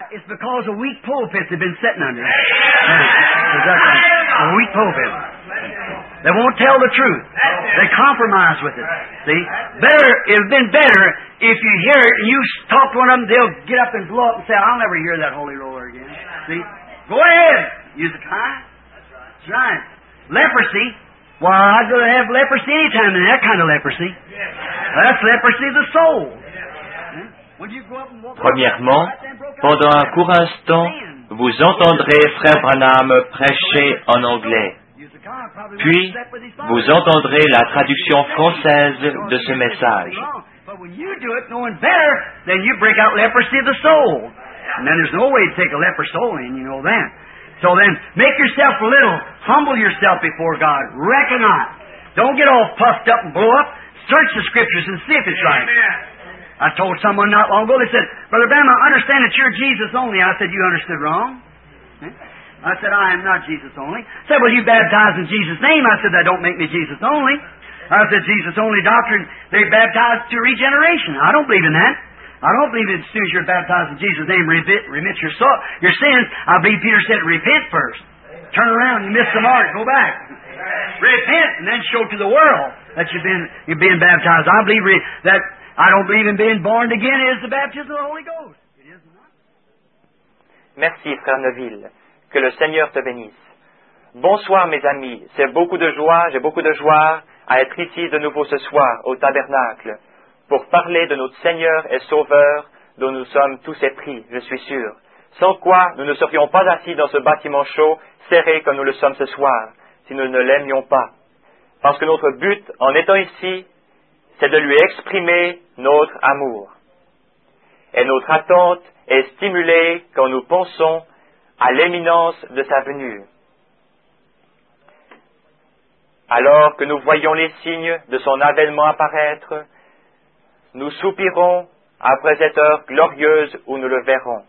It's because of weak pulpits they've been sitting under. A weak pulpit. They won't tell the truth. They compromise with it. See? It would have been better if you hear it and you talk to one of them, they'll get up and blow up and say, I'll never hear that holy roller again. See? Go ahead. Use the time. That's right. Leprosy. Well, I'd rather have leprosy anytime than that kind of leprosy. That's leprosy of the soul. Premièrement, pendant un court instant, vous entendrez Frère Branham prêcher en anglais. Puis, vous entendrez la traduction française de ce message. But when you do it knowing better, then you break out leprosy of the soul. And then there's no way to take a leper soul in, you know that. So then, make yourself little. Humble yourself before God. Recognize. Don't get all puffed up and blow up. Search the Scriptures and see if it's right. I told someone not long ago, they said, Brother Branham, I understand that you're Jesus only. I said, you understood wrong. I said, I am not Jesus only. I said, well, you baptize in Jesus' name. I said, that don't make me Jesus only. I said, Jesus only doctrine, they baptize to regeneration. I don't believe in that. I don't believe that as soon as you're baptized in Jesus' name, remit your sins. I believe Peter said, repent first. Turn around, you missed the mark, go back. Repent, and then show to the world that you're being baptized. I believe that I don't believe in being born again is the baptism of the Holy Ghost. It is not. Merci, Frère Neville. Que le Seigneur te bénisse. Bonsoir, mes amis. J'ai beaucoup de joie à être ici de nouveau ce soir, au tabernacle, pour parler de notre Seigneur et Sauveur, dont nous sommes tous épris, je suis sûr. Sans quoi, nous ne serions pas assis dans ce bâtiment chaud, serré comme nous le sommes ce soir, si nous ne l'aimions pas. Parce que notre but, en étant ici, c'est de lui exprimer notre amour. Et notre attente est stimulée quand nous pensons à l'imminence de sa venue. Alors que nous voyons les signes de son avènement apparaître, nous soupirons après cette heure glorieuse où nous le verrons.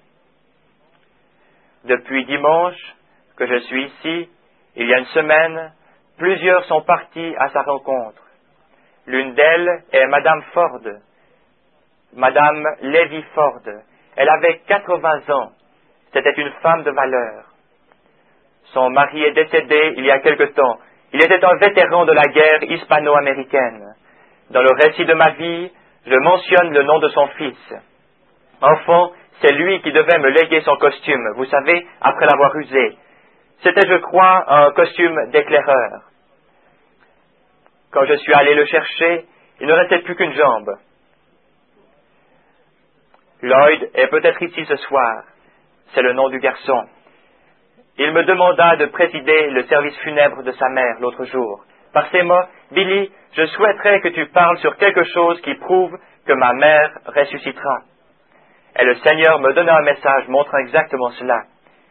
Depuis dimanche que je suis ici, il y a une semaine, plusieurs sont partis à sa rencontre. L'une d'elles est Madame Ford, Madame Levy Ford. Elle avait 80 ans. C'était une femme de valeur. Son mari est décédé il y a quelque temps. Il était un vétéran de la guerre hispano-américaine. Dans le récit de ma vie, je mentionne le nom de son fils. Enfant, c'est lui qui devait me léguer son costume, vous savez, après l'avoir usé. C'était, je crois, un costume d'éclaireur. Quand je suis allé le chercher, il ne restait plus qu'une jambe. Lloyd est peut-être ici ce soir. C'est le nom du garçon. Il me demanda de présider le service funèbre de sa mère l'autre jour. Par ces mots, Billy, je souhaiterais que tu parles sur quelque chose qui prouve que ma mère ressuscitera. Et le Seigneur me donna un message montrant exactement cela.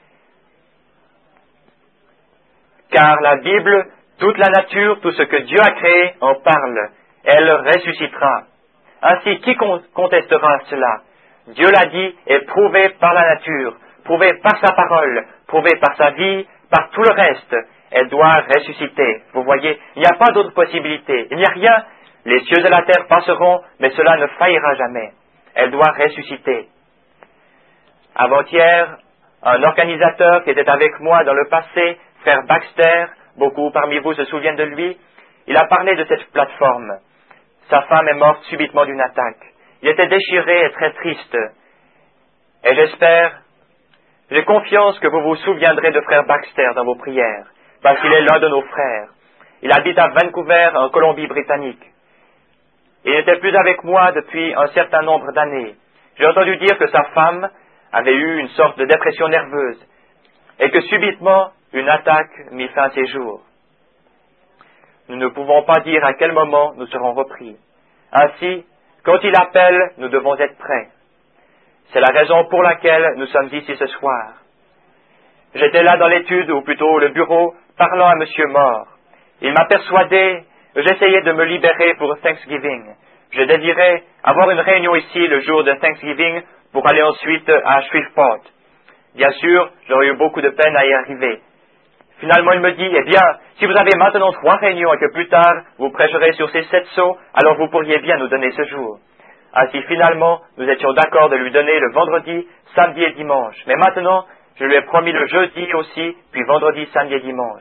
Car la Bible, toute la nature, tout ce que Dieu a créé en parle. Elle ressuscitera. Ainsi, qui contestera cela? Dieu l'a dit et prouvé par la nature, prouvé par sa parole, prouvé par sa vie, par tout le reste. Elle doit ressusciter. Vous voyez, il n'y a pas d'autre possibilité. Il n'y a rien. Les cieux et la terre passeront, mais cela ne faillira jamais. Elle doit ressusciter. Avant-hier, un organisateur qui était avec moi dans le passé, Frère Baxter, beaucoup parmi vous se souviennent de lui, il a parlé de cette plateforme. Sa femme est morte subitement d'une attaque. Il était déchiré et très triste. Et j'ai confiance que vous vous souviendrez de Frère Baxter dans vos prières, parce qu'il est l'un de nos frères. Il habite à Vancouver, en Colombie-Britannique. Il n'était plus avec moi depuis un certain nombre d'années. J'ai entendu dire que sa femme avait eu une sorte de dépression nerveuse, et que subitement, une attaque mit fin à ses jours. Nous ne pouvons pas dire à quel moment nous serons repris. Ainsi, quand il appelle, nous devons être prêts. C'est la raison pour laquelle nous sommes ici ce soir. J'étais là dans l'étude, ou plutôt le bureau, parlant à Monsieur Moore. Il m'a persuadé, j'essayais de me libérer pour Thanksgiving. Je désirais avoir une réunion ici le jour de Thanksgiving pour aller ensuite à Shreveport. Bien sûr, j'aurais eu beaucoup de peine à y arriver. Finalement, il me dit, eh bien, si vous avez maintenant 3 réunions et que plus tard, vous prêcherez sur ces 7 sceaux, alors vous pourriez bien nous donner ce jour. Ainsi, finalement, nous étions d'accord de lui donner le vendredi, samedi et dimanche. Mais maintenant, je lui ai promis le jeudi aussi, puis vendredi, samedi et dimanche.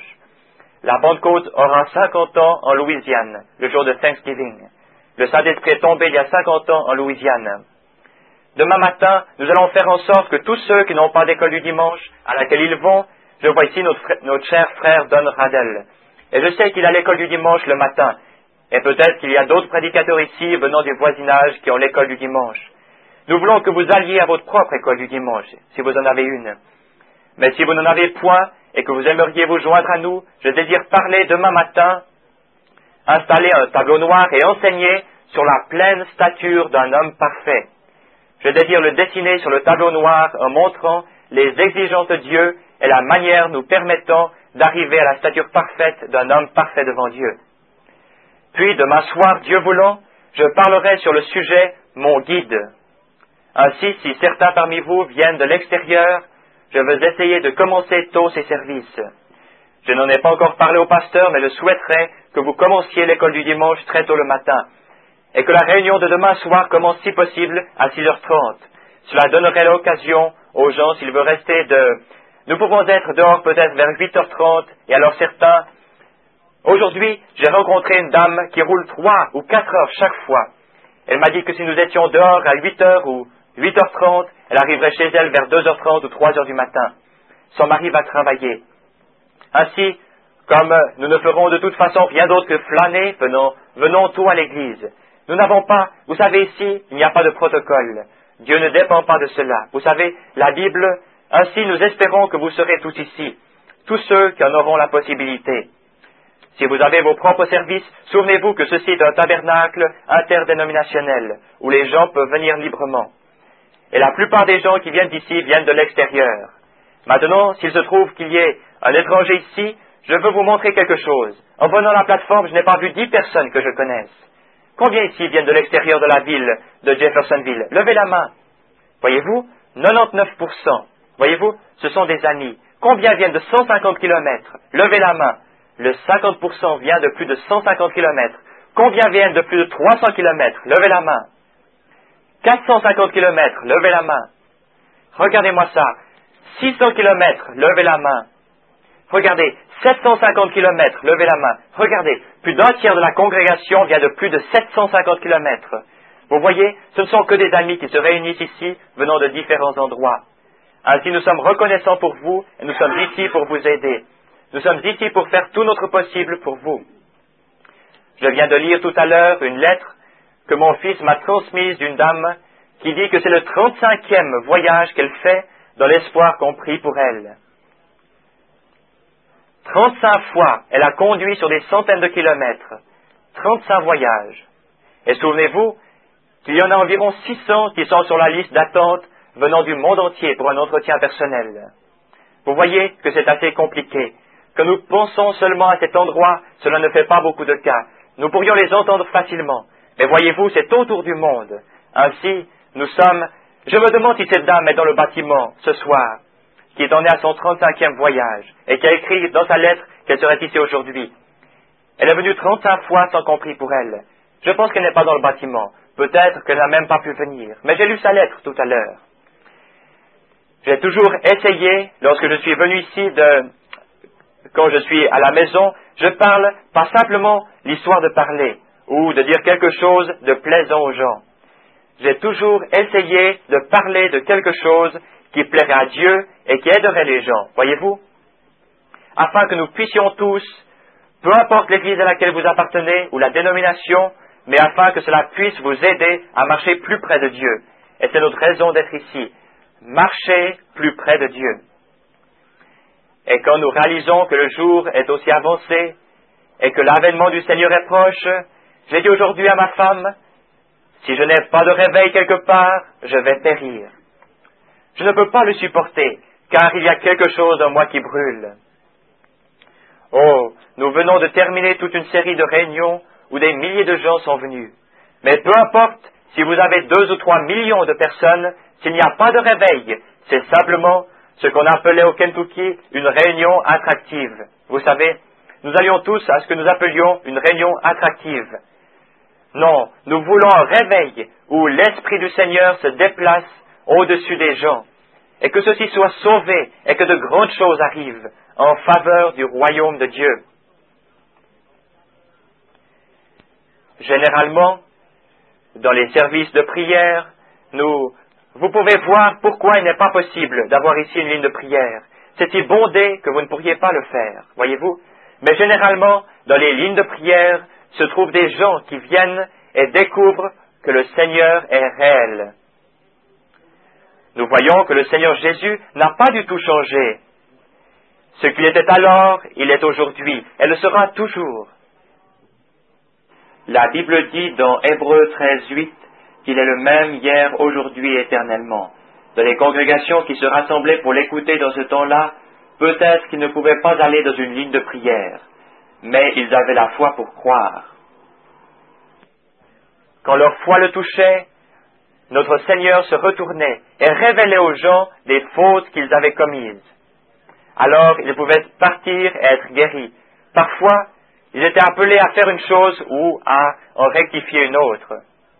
La Pentecôte aura 50 ans en Louisiane, le jour de Thanksgiving. Le Saint-Esprit est tombé il y a 50 ans en Louisiane. Demain matin, nous allons faire en sorte que tous ceux qui n'ont pas d'école du dimanche, à laquelle ils vont, je vois ici notre cher frère Don Radel. Et je sais qu'il a l'école du dimanche le matin. Et peut-être qu'il y a d'autres prédicateurs ici venant du voisinage qui ont l'école du dimanche. Nous voulons que vous alliez à votre propre école du dimanche, si vous en avez une. Mais si vous n'en avez point et que vous aimeriez vous joindre à nous, je désire parler demain matin, installer un tableau noir et enseigner sur la pleine stature d'un homme parfait. Je désire le dessiner sur le tableau noir en montrant les exigences de Dieu et la manière nous permettant d'arriver à la stature parfaite d'un homme parfait devant Dieu. Puis, demain soir, Dieu voulant, je parlerai sur le sujet « Mon guide ». Ainsi, si certains parmi vous viennent de l'extérieur, je veux essayer de commencer tôt ces services. Je n'en ai pas encore parlé au pasteur, mais je souhaiterais que vous commenciez l'école du dimanche très tôt le matin, et que la réunion de demain soir commence si possible à 6h30. Cela donnerait l'occasion aux gens, s'ils veulent rester Nous pouvons être dehors peut-être vers 8h30, et alors certains... Aujourd'hui, j'ai rencontré une dame qui roule 3 ou 4 heures chaque fois. Elle m'a dit que si nous étions dehors à 8h ou 8h30, elle arriverait chez elle vers 2h30 ou 3h du matin. Son mari va travailler. Ainsi, comme nous ne ferons de toute façon rien d'autre que flâner, venons tôt à l'église. Nous n'avons pas, vous savez ici, il n'y a pas de protocole. Dieu ne dépend pas de cela. Vous savez, la Bible, ainsi nous espérons que vous serez tous ici, tous ceux qui en auront la possibilité. Si vous avez vos propres services, souvenez-vous que ceci est un tabernacle interdénominationnel, où les gens peuvent venir librement. Et la plupart des gens qui viennent ici viennent de l'extérieur. Maintenant, s'il se trouve qu'il y ait un étranger ici, je veux vous montrer quelque chose. En venant à la plateforme, je n'ai pas vu 10 personnes que je connaisse. Combien ici viennent de l'extérieur de la ville de Jeffersonville? Levez la main. Voyez-vous, 99%. Voyez-vous, ce sont des amis. Combien viennent de 150 km? Levez la main. Le 50% vient de plus de 150 km. Combien viennent de plus de 300 km? Levez la main. 450 km, levez la main. Regardez-moi ça. 600 km, levez la main. Regardez, 750 km, levez la main. Regardez, plus d'un tiers de la congrégation vient de plus de 750 km. Vous voyez, ce ne sont que des amis qui se réunissent ici, venant de différents endroits. Ainsi, nous sommes reconnaissants pour vous, et nous sommes ici pour vous aider. Nous sommes ici pour faire tout notre possible pour vous. Je viens de lire tout à l'heure une lettre que mon fils m'a transmise d'une dame qui dit que c'est le 35e voyage qu'elle fait dans l'espoir qu'on prie pour elle. 35 fois, elle a conduit sur des centaines de kilomètres. 35 voyages. Et souvenez-vous qu'il y en a environ 600 qui sont sur la liste d'attente venant du monde entier pour un entretien personnel. Vous voyez que c'est assez compliqué. Quand nous pensons seulement à cet endroit, cela ne fait pas beaucoup de cas. Nous pourrions les entendre facilement. Mais voyez-vous, c'est autour du monde. Ainsi, nous sommes... Je me demande si cette dame est dans le bâtiment ce soir, qui en est à son 35e voyage, et qui a écrit dans sa lettre qu'elle serait ici aujourd'hui. Elle est venue 35 fois sans qu'on prie pour elle. Je pense qu'elle n'est pas dans le bâtiment. Peut-être qu'elle n'a même pas pu venir. Mais j'ai lu sa lettre tout à l'heure. J'ai toujours essayé, lorsque je suis venu ici, quand je suis à la maison, je parle pas simplement l'histoire de parler, ou de dire quelque chose de plaisant aux gens. J'ai toujours essayé de parler de quelque chose qui plairait à Dieu et qui aiderait les gens, voyez-vous, afin que nous puissions tous, peu importe l'église à laquelle vous appartenez ou la dénomination, mais afin que cela puisse vous aider à marcher plus près de Dieu. Et c'est notre raison d'être ici, marcher plus près de Dieu. Et quand nous réalisons que le jour est aussi avancé et que l'avènement du Seigneur est proche, j'ai dit aujourd'hui à ma femme, si je n'ai pas de réveil quelque part, je vais périr. Je ne peux pas le supporter, car il y a quelque chose en moi qui brûle. Oh, nous venons de terminer toute une série de réunions où des milliers de gens sont venus. Mais peu importe si vous avez 2 ou 3 millions de personnes, s'il n'y a pas de réveil, c'est simplement ce qu'on appelait au Kentucky une réunion attractive. Vous savez, nous allions tous à ce que nous appelions une réunion attractive. Non, nous voulons un réveil où l'Esprit du Seigneur se déplace au-dessus des gens, et que ceux-ci soient sauvés, et que de grandes choses arrivent en faveur du royaume de Dieu. Généralement, dans les services de prière, vous pouvez voir pourquoi il n'est pas possible d'avoir ici une ligne de prière. C'est si bondé que vous ne pourriez pas le faire, voyez-vous. Mais généralement, dans les lignes de prière, se trouvent des gens qui viennent et découvrent que le Seigneur est réel. Nous voyons que le Seigneur Jésus n'a pas du tout changé. Ce qu'il était alors, il est aujourd'hui, et le sera toujours. La Bible dit dans Hébreux 13:8 qu'il est le même hier, aujourd'hui et éternellement. Dans les congrégations qui se rassemblaient pour l'écouter dans ce temps-là, peut-être qu'ils ne pouvaient pas aller dans une ligne de prière, mais ils avaient la foi pour croire. Quand leur foi le touchait, notre Seigneur se retournait et révélait aux gens les fautes qu'ils avaient commises. Alors ils pouvaient partir et être guéris. Parfois, ils étaient appelés à faire une chose ou à en rectifier une autre.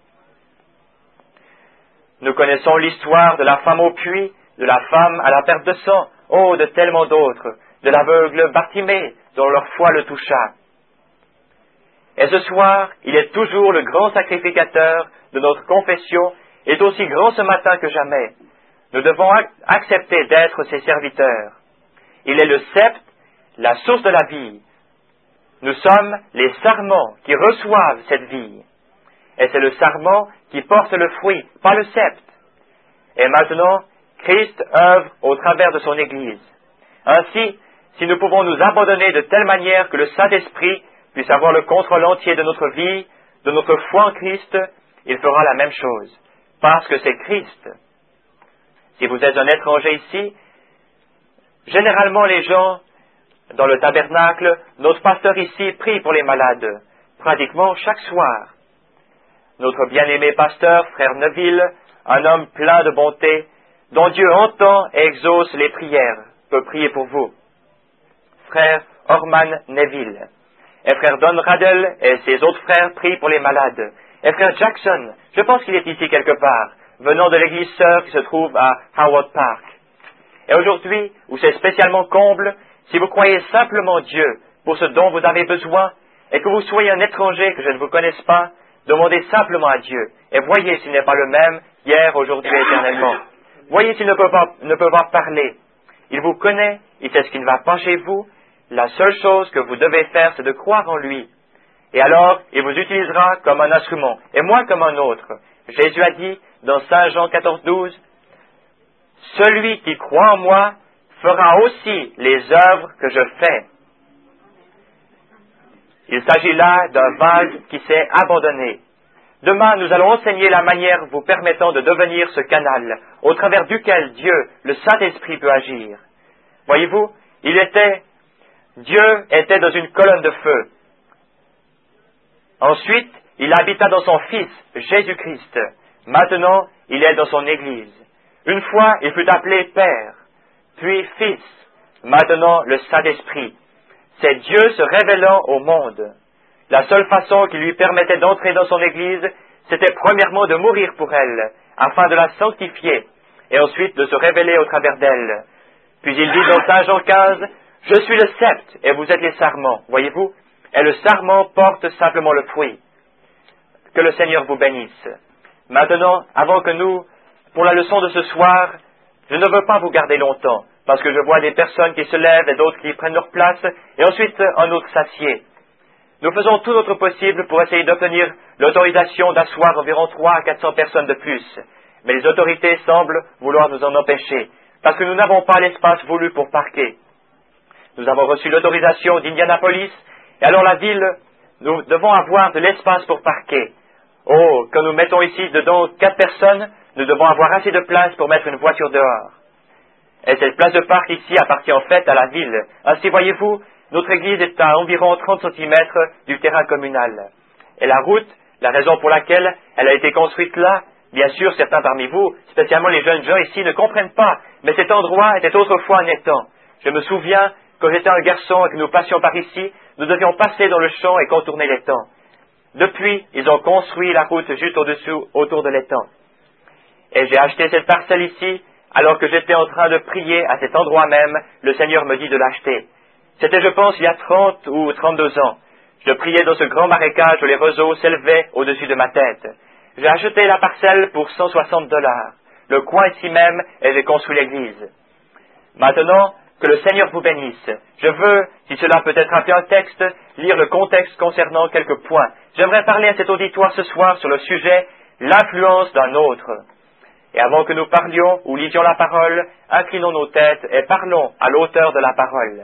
Nous connaissons l'histoire de la femme au puits, de la femme à la perte de sang, de tellement d'autres, de l'aveugle Bartimée, dont leur foi le toucha. Et ce soir, il est toujours le grand sacrificateur de notre confession, et est aussi grand ce matin que jamais. Nous devons accepter d'être ses serviteurs. Il est le sceptre, la source de la vie. Nous sommes les sarments qui reçoivent cette vie. Et c'est le sarment qui porte le fruit, pas le sceptre. Et maintenant, Christ œuvre au travers de son Église. Ainsi, si nous pouvons nous abandonner de telle manière que le Saint-Esprit puisse avoir le contrôle entier de notre vie, de notre foi en Christ, il fera la même chose, parce que c'est Christ. Si vous êtes un étranger ici, généralement les gens, dans le tabernacle, notre pasteur ici prie pour les malades, pratiquement chaque soir. Notre bien-aimé pasteur, frère Neville, un homme plein de bonté, dont Dieu entend et exauce les prières, peut prier pour vous. Frère Orman Neville. Et frère Don Radel et ses autres frères prient pour les malades. Et frère Jackson, je pense qu'il est ici quelque part, venant de l'église sœur qui se trouve à Howard Park. Et aujourd'hui, où c'est spécialement comble, si vous croyez simplement Dieu pour ce dont vous avez besoin, et que vous soyez un étranger que je ne vous connaisse pas, demandez simplement à Dieu, et voyez s'il n'est pas le même hier, aujourd'hui et éternellement. Voyez s'il ne peut pas parler. Il vous connaît, il sait ce qui ne va pas chez vous. La seule chose que vous devez faire, c'est de croire en lui. Et alors, il vous utilisera comme un instrument, et moi comme un autre. Jésus a dit, dans Saint Jean 14:12, « Celui qui croit en moi fera aussi les œuvres que je fais. » Il s'agit là d'un vase qui s'est abandonné. Demain, nous allons enseigner la manière vous permettant de devenir ce canal, au travers duquel Dieu, le Saint-Esprit, peut agir. Voyez-vous, Dieu était dans une colonne de feu. Ensuite, il habita dans son Fils, Jésus-Christ. Maintenant, il est dans son Église. Une fois, il fut appelé Père, puis Fils, maintenant le Saint-Esprit. C'est Dieu se révélant au monde. La seule façon qui lui permettait d'entrer dans son Église, c'était premièrement de mourir pour elle, afin de la sanctifier, et ensuite de se révéler au travers d'elle. Puis il dit dans Saint Jean 15, « Je suis le sceptre, et vous êtes les sarments. » Voyez-vous? Et le sarment porte simplement le fruit. Que le Seigneur vous bénisse. Maintenant, avant que pour la leçon de ce soir, je ne veux pas vous garder longtemps, parce que je vois des personnes qui se lèvent et d'autres qui prennent leur place, et ensuite un autre s'assied. Nous faisons tout notre possible pour essayer d'obtenir l'autorisation d'asseoir environ 300 à 400 personnes de plus, mais les autorités semblent vouloir nous en empêcher, parce que nous n'avons pas l'espace voulu pour parquer. Nous avons reçu l'autorisation d'Indianapolis, et alors la ville, nous devons avoir de l'espace pour parquer. Quand nous mettons ici dedans 4 personnes, nous devons avoir assez de place pour mettre une voiture dehors. Et cette place de parc ici appartient en fait à la ville. Ainsi, voyez-vous, notre église est à environ 30 cm du terrain communal. Et la route, la raison pour laquelle elle a été construite là, bien sûr, certains parmi vous, spécialement les jeunes gens ici, ne comprennent pas, mais cet endroit était autrefois un étang. Je me souviens, quand j'étais un garçon et que nous passions par ici, nous devions passer dans le champ et contourner l'étang. Depuis, ils ont construit la route juste au-dessous, autour de l'étang. Et j'ai acheté cette parcelle ici, alors que j'étais en train de prier à cet endroit même, le Seigneur me dit de l'acheter. C'était, je pense, il y a 30 ou 32 ans. Je priais dans ce grand marécage où les roseaux s'élevaient au-dessus de ma tête. J'ai acheté la parcelle pour $160, le coin ici même, et j'ai construit l'église. Maintenant, que le Seigneur vous bénisse. Je veux, si cela peut être appelé un texte, lire le contexte concernant quelques points. J'aimerais parler à cet auditoire ce soir sur le sujet « L'influence d'un autre ». Et avant que nous parlions ou lisions la parole, inclinons nos têtes et parlons à l'auteur de la parole.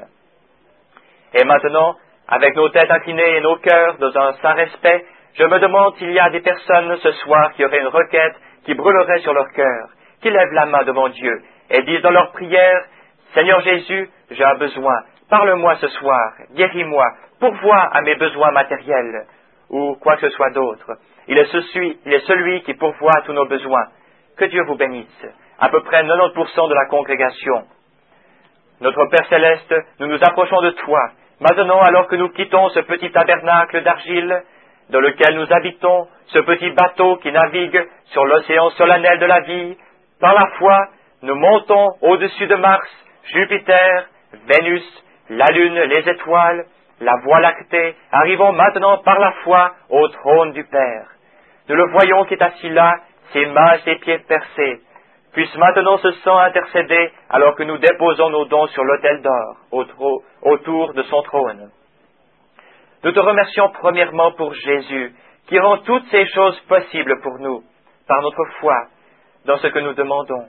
Et maintenant, avec nos têtes inclinées et nos cœurs dans un saint respect, je me demande s'il y a des personnes ce soir qui auraient une requête qui brûlerait sur leur cœur, qui lèvent la main devant Dieu et disent dans leur prière « Seigneur Jésus, j'ai un besoin, parle-moi ce soir, guéris-moi, pourvois à mes besoins matériels, ou quoi que ce soit d'autre. Il est celui qui pourvoit à tous nos besoins. Que Dieu vous bénisse. À peu près 90% de la congrégation. Notre Père Céleste, nous nous approchons de toi. Maintenant, alors que nous quittons ce petit tabernacle d'argile dans lequel nous habitons, ce petit bateau qui navigue sur l'océan solennel de la vie, par la foi, nous montons au-dessus de Mars, Jupiter, Vénus, la Lune, les étoiles, la Voie lactée, arrivons maintenant par la foi au trône du Père. Nous le voyons qui est assis là, ses mains et ses pieds percés. Puisse maintenant ce sang intercéder alors que nous déposons nos dons sur l'autel d'or, autour de son trône. Nous te remercions premièrement pour Jésus, qui rend toutes ces choses possibles pour nous, par notre foi, dans ce que nous demandons.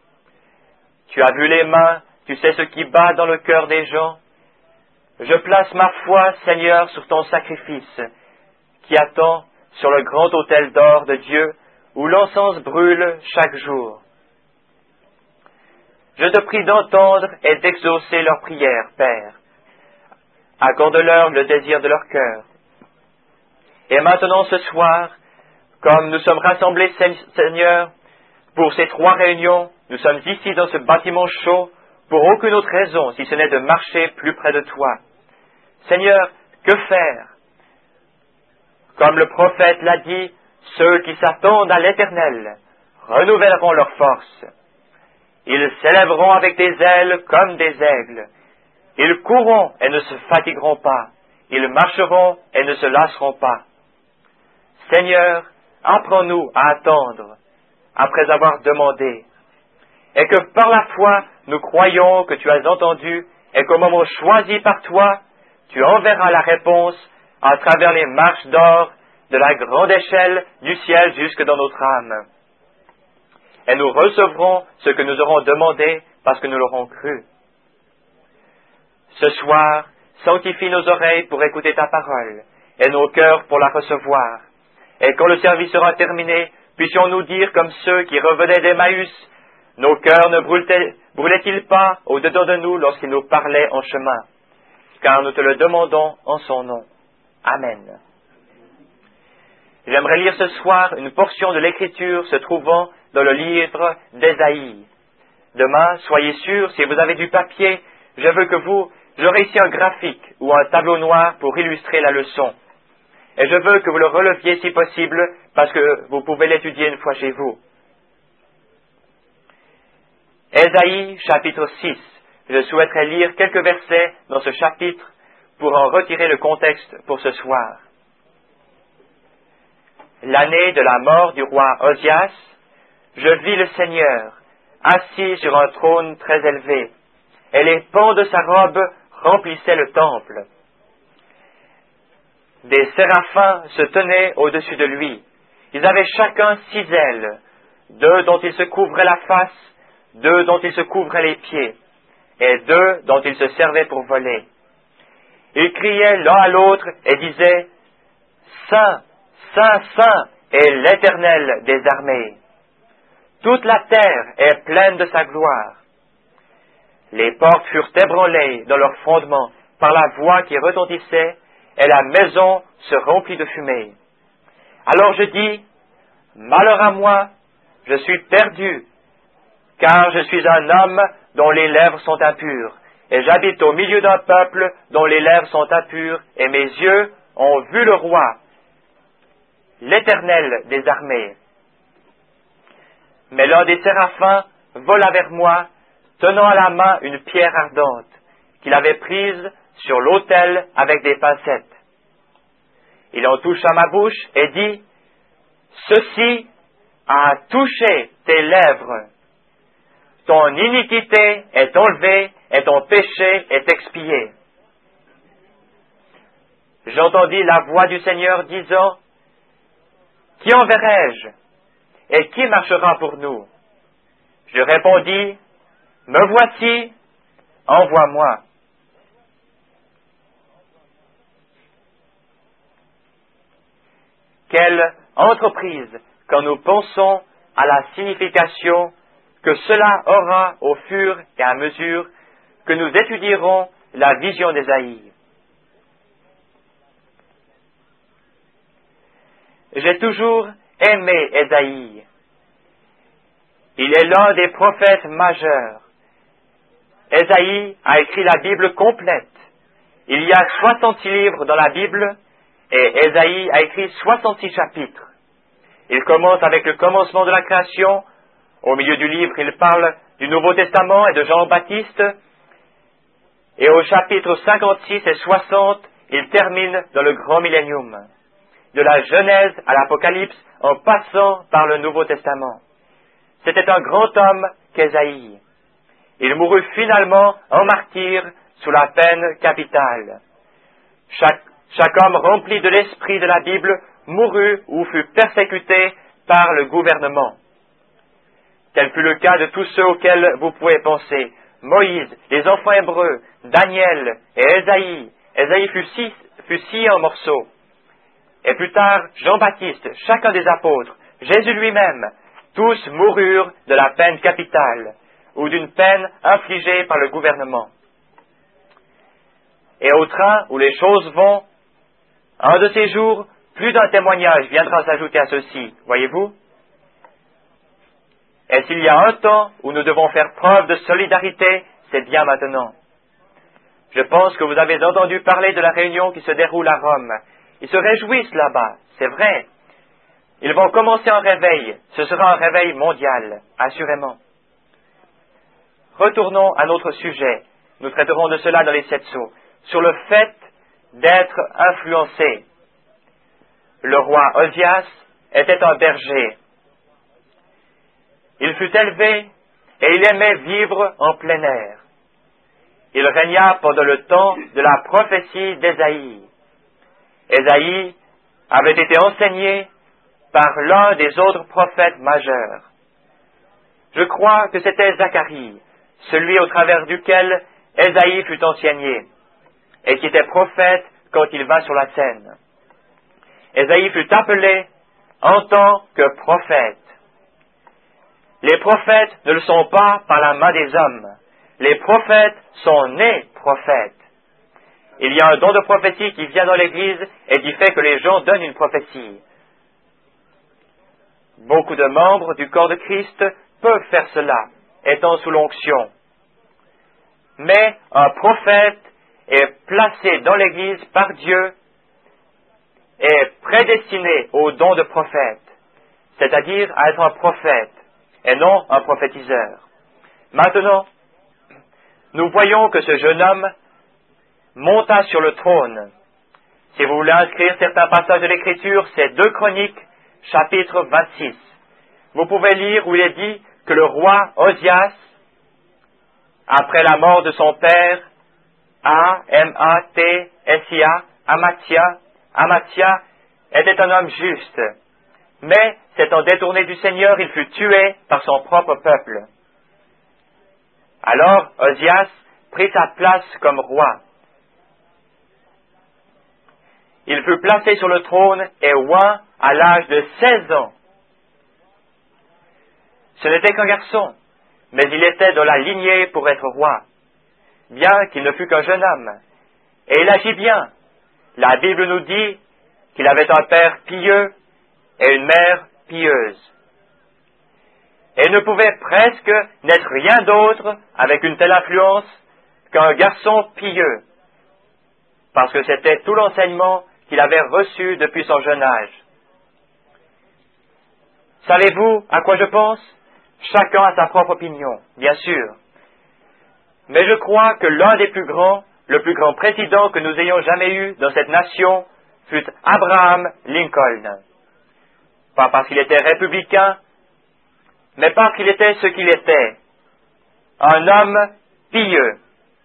Tu as vu les mains, tu sais ce qui bat dans le cœur des gens. Je place ma foi, Seigneur, sur ton sacrifice, qui attend sur le grand autel d'or de Dieu, où l'encens brûle chaque jour. Je te prie d'entendre et d'exaucer leurs prières, Père. Accorde-leur le désir de leur cœur. Et maintenant, ce soir, comme nous sommes rassemblés, Seigneur, pour ces 3 réunions, nous sommes ici dans ce bâtiment chaud, pour aucune autre raison, si ce n'est de marcher plus près de toi. Seigneur, que faire? Comme le prophète l'a dit, ceux qui s'attendent à l'Éternel renouvelleront leur force. Ils s'élèveront avec des ailes comme des aigles. Ils courront et ne se fatigueront pas. Ils marcheront et ne se lasseront pas. Seigneur, apprends-nous à attendre, après avoir demandé, et que par la foi, nous croyons que tu as entendu, et qu'au moment choisi par toi, tu enverras la réponse à travers les marches d'or de la grande échelle du ciel jusque dans notre âme. Et nous recevrons ce que nous aurons demandé parce que nous l'aurons cru. Ce soir, sanctifie nos oreilles pour écouter ta parole et nos cœurs pour la recevoir. Et quand le service sera terminé, puissions-nous dire comme ceux qui revenaient d'Emmaüs, nos cœurs ne brûlaient-ils pas au-dedans de nous lorsqu'ils nous parlaient en chemin? Car nous te le demandons en son nom. Amen. J'aimerais lire ce soir une portion de l'Écriture se trouvant dans le livre d'Ésaïe. Demain, soyez sûrs, si vous avez du papier, je veux que j'aurai ici un graphique ou un tableau noir pour illustrer la leçon. Et je veux que vous le releviez si possible, parce que vous pouvez l'étudier une fois chez vous. Ésaïe, chapitre 6. Je souhaiterais lire quelques versets dans ce chapitre pour en retirer le contexte pour ce soir. L'année de la mort du roi Osias, je vis le Seigneur, assis sur un trône très élevé, et les pans de sa robe remplissaient le temple. Des séraphins se tenaient au-dessus de lui. Ils avaient chacun 6 ailes, 2 dont ils se couvraient la face, 2 dont ils se couvraient les pieds, et 2 dont ils se servaient pour voler. Ils criaient l'un à l'autre et disaient « Saint, Saint, Saint est l'Éternel des armées. Toute la terre est pleine de sa gloire. » Les portes furent ébranlées dans leurs fondements par la voix qui retentissait, et la maison se remplit de fumée. Alors je dis, malheur à moi, je suis perdu, car je suis un homme dont les lèvres sont impures, et j'habite au milieu d'un peuple dont les lèvres sont impures, et mes yeux ont vu le roi, l'Éternel des armées. Mais l'un des séraphins vola vers moi, tenant à la main une pierre ardente, qu'il avait prise sur l'autel avec des pincettes. Il en toucha ma bouche et dit, « Ceci a touché tes lèvres. Ton iniquité est enlevée et ton péché est expié. » J'entendis la voix du Seigneur disant, « Qui enverrai-je et qui marchera pour nous ?» Je répondis, « Me voici, envoie-moi. » Quelle entreprise quand nous pensons à la signification que cela aura au fur et à mesure que nous étudierons la vision d'Ésaïe. J'ai toujours aimé Ésaïe. Il est l'un des prophètes majeurs. Ésaïe a écrit la Bible complète. Il y a 66 livres dans la Bible et Ésaïe a écrit 66 chapitres. Il commence avec le commencement de la création. Au milieu du livre, il parle du Nouveau Testament et de Jean-Baptiste. Et au chapitre 56 et 60, il termine dans le grand millénium, de la Genèse à l'Apocalypse, en passant par le Nouveau Testament. C'était un grand homme qu'Ésaïe. Il mourut finalement en martyr sous la peine capitale. Chaque homme rempli de l'esprit de la Bible mourut ou fut persécuté par le gouvernement. Tel fut le cas de tous ceux auxquels vous pouvez penser. Moïse, les enfants hébreux, Daniel et Ésaïe. Ésaïe fut scié en morceaux. Et plus tard, Jean-Baptiste, chacun des apôtres, Jésus lui-même, tous moururent de la peine capitale ou d'une peine infligée par le gouvernement. Et au train où les choses vont, un de ces jours, plus d'un témoignage viendra s'ajouter à ceci, voyez-vous? Et s'il y a un temps où nous devons faire preuve de solidarité, c'est bien maintenant. Je pense que vous avez entendu parler de la réunion qui se déroule à Rome. Ils se réjouissent là-bas, c'est vrai. Ils vont commencer un réveil. Ce sera un réveil mondial, assurément. Retournons à notre sujet. Nous traiterons de cela dans les 7 sceaux. Sur le fait d'être influencé. Le roi Osias était un berger. Il fut élevé et il aimait vivre en plein air. Il régna pendant le temps de la prophétie d'Ésaïe. Ésaïe avait été enseigné par l'un des autres prophètes majeurs. Je crois que c'était Zacharie, celui au travers duquel Ésaïe fut enseigné, et qui était prophète quand il va sur la scène. Ésaïe fut appelé en tant que prophète. Les prophètes ne le sont pas par la main des hommes. Les prophètes sont nés prophètes. Il y a un don de prophétie qui vient dans l'Église et qui fait que les gens donnent une prophétie. Beaucoup de membres du corps de Christ peuvent faire cela, étant sous l'onction. Mais un prophète est placé dans l'Église par Dieu et prédestiné au don de prophète, c'est-à-dire à être un prophète et non un prophétiseur. Maintenant, nous voyons que ce jeune homme monta sur le trône. Si vous voulez inscrire certains passages de l'Écriture, c'est 2 Chroniques, chapitre 26. Vous pouvez lire où il est dit que le roi Osias, après la mort de son père, Amathia, était un homme juste. Mais, s'étant détourné du Seigneur, il fut tué par son propre peuple. Alors, Osias prit sa place comme roi. Il fut placé sur le trône et oint à l'âge de 16 ans. Ce n'était qu'un garçon, mais il était dans la lignée pour être roi, bien qu'il ne fût qu'un jeune homme. Et il agit bien. La Bible nous dit qu'il avait un père pieux et une mère pieuse. Et il ne pouvait presque n'être rien d'autre avec une telle influence qu'un garçon pieux, parce que c'était tout l'enseignement qu'il avait reçu depuis son jeune âge. Savez-vous à quoi je pense? Chacun a sa propre opinion, bien sûr. Mais je crois que l'un des plus grands, le plus grand président que nous ayons jamais eu dans cette nation, fut Abraham Lincoln. Pas parce qu'il était républicain, mais parce qu'il était ce qu'il était, un homme pieux.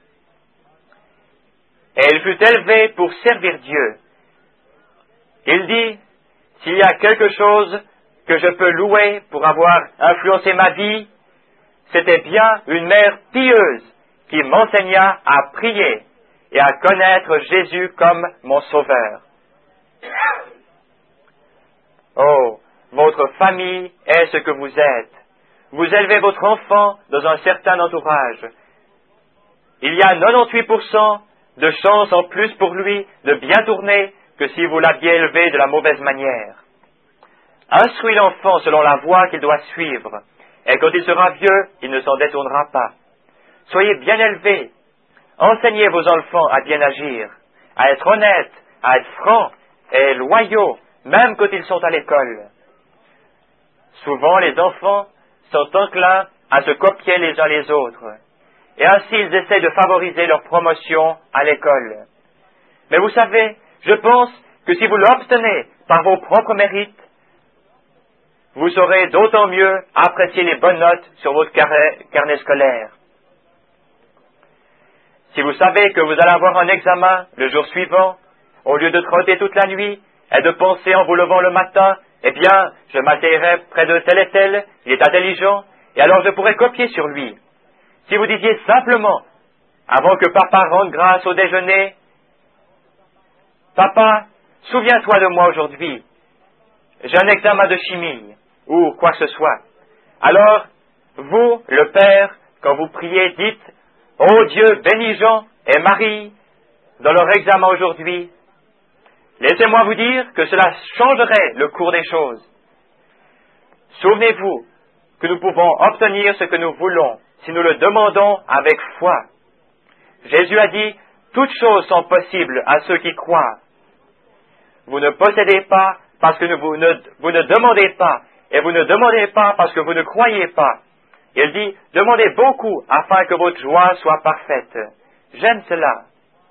Et il fut élevé pour servir Dieu. Il dit, s'il y a quelque chose que je peux louer pour avoir influencé ma vie, c'était bien une mère pieuse qui m'enseigna à prier et à connaître Jésus comme mon sauveur. Oh, votre famille est ce que vous êtes. Vous élevez votre enfant dans un certain entourage. Il y a 98% de chances en plus pour lui de bien tourner que si vous l'aviez élevé de la mauvaise manière. Instruis l'enfant selon la voie qu'il doit suivre, et quand il sera vieux, il ne s'en détournera pas. Soyez bien élevés. Enseignez vos enfants à bien agir, à être honnêtes, à être francs et loyaux, même quand ils sont à l'école. Souvent, les enfants sont enclins à se copier les uns les autres, et ainsi ils essaient de favoriser leur promotion à l'école. Mais vous savez, je pense que si vous l'obtenez par vos propres mérites, vous saurez d'autant mieux apprécier les bonnes notes sur votre carnet scolaire. Si vous savez que vous allez avoir un examen le jour suivant, au lieu de trotter toute la nuit et de penser en vous levant le matin, eh bien, je m'assierai près de tel et tel, il est intelligent, et alors je pourrai copier sur lui. Si vous disiez simplement, avant que papa rende grâce au déjeuner, « Papa, souviens-toi de moi aujourd'hui, j'ai un examen de chimie, ou quoi que ce soit. » Alors, vous, le Père, quand vous priez, dites, « Ô Dieu, bénis Jean et Marie dans leur examen aujourd'hui. » Laissez-moi vous dire que cela changerait le cours des choses. Souvenez-vous que nous pouvons obtenir ce que nous voulons si nous le demandons avec foi. Jésus a dit, « Toutes choses sont possibles à ceux qui croient. » Vous ne possédez pas parce que vous ne demandez pas, et vous ne demandez pas parce que vous ne croyez pas. Il dit, « Demandez beaucoup afin que votre joie soit parfaite. » J'aime cela.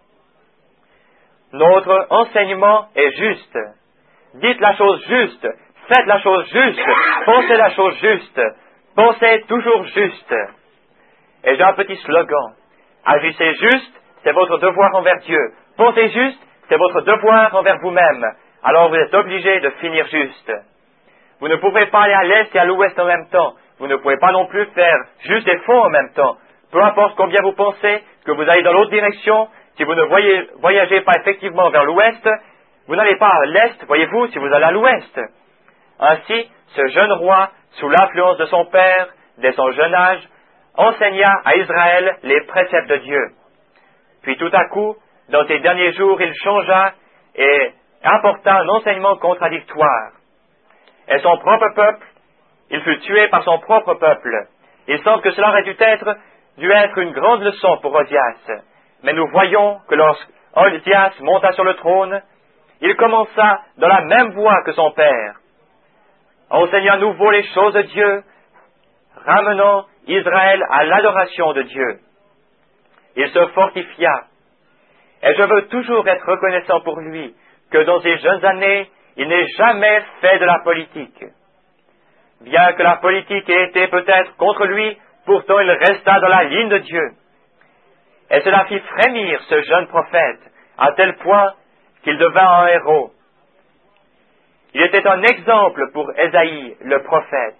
Notre enseignement est juste. Dites la chose juste, faites la chose juste, pensez la chose juste, pensez toujours juste. Et j'ai un petit slogan. Agissez juste, c'est votre devoir envers Dieu. Pensez juste, c'est votre devoir envers vous-même. Alors vous êtes obligé de finir juste. Vous ne pouvez pas aller à l'est et à l'ouest en même temps. Vous ne pouvez pas non plus faire juste et faux en même temps. Peu importe combien vous pensez que vous allez dans l'autre direction, si vous ne voyagez pas effectivement vers l'ouest, vous n'allez pas à l'est, voyez-vous, si vous allez à l'ouest. Ainsi, ce jeune roi, sous l'influence de son père, dès son jeune âge, enseigna à Israël les préceptes de Dieu. Puis tout à coup, dans ses derniers jours, il changea et apporta un enseignement contradictoire. Et son propre peuple, il fut tué par son propre peuple. Il semble que cela aurait dû être une grande leçon pour Osias. Mais nous voyons que lorsqu'Osias monta sur le trône, il commença dans la même voie que son père, enseignant à nouveau les choses de Dieu, ramenant Israël à l'adoration de Dieu. Il se fortifia, et je veux toujours être reconnaissant pour lui, que dans ses jeunes années, il n'ait jamais fait de la politique. Bien que la politique ait été peut-être contre lui, pourtant il resta dans la ligne de Dieu. Et cela fit frémir ce jeune prophète, à tel point qu'il devint un héros. Il était un exemple pour Ésaïe, le prophète.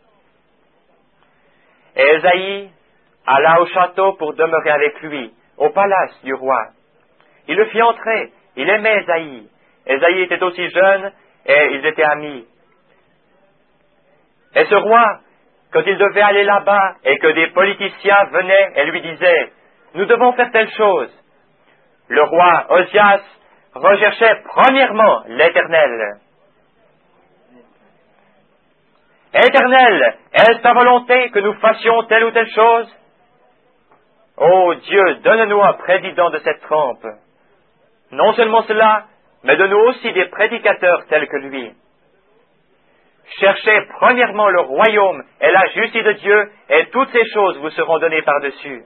Et Ésaïe alla au château pour demeurer avec lui, au palace du roi. Il le fit entrer, il aimait Ésaïe. Ésaïe était aussi jeune, et ils étaient amis. Et ce roi, quand il devait aller là-bas, et que des politiciens venaient et lui disaient, « Nous devons faire telle chose », le roi Osias recherchait premièrement l'Éternel. « Éternel, est-ce ta volonté que nous fassions telle ou telle chose? Ô Dieu, donne-nous un président de cette trempe. Non seulement cela, mais donne-nous aussi des prédicateurs tels que lui. » Cherchez premièrement le royaume et la justice de Dieu, et toutes ces choses vous seront données par-dessus.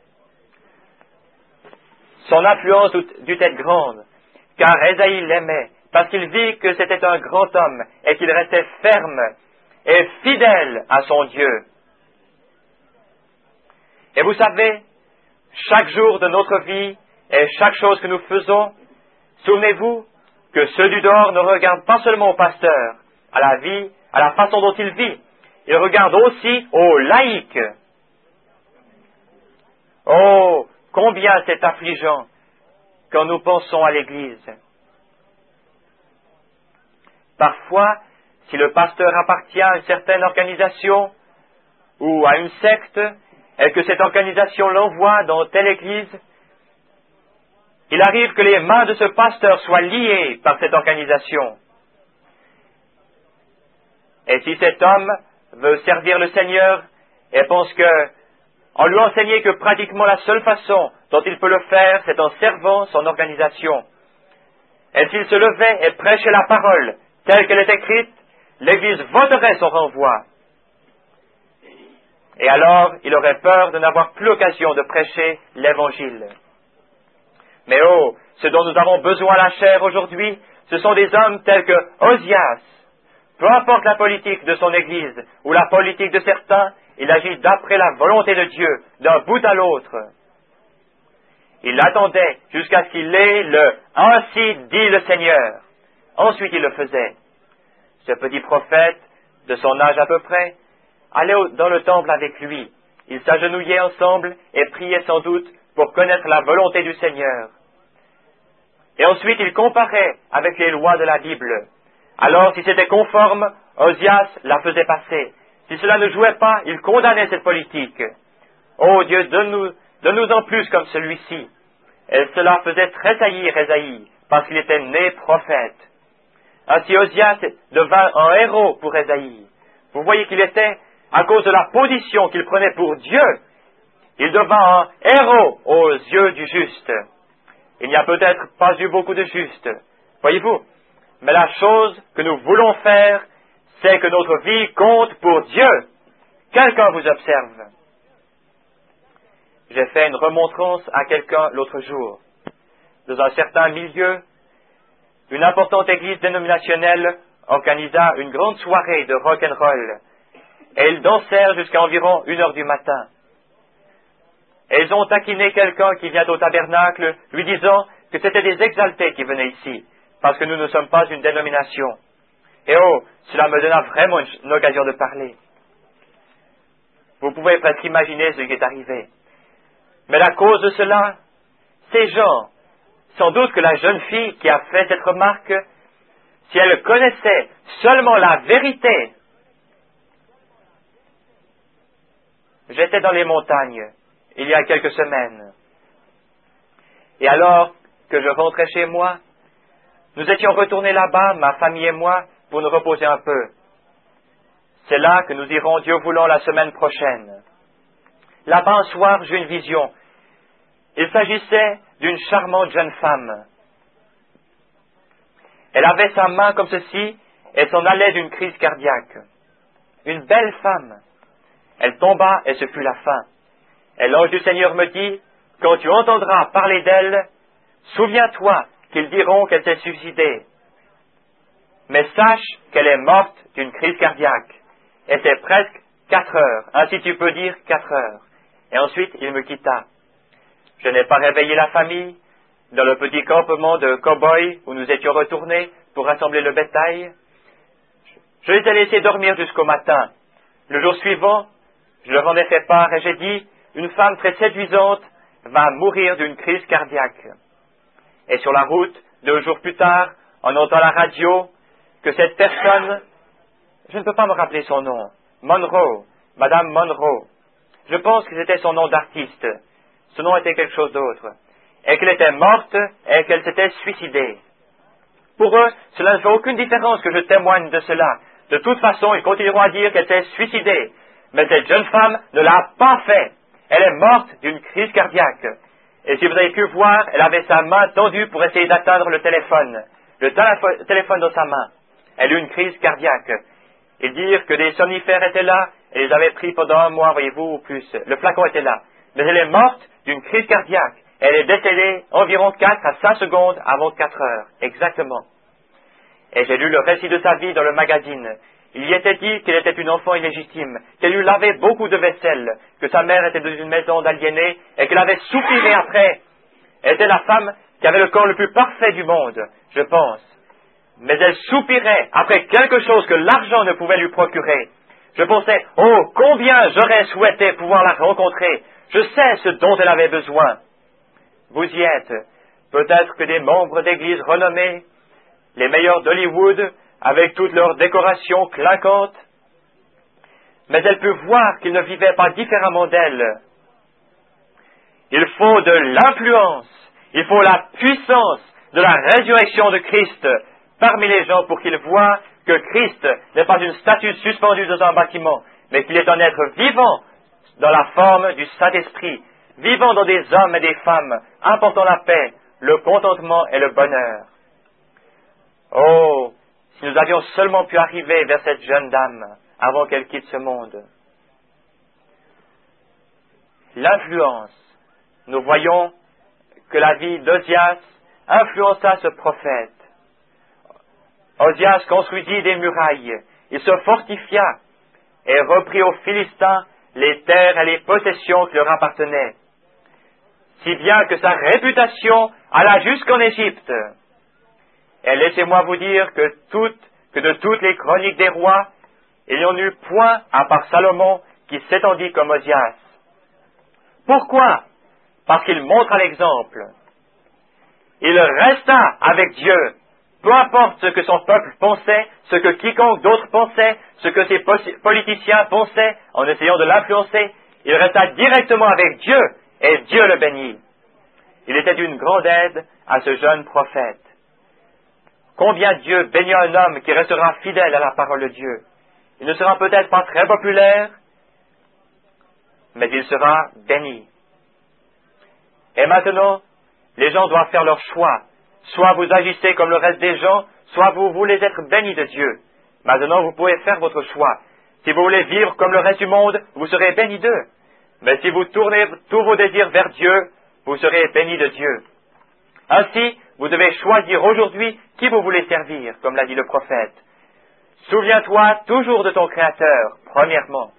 Son influence dut être grande, car Ésaïe l'aimait, parce qu'il vit que c'était un grand homme et qu'il restait ferme et fidèle à son Dieu. Et vous savez, chaque jour de notre vie et chaque chose que nous faisons, souvenez-vous que ceux du dehors ne regardent pas seulement au pasteur, à la vie, à la façon dont il vit, ils regardent aussi aux laïcs. Oh, combien c'est affligeant quand nous pensons à l'Église. Parfois, si le pasteur appartient à une certaine organisation ou à une secte, et que cette organisation l'envoie dans telle église, il arrive que les mains de ce pasteur soient liées par cette organisation. Et si cet homme veut servir le Seigneur et pense que, on lui enseignait que pratiquement la seule façon dont il peut le faire, c'est en servant son organisation. Et s'il se levait et prêchait la parole telle qu'elle est écrite, l'Église voterait son renvoi. Et alors, il aurait peur de n'avoir plus l'occasion de prêcher l'Évangile. Mais oh, ce dont nous avons besoin à la chair aujourd'hui, ce sont des hommes tels que Osias. Peu importe la politique de son Église ou la politique de certains, il agit d'après la volonté de Dieu, d'un bout à l'autre. Il attendait jusqu'à ce qu'il ait le « Ainsi dit le Seigneur ». Ensuite, il le faisait. Ce petit prophète, de son âge à peu près, allait dans le temple avec lui. Ils s'agenouillaient ensemble et priaient sans doute pour connaître la volonté du Seigneur. Et ensuite, il comparait avec les lois de la Bible. Alors, si c'était conforme, Osias la faisait passer. Si cela ne jouait pas, il condamnait cette politique. Oh Dieu, donne-nous en plus comme celui-ci. Et cela faisait tressaillir Ésaïe, parce qu'il était né prophète. Ainsi Osias devint un héros pour Ésaïe. Vous voyez qu'il était, à cause de la position qu'il prenait pour Dieu, il devint un héros aux yeux du juste. Il n'y a peut-être pas eu beaucoup de justes, voyez-vous, mais la chose que nous voulons faire, c'est que notre vie compte pour Dieu. Quelqu'un vous observe. J'ai fait une remontrance à quelqu'un l'autre jour. Dans un certain milieu, une importante église dénominationnelle organisa une grande soirée de rock'n'roll, et ils dansèrent jusqu'à environ 1h du matin. Et ils ont taquiné quelqu'un qui vient au tabernacle, lui disant que c'était des exaltés qui venaient ici, parce que nous ne sommes pas une dénomination. Et oh, cela me donna vraiment une occasion de parler. Vous pouvez presque imaginer ce qui est arrivé. Mais la cause de cela, ces gens, sans doute que la jeune fille qui a fait cette remarque, si elle connaissait seulement la vérité. J'étais dans les montagnes, il y a quelques semaines. Et alors que je rentrais chez moi, nous étions retournés là-bas, ma famille et moi, pour nous reposer un peu. C'est là que nous irons, Dieu voulant, la semaine prochaine. Là-bas, un soir, j'eus une vision. Il s'agissait d'une charmante jeune femme. Elle avait sa main comme ceci et s'en allait d'une crise cardiaque. Une belle femme. Elle tomba et ce fut la fin. Et l'ange du Seigneur me dit, quand tu entendras parler d'elle, souviens-toi qu'ils diront qu'elle s'est suicidée. Mais sache qu'elle est morte d'une crise cardiaque. Et c'est presque 4 heures, ainsi tu peux dire 4 heures. Et ensuite, il me quitta. Je n'ai pas réveillé la famille dans le petit campement de cow-boys où nous étions retournés pour rassembler le bétail. Je les ai laissés dormir jusqu'au matin. Le jour suivant, je leur en ai fait part et j'ai dit, une femme très séduisante va mourir d'une crise cardiaque. Et sur la route, 2 jours plus tard, on entend la radio que cette personne, je ne peux pas me rappeler son nom, Monroe, Madame Monroe, je pense que c'était son nom d'artiste, ce nom était quelque chose d'autre, et qu'elle était morte et qu'elle s'était suicidée. Pour eux, cela ne fait aucune différence que je témoigne de cela. De toute façon, ils continueront à dire qu'elle s'est suicidée. Mais cette jeune femme ne l'a pas fait. Elle est morte d'une crise cardiaque. Et si vous avez pu voir, elle avait sa main tendue pour essayer d'atteindre le téléphone dans sa main. Elle eut une crise cardiaque. Ils dirent que des somnifères étaient là, et les avaient pris pendant 1 mois, voyez-vous, ou plus. Le flacon était là. Mais elle est morte d'une crise cardiaque. Elle est décédée environ 4 à 5 secondes avant 4 heures, exactement. Et j'ai lu le récit de sa vie dans le magazine. Il y était dit qu'elle était une enfant illégitime, qu'elle eût lavé beaucoup de vaisselle, que sa mère était dans une maison d'aliénés, et qu'elle avait soupiré après. Elle était la femme qui avait le corps le plus parfait du monde, je pense. Mais elle soupirait après quelque chose que l'argent ne pouvait lui procurer. Je pensais, oh, combien j'aurais souhaité pouvoir la rencontrer. Je sais ce dont elle avait besoin. Vous y êtes. Peut-être que des membres d'église renommés, les meilleurs d'Hollywood, avec toutes leurs décorations clinquantes. Mais elle peut voir qu'ils ne vivaient pas différemment d'elle. Il faut de l'influence, il faut la puissance de la résurrection de Christ parmi les gens pour qu'ils voient que Christ n'est pas une statue suspendue dans un bâtiment, mais qu'il est un être vivant dans la forme du Saint-Esprit, vivant dans des hommes et des femmes, apportant la paix, le contentement et le bonheur. Oh, si nous avions seulement pu arriver vers cette jeune dame avant qu'elle quitte ce monde. L'influence. Nous voyons que la vie d'Ozias influença ce prophète. Ozias construisit des murailles, il se fortifia et reprit aux Philistins les terres et les possessions qui leur appartenaient, si bien que sa réputation alla jusqu'en Égypte. Et laissez-moi vous dire que de toutes les chroniques des rois, il n'y en eut point, à part Salomon, qui s'étendit comme Ozias. Pourquoi? Parce qu'il montra l'exemple. Il resta avec Dieu, peu importe ce que son peuple pensait, ce que quiconque d'autre pensait, ce que ses politiciens pensaient, en essayant de l'influencer, il resta directement avec Dieu, et Dieu le bénit. Il était d'une grande aide à ce jeune prophète. Combien Dieu bénit un homme qui restera fidèle à la parole de Dieu. Il ne sera peut-être pas très populaire, mais il sera béni. Et maintenant, les gens doivent faire leur choix. Soit vous agissez comme le reste des gens, soit vous voulez être bénis de Dieu. Maintenant, vous pouvez faire votre choix. Si vous voulez vivre comme le reste du monde, vous serez bénis d'eux. Mais si vous tournez tous vos désirs vers Dieu, vous serez bénis de Dieu. Ainsi, vous devez choisir aujourd'hui qui vous voulez servir, comme l'a dit le prophète. Souviens-toi toujours de ton Créateur, premièrement.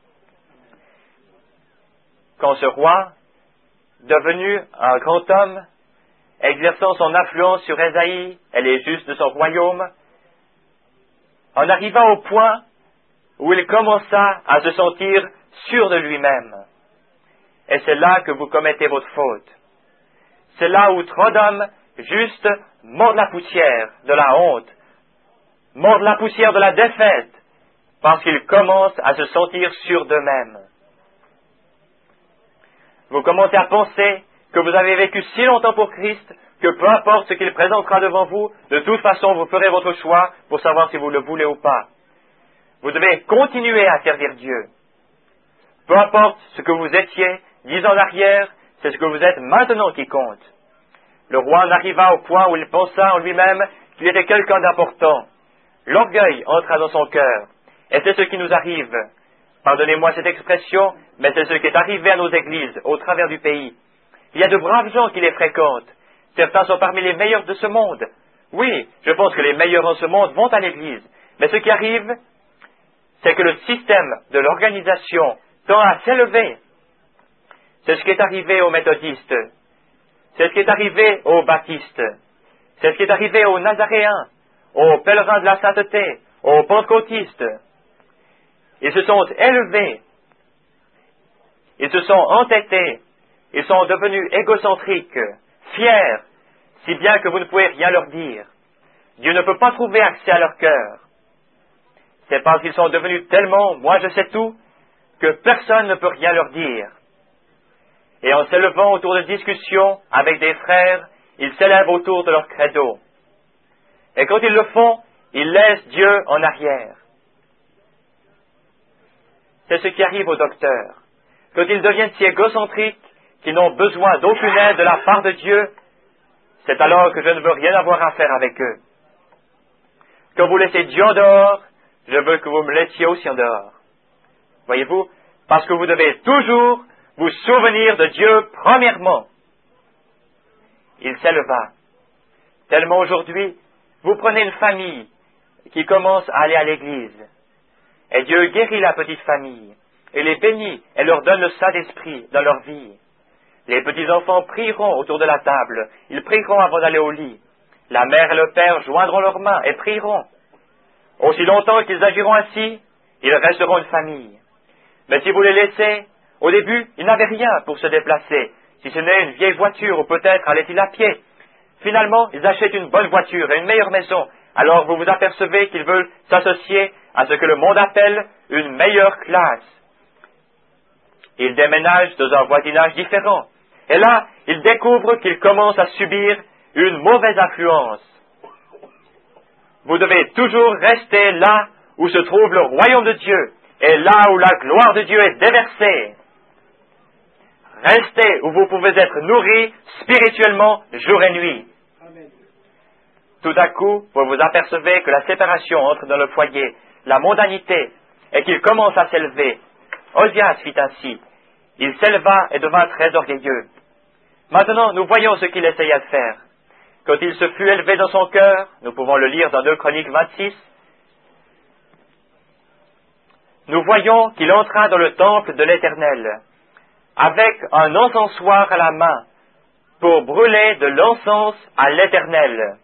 Quand ce roi, devenu un grand homme, exerçant son influence sur Ésaïe et les justes de son royaume, en arriva au point où il commença à se sentir sûr de lui-même. Et c'est là que vous commettez votre faute. C'est là où trop d'hommes justes mordent la poussière de la honte, mordent la poussière de la défaite, parce qu'ils commencent à se sentir sûrs d'eux-mêmes. Vous commencez à penser que vous avez vécu si longtemps pour Christ que peu importe ce qu'il présentera devant vous, de toute façon vous ferez votre choix pour savoir si vous le voulez ou pas. Vous devez continuer à servir Dieu. Peu importe ce que vous étiez 10 ans en arrière, c'est ce que vous êtes maintenant qui compte. Le roi en arriva au point où il pensa en lui-même qu'il était quelqu'un d'important. L'orgueil entra dans son cœur. Et c'est ce qui nous arrive. Pardonnez-moi cette expression, mais c'est ce qui est arrivé à nos églises, au travers du pays. Il y a de braves gens qui les fréquentent. Certains sont parmi les meilleurs de ce monde. Oui, je pense que les meilleurs en ce monde vont à l'église. Mais ce qui arrive, c'est que le système de l'organisation tend à s'élever. C'est ce qui est arrivé aux méthodistes. C'est ce qui est arrivé aux baptistes. C'est ce qui est arrivé aux nazaréens, aux pèlerins de la sainteté, aux pentecôtistes. Ils se sont élevés. Ils se sont entêtés. Ils sont devenus égocentriques, fiers, si bien que vous ne pouvez rien leur dire. Dieu ne peut pas trouver accès à leur cœur. C'est parce qu'ils sont devenus tellement « moi je sais tout » que personne ne peut rien leur dire. Et en s'élevant autour de discussions avec des frères, ils s'élèvent autour de leur credo. Et quand ils le font, ils laissent Dieu en arrière. C'est ce qui arrive aux docteurs. Quand ils deviennent si égocentriques qu'ils n'ont besoin d'aucune aide de la part de Dieu, c'est alors que je ne veux rien avoir à faire avec eux. Quand vous laissez Dieu en dehors, je veux que vous me laissiez aussi en dehors. Voyez-vous, parce que vous devez toujours vous souvenir de Dieu premièrement. Il s'éleva. Tellement aujourd'hui, vous prenez une famille qui commence à aller à l'église. Et Dieu guérit la petite famille, et les bénit, et leur donne le Saint-Esprit dans leur vie. Les petits-enfants prieront autour de la table, ils prieront avant d'aller au lit. La mère et le père joindront leurs mains et prieront. Aussi longtemps qu'ils agiront ainsi, ils resteront une famille. Mais si vous les laissez, au début, ils n'avaient rien pour se déplacer, si ce n'est une vieille voiture ou peut-être allaient-ils à pied. Finalement, ils achètent une bonne voiture et une meilleure maison. Alors vous vous apercevez qu'ils veulent s'associer à ce que le monde appelle une meilleure classe. Ils déménagent dans un voisinage différent. Et là, ils découvrent qu'ils commencent à subir une mauvaise influence. Vous devez toujours rester là où se trouve le royaume de Dieu et là où la gloire de Dieu est déversée. Restez où vous pouvez être nourris spirituellement jour et nuit. Tout à coup, vous vous apercevez que la séparation entre dans le foyer, la mondanité, et qu'il commence à s'élever. Osias fit ainsi. Il s'éleva et devint très orgueilleux. Maintenant, nous voyons ce qu'il essaya de faire. Quand il se fut élevé dans son cœur, nous pouvons le lire dans 2 Chroniques 26, nous voyons qu'il entra dans le temple de l'Éternel, avec un encensoir à la main, pour brûler de l'encens à l'Éternel.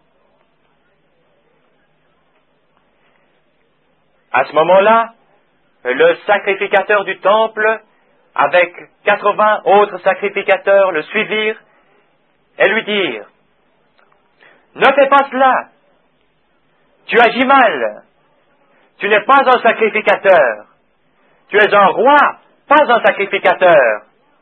À ce moment-là, le sacrificateur du temple, avec 80 autres sacrificateurs, le suivirent et lui dirent, « Ne fais pas cela, tu agis mal, tu n'es pas un sacrificateur, tu es un roi, pas un sacrificateur. »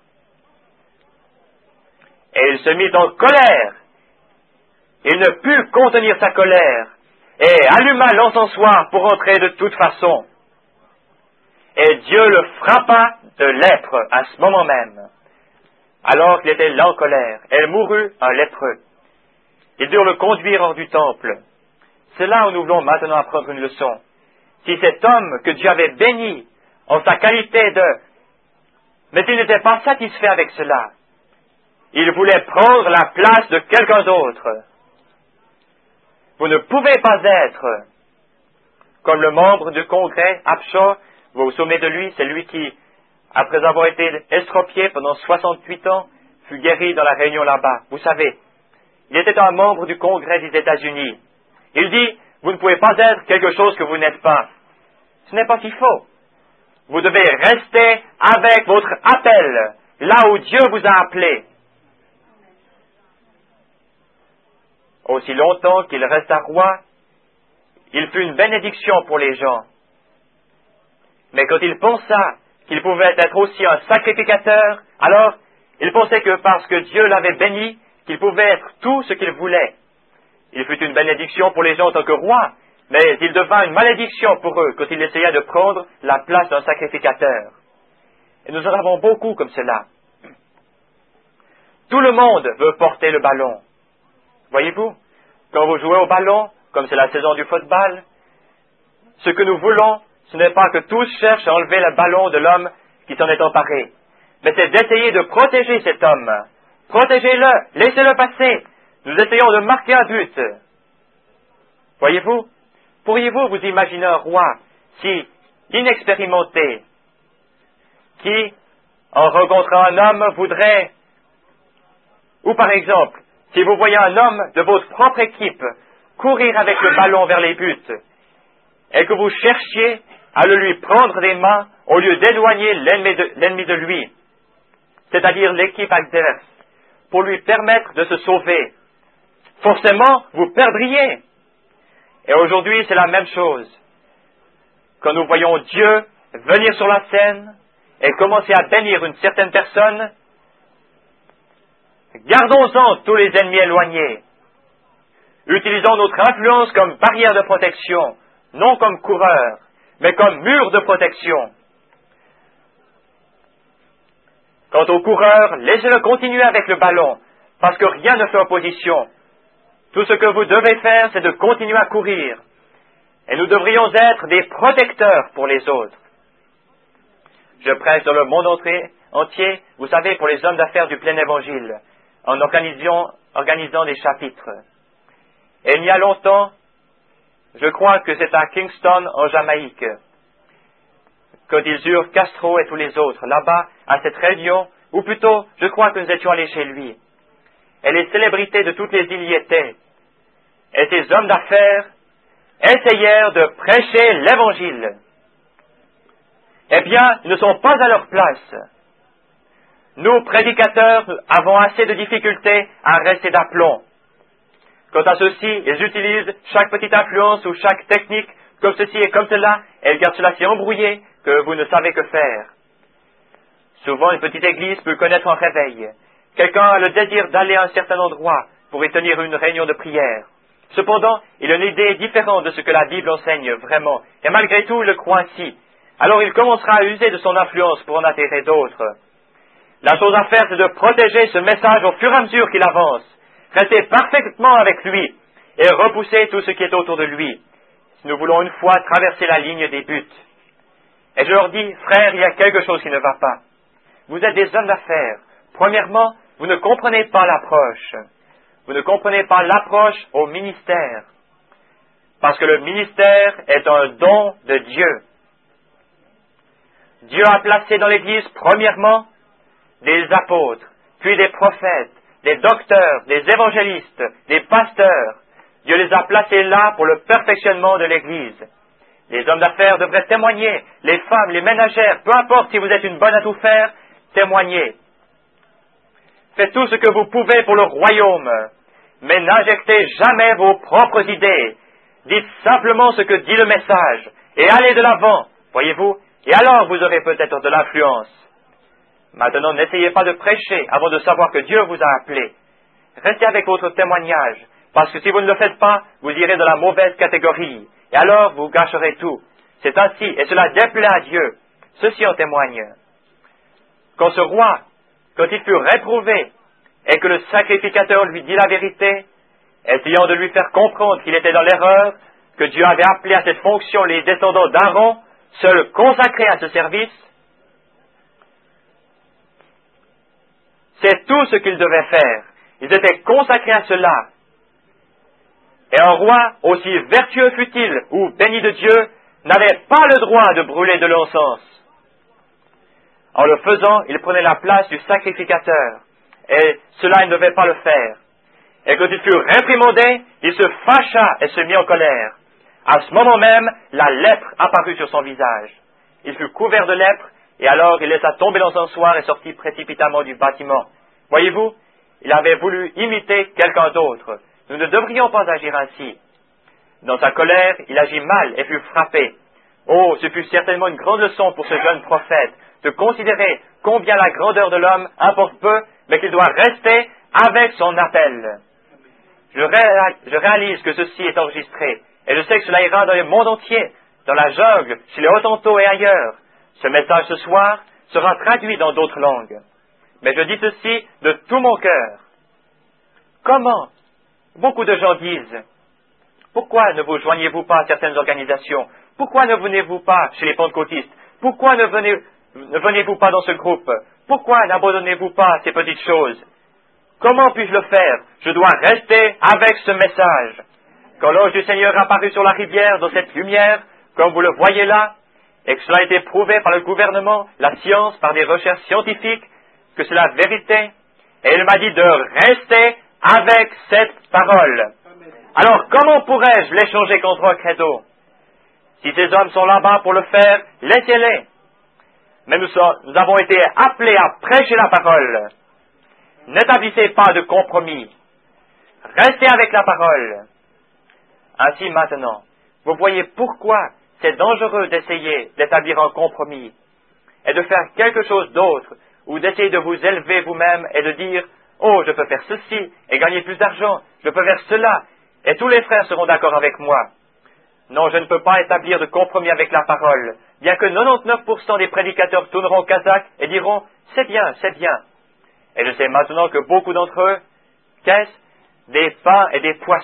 Et il se mit en colère. Il ne put contenir sa colère et alluma l'encensoir pour entrer de toute façon. Et Dieu le frappa de lèpre à ce moment même, alors qu'il était là en colère. Elle mourut un lépreux. Ils durent le conduire hors du temple. C'est là où nous voulons maintenant apprendre une leçon. Si cet homme que Dieu avait béni en sa qualité de... Mais il n'était pas satisfait avec cela. Il voulait prendre la place de quelqu'un d'autre. Vous ne pouvez pas être comme le membre du congrès, Abshor. Vous vous souvenez de lui, c'est lui qui, après avoir été estropié pendant 68 ans, fut guéri dans la réunion là-bas. Vous savez, il était un membre du congrès des États-Unis. Il dit, vous ne pouvez pas être quelque chose que vous n'êtes pas. Ce n'est pas si faux. Vous devez rester avec votre appel, là où Dieu vous a appelé. Aussi longtemps qu'il resta roi, il fut une bénédiction pour les gens. Mais quand il pensa qu'il pouvait être aussi un sacrificateur, alors il pensait que parce que Dieu l'avait béni, qu'il pouvait être tout ce qu'il voulait. Il fut une bénédiction pour les gens en tant que roi, mais il devint une malédiction pour eux quand il essaya de prendre la place d'un sacrificateur. Et nous en avons beaucoup comme cela. Tout le monde veut porter le ballon. Voyez-vous, quand vous jouez au ballon, comme c'est la saison du football, ce que nous voulons, ce n'est pas que tous cherchent à enlever le ballon de l'homme qui s'en est emparé, mais c'est d'essayer de protéger cet homme. Protégez-le, laissez-le passer. Nous essayons de marquer un but. Voyez-vous, pourriez-vous vous imaginer un roi si inexpérimenté, qui, en rencontrant un homme, voudrait, ou par exemple, si vous voyez un homme de votre propre équipe courir avec le ballon vers les buts, et que vous cherchiez à le lui prendre des mains au lieu d'éloigner l'ennemi de lui, c'est-à-dire l'équipe adverse, pour lui permettre de se sauver, forcément, vous perdriez. Et aujourd'hui, c'est la même chose. Quand nous voyons Dieu venir sur la scène et commencer à bénir une certaine personne, gardons-en tous les ennemis éloignés. Utilisons notre influence comme barrière de protection, non comme coureur, mais comme mur de protection. Quant au coureur, laissez-le continuer avec le ballon, parce que rien ne fait opposition. Tout ce que vous devez faire, c'est de continuer à courir. Et nous devrions être des protecteurs pour les autres. Je prêche dans le monde entier, vous savez, pour les hommes d'affaires du plein évangile, en organisant des chapitres. Et il y a longtemps, je crois que c'est à Kingston, en Jamaïque, quand ils eurent Castro et tous les autres, là-bas, à cette réunion, ou plutôt, je crois que nous étions allés chez lui. Et les célébrités de toutes les îles y étaient. Et ces hommes d'affaires essayèrent de prêcher l'Évangile. Eh bien, ils ne sont pas à leur place. Nous, prédicateurs, avons assez de difficultés à rester d'aplomb. Quant à ceux-ci, ils utilisent chaque petite influence ou chaque technique, comme ceci et comme cela, et ils gardent cela si embrouillé que vous ne savez que faire. Souvent, une petite église peut connaître un réveil. Quelqu'un a le désir d'aller à un certain endroit pour y tenir une réunion de prière. Cependant, il a une idée différente de ce que la Bible enseigne vraiment, et malgré tout, il le croit ainsi. Alors il commencera à user de son influence pour en attirer d'autres. La chose à faire, c'est de protéger ce message au fur et à mesure qu'il avance. Rester parfaitement avec lui et repousser tout ce qui est autour de lui, si nous voulons une fois traverser la ligne des buts. Et je leur dis, frères, il y a quelque chose qui ne va pas. Vous êtes des hommes d'affaires. Premièrement, vous ne comprenez pas l'approche. Vous ne comprenez pas l'approche au ministère. Parce que le ministère est un don de Dieu. Dieu a placé dans l'Église, premièrement, des apôtres, puis des prophètes, des docteurs, des évangélistes, des pasteurs. Dieu les a placés là pour le perfectionnement de l'Église. Les hommes d'affaires devraient témoigner, les femmes, les ménagères, peu importe si vous êtes une bonne à tout faire, témoignez. Faites tout ce que vous pouvez pour le royaume, mais n'injectez jamais vos propres idées. Dites simplement ce que dit le message, et allez de l'avant, voyez-vous, et alors vous aurez peut-être de l'influence. Maintenant, n'essayez pas de prêcher avant de savoir que Dieu vous a appelé. Restez avec votre témoignage, parce que si vous ne le faites pas, vous irez dans la mauvaise catégorie, et alors vous gâcherez tout. C'est ainsi, et cela déplaît à Dieu. Ceci en témoigne. Quand ce roi, quand il fut réprouvé, et que le sacrificateur lui dit la vérité, essayant de lui faire comprendre qu'il était dans l'erreur, que Dieu avait appelé à cette fonction les descendants d'Aaron, seuls consacrés à ce service, c'est tout ce qu'ils devaient faire. Ils étaient consacrés à cela. Et un roi, aussi vertueux fût-il ou béni de Dieu, n'avait pas le droit de brûler de l'encens. En le faisant, il prenait la place du sacrificateur, et cela il ne devait pas le faire. Et quand il fut réprimandé, il se fâcha et se mit en colère. À ce moment même, la lèpre apparut sur son visage. Il fut couvert de lèpre, et alors il laissa tomber l'encensoir et sortit précipitamment du bâtiment. Voyez-vous, il avait voulu imiter quelqu'un d'autre. Nous ne devrions pas agir ainsi. Dans sa colère, il agit mal et fut frappé. Oh, ce fut certainement une grande leçon pour ce jeune prophète, de considérer combien la grandeur de l'homme importe peu, mais qu'il doit rester avec son appel. Je réalise que ceci est enregistré, et je sais que cela ira dans le monde entier, dans la jungle, chez les Hottentots et ailleurs. Ce message ce soir sera traduit dans d'autres langues. Mais je dis ceci de tout mon cœur. Comment? Beaucoup de gens disent, pourquoi ne vous joignez-vous pas à certaines organisations? Pourquoi ne venez-vous pas chez les pentecôtistes? Pourquoi ne venez-vous pas dans ce groupe? Pourquoi n'abandonnez-vous pas ces petites choses? Comment puis-je le faire? Je dois rester avec ce message. Quand l'ange du Seigneur apparut sur la rivière dans cette lumière, comme vous le voyez là, et que cela a été prouvé par le gouvernement, la science, par des recherches scientifiques, que c'est la vérité, et il m'a dit de rester avec cette parole. Alors comment pourrais-je l'échanger contre un credo? Si ces hommes sont là-bas pour le faire, laissez-les. Mais nous avons été appelés à prêcher la parole. N'établissez pas de compromis. Restez avec la parole. Ainsi maintenant, vous voyez pourquoi c'est dangereux d'essayer d'établir un compromis et de faire quelque chose d'autre ou d'essayer de vous élever vous-même et de dire « Oh, je peux faire ceci et gagner plus d'argent, je peux faire cela et tous les frères seront d'accord avec moi. » Non, je ne peux pas établir de compromis avec la parole, bien que 99% des prédicateurs tourneront au kazakh et diront « C'est bien, c'est bien. » Et je sais maintenant que beaucoup d'entre eux, qu'est-ce? Des pains et des poissons,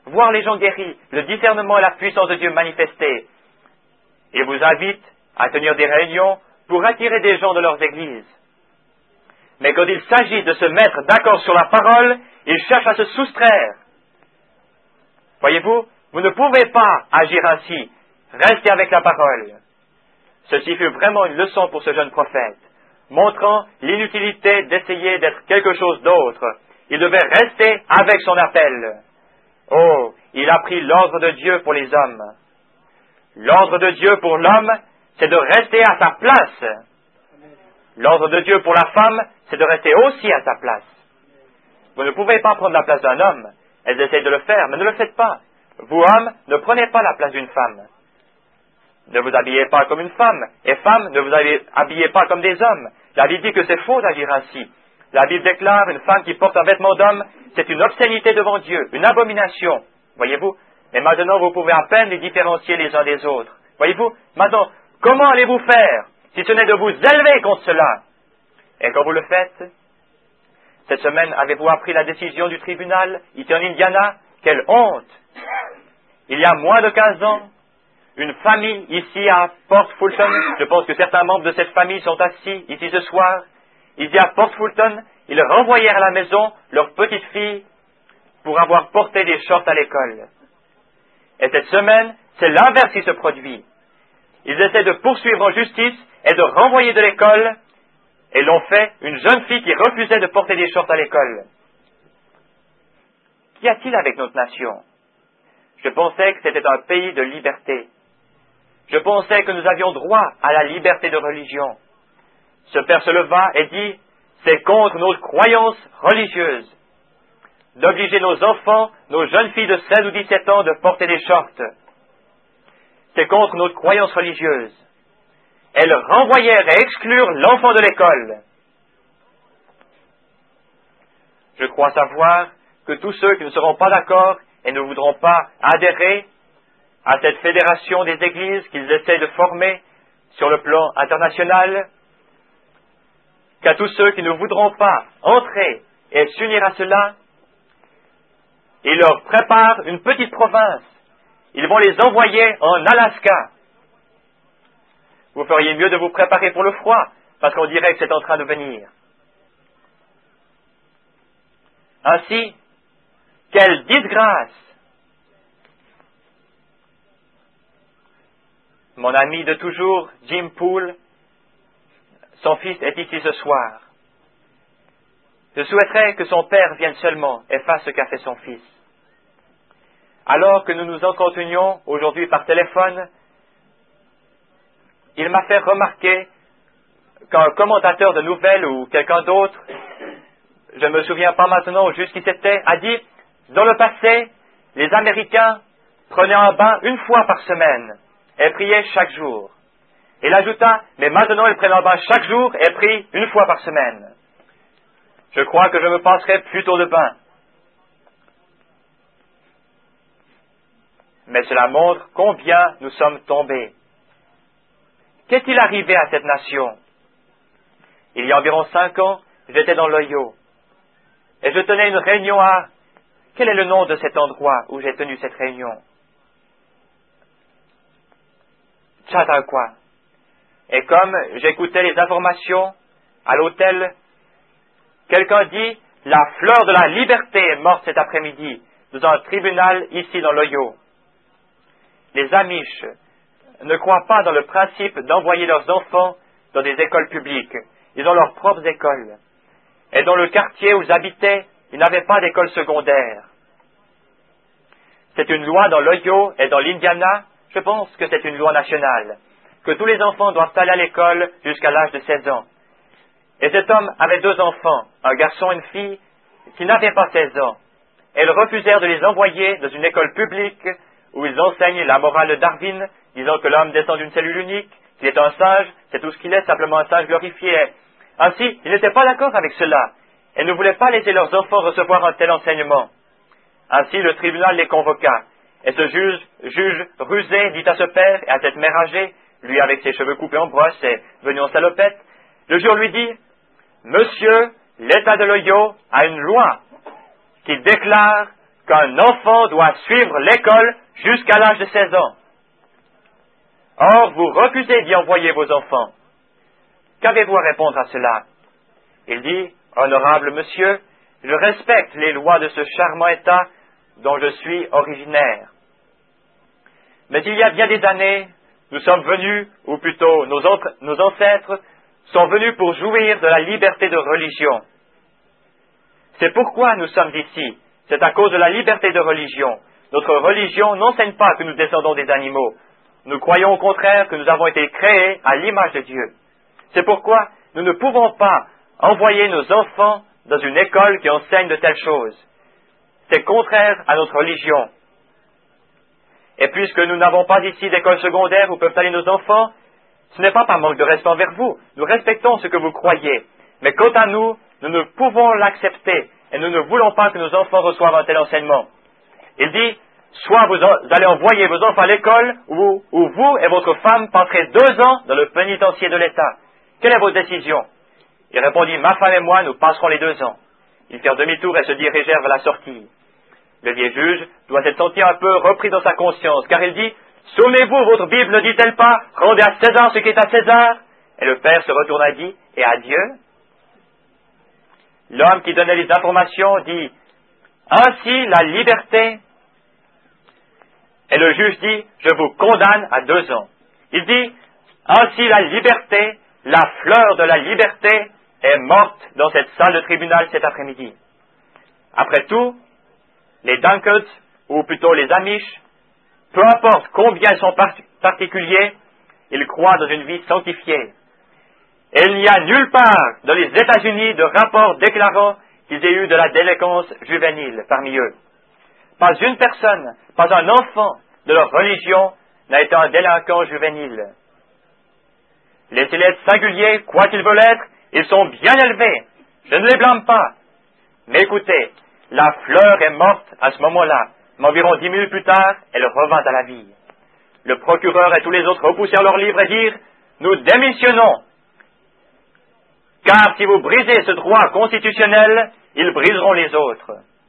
voir les gens guéris, le discernement et la puissance de Dieu manifestés. Il vous invite à tenir des réunions pour attirer des gens de leurs églises. Mais quand il s'agit de se mettre d'accord sur la parole, ils cherchent à se soustraire. Voyez-vous, vous ne pouvez pas agir ainsi. Restez avec la parole. Ceci fut vraiment une leçon pour ce jeune prophète, montrant l'inutilité d'essayer d'être quelque chose d'autre. Il devait rester avec son appel. Oh, il a pris l'ordre de Dieu pour les hommes. L'ordre de Dieu pour l'homme, c'est de rester à sa place. L'ordre de Dieu pour la femme, c'est de rester aussi à sa place. Vous ne pouvez pas prendre la place d'un homme. Elles essayent de le faire, mais ne le faites pas. Vous, hommes, ne prenez pas la place d'une femme. Ne vous habillez pas comme une femme, et femmes, ne vous habillez pas comme des hommes. La Bible dit que c'est faux d'agir ainsi. La Bible déclare une femme qui porte un vêtement d'homme, c'est une obscénité devant Dieu, une abomination. Voyez-vous? Mais maintenant, vous pouvez à peine les différencier les uns des autres. Voyez-vous? Maintenant, comment allez-vous faire si ce n'est de vous élever contre cela? Et quand vous le faites, cette semaine, avez-vous appris la décision du tribunal ici en Indiana? Quelle honte! Il y a moins de 15 ans, une famille ici à Port Fulton, je pense que certains membres de cette famille sont assis ici ce soir, ici à Port Fulton, ils renvoyèrent à la maison leur petite fille pour avoir porté des shorts à l'école. Et cette semaine, c'est l'inverse qui se produit. Ils essaient de poursuivre en justice et de renvoyer de l'école, et l'ont fait une jeune fille qui refusait de porter des shorts à l'école. Qu'y a-t-il avec notre nation? Je pensais que c'était un pays de liberté. Je pensais que nous avions droit à la liberté de religion. Ce père se leva et dit, c'est contre nos croyances religieuses d'obliger nos enfants, nos jeunes filles de 16 ou 17 ans de porter des shorts. C'est contre notre croyance religieuse. Elles renvoyèrent et exclurent l'enfant de l'école. Je crois savoir que tous ceux qui ne seront pas d'accord et ne voudront pas adhérer à cette fédération des églises qu'ils essaient de former sur le plan international, qu'à tous ceux qui ne voudront pas entrer et s'unir à cela, ils leur préparent une petite province. Ils vont les envoyer en Alaska. Vous feriez mieux de vous préparer pour le froid, parce qu'on dirait que c'est en train de venir. Ainsi, quelle disgrâce! Mon ami de toujours, Jim Poole, son fils est ici ce soir. Je souhaiterais que son père vienne seulement et fasse ce qu'a fait son fils. Alors que nous nous entretenions aujourd'hui par téléphone, il m'a fait remarquer qu'un commentateur de nouvelles ou quelqu'un d'autre, je ne me souviens pas maintenant juste qui c'était, a dit, dans le passé, les Américains prenaient un bain une fois par semaine et priaient chaque jour. Il ajouta, mais maintenant ils prennent un bain chaque jour et prient une fois par semaine. Je crois que je me passerai plutôt de bain. Mais cela montre combien nous sommes tombés. Qu'est-il arrivé à cette nation? Il y a environ 5 ans, j'étais dans l'Ohio. Et je tenais une réunion à... Quel est le nom de cet endroit où j'ai tenu cette réunion? Chautauqua. Et comme j'écoutais les informations à l'hôtel, quelqu'un dit, la fleur de la liberté est morte cet après-midi dans un tribunal ici dans l'Ohio. Les Amish ne croient pas dans le principe d'envoyer leurs enfants dans des écoles publiques. Ils ont leurs propres écoles. Et dans le quartier où ils habitaient, ils n'avaient pas d'école secondaire. C'est une loi dans l'Ohio et dans l'Indiana, je pense que c'est une loi nationale, que tous les enfants doivent aller à l'école jusqu'à l'âge de 16 ans. Et cet homme avait 2 enfants, un garçon et une fille, qui n'avaient pas 16 ans. Et ils refusèrent de les envoyer dans une école publique où ils enseignent la morale de Darwin, disant que l'homme descend d'une cellule unique, qu'il est un singe, c'est tout ce qu'il est, simplement un singe glorifié. Ainsi, ils n'étaient pas d'accord avec cela, et ne voulaient pas laisser leurs enfants recevoir un tel enseignement. Ainsi, le tribunal les convoqua, et ce juge rusé dit à ce père et à cette mère âgée, lui avec ses cheveux coupés en brosse et venu en salopette, le juge lui dit, « Monsieur, l'État de l'Ohio a une loi qui déclare qu'un enfant doit suivre l'école jusqu'à l'âge de 16 ans. Or, vous refusez d'y envoyer vos enfants. Qu'avez-vous à répondre à cela? Il dit, honorable monsieur, je respecte les lois de ce charmant État dont je suis originaire. Mais il y a bien des années, nous sommes venus, ou plutôt nos ancêtres, sont venus pour jouir de la liberté de religion. C'est pourquoi nous sommes ici. C'est à cause de la liberté de religion. Notre religion n'enseigne pas que nous descendons des animaux. Nous croyons au contraire que nous avons été créés à l'image de Dieu. C'est pourquoi nous ne pouvons pas envoyer nos enfants dans une école qui enseigne de telles choses. C'est contraire à notre religion. Et puisque nous n'avons pas ici d'école secondaire où peuvent aller nos enfants, ce n'est pas par manque de respect envers vous. Nous respectons ce que vous croyez. Mais quant à nous, nous ne pouvons l'accepter et nous ne voulons pas que nos enfants reçoivent un tel enseignement. Il dit, soit vous allez envoyer vos enfants à l'école ou vous et votre femme passerez 2 ans dans le pénitencier de l'État. Quelle est votre décision? Il répondit, ma femme et moi, nous passerons les 2 ans. Ils firent demi-tour et se dirigèrent vers la sortie. Le vieil juge doit s'être senti un peu repris dans sa conscience, car il dit, souvenez-vous, votre Bible ne dit-elle pas, rendez à César ce qui est à César? Et le père se retourna et dit, et à Dieu? L'homme qui donnait les informations dit, ainsi la liberté. Et le juge dit, je vous condamne à 2 ans. Il dit, ainsi la liberté, la fleur de la liberté, est morte dans cette salle de tribunal cet après-midi. Après tout, les Dunkards, ou plutôt les Amish, peu importe combien ils sont particuliers, ils croient dans une vie sanctifiée. Et il n'y a nulle part dans les États-Unis de rapport déclarant qu'ils aient eu de la délinquance juvénile parmi eux. Pas une personne, pas un enfant de leur religion n'a été un délinquant juvénile. Laissez-les être singuliers, quoi qu'ils veulent être, ils sont bien élevés. Je ne les blâme pas. Mais écoutez, la fleur est morte à ce moment-là, mais environ 10 minutes plus tard, elle revint à la vie. Le procureur et tous les autres repoussèrent leurs livres et dirent, nous démissionnons. Car si vous brisez ce droit constitutionnel, ils briseront les autres.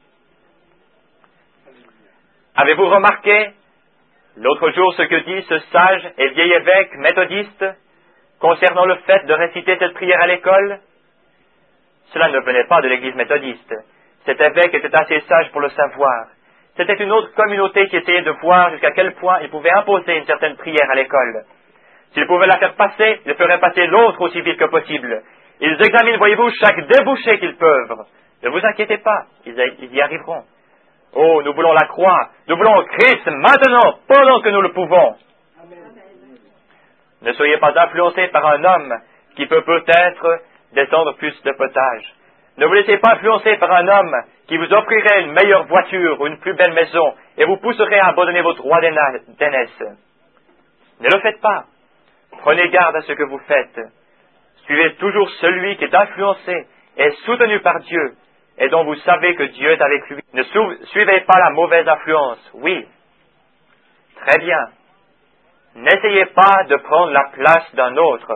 Avez-vous remarqué l'autre jour ce que dit ce sage et vieil évêque méthodiste concernant le fait de réciter cette prière à l'école? Cela ne venait pas de l'Église méthodiste. Cet évêque était assez sage pour le savoir. C'était une autre communauté qui essayait de voir jusqu'à quel point il pouvait imposer une certaine prière à l'école. S'il pouvait la faire passer, il ferait passer l'autre aussi vite que possible. Ils examinent, voyez-vous, chaque débouché qu'ils peuvent. Ne vous inquiétez pas, ils y arriveront. Oh, nous voulons la croix, nous voulons Christ maintenant, pendant que nous le pouvons. Amen. Ne soyez pas influencés par un homme qui peut peut-être descendre plus de potage. Ne vous laissez pas influencer par un homme qui vous offrirait une meilleure voiture ou une plus belle maison et vous pousserait à abandonner vos droits d'aînesse. Ne le faites pas. Prenez garde à ce que vous faites. Suivez toujours celui qui est influencé et soutenu par Dieu et dont vous savez que Dieu est avec lui. Ne suivez pas la mauvaise influence. Oui. Très bien. N'essayez pas de prendre la place d'un autre.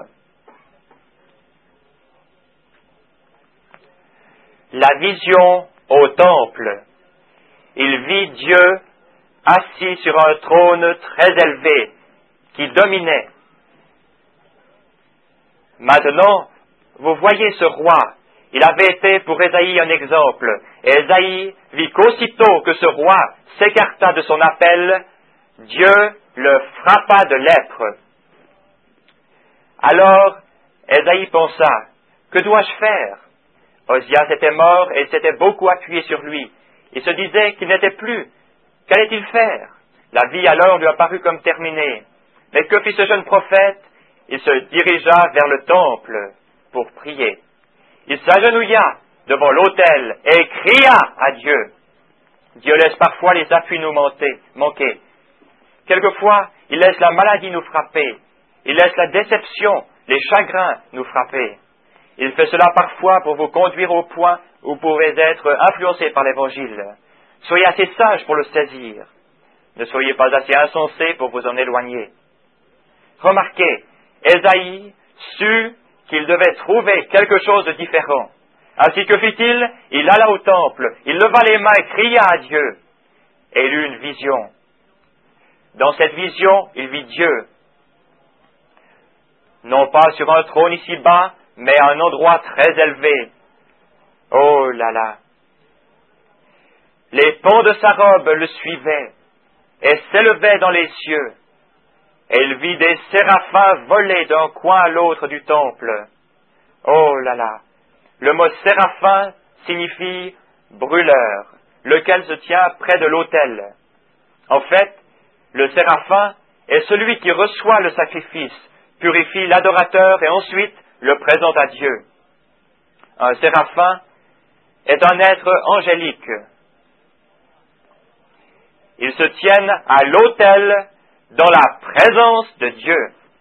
La vision au temple. Il vit Dieu assis sur un trône très élevé qui dominait. Maintenant, vous voyez ce roi. Il avait été pour Ésaïe un exemple. Et Ésaïe vit qu'aussitôt que ce roi s'écarta de son appel, Dieu le frappa de lèpre. Alors, Ésaïe pensa, que dois-je faire? Osias était mort et il s'était beaucoup appuyé sur lui. Il se disait qu'il n'était plus. Qu'allait-il faire? La vie alors lui apparut comme terminée. Mais que fit ce jeune prophète? Il se dirigea vers le temple pour prier. Il s'agenouilla devant l'autel et cria à Dieu. Dieu laisse parfois les appuis nous manquer. Quelquefois, il laisse la maladie nous frapper. Il laisse la déception, les chagrins nous frapper. Il fait cela parfois pour vous conduire au point où vous pouvez être influencé par l'Évangile. Soyez assez sage pour le saisir. Ne soyez pas assez insensé pour vous en éloigner. Remarquez, Ésaïe sut qu'il devait trouver quelque chose de différent. Ainsi que fit-il? Il alla au temple, il leva les mains et cria à Dieu. et il eut une vision. Dans cette vision, il vit Dieu, non pas sur un trône ici-bas, mais à un endroit très élevé. Oh là là! Les pans de sa robe le suivaient et s'élevaient dans les cieux, et il vit des séraphins voler d'un coin à l'autre du temple. Oh là là! Le mot séraphin signifie brûleur, lequel se tient près de l'autel. En fait, le séraphin est celui qui reçoit le sacrifice, purifie l'adorateur et ensuite le présente à Dieu. Un séraphin est un être angélique. Ils se tiennent à l'autel dans la présence de Dieu.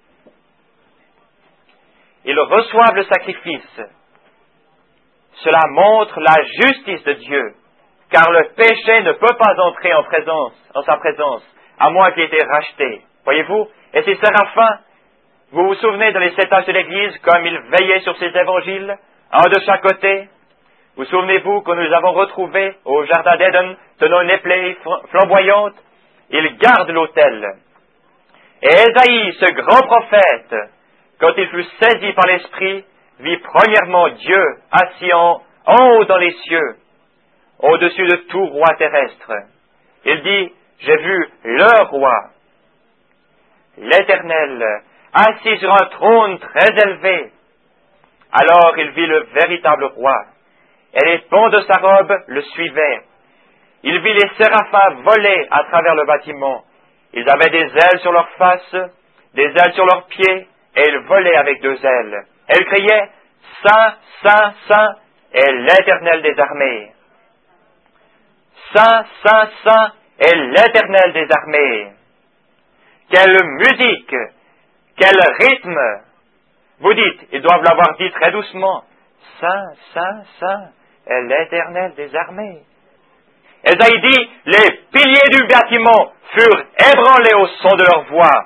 Ils reçoivent le sacrifice. Cela montre la justice de Dieu, car le péché ne peut pas entrer en sa présence, à moins qu'il ait été racheté. Voyez-vous? Et ces séraphins, vous vous souvenez dans les 7 âges de l'Église, comme ils veillaient sur ces évangiles, un de chaque côté? Vous souvenez-vous que nous avons retrouvé au jardin d'Éden, tenant une épée flamboyante? Ils gardent l'autel. Et Ésaïe, ce grand prophète, quand il fut saisi par l'Esprit, vit premièrement Dieu assis en haut dans les cieux, au-dessus de tout roi terrestre. Il dit, j'ai vu le roi, l'Éternel, assis sur un trône très élevé. Alors il vit le véritable roi, et les pans de sa robe le suivaient. Il vit les séraphins voler à travers le bâtiment. Ils avaient des ailes sur leurs faces, des ailes sur leurs pieds, et ils volaient avec 2 ailes. Et ils criaient, Saint, Saint, Saint est l'Éternel des armées. Saint, Saint, Saint est l'Éternel des armées. Quelle musique, quel rythme! Vous dites, ils doivent l'avoir dit très doucement, Saint, Saint, Saint est l'Éternel des armées. Ésaïe dit, les piliers du bâtiment furent ébranlés au son de leur voix.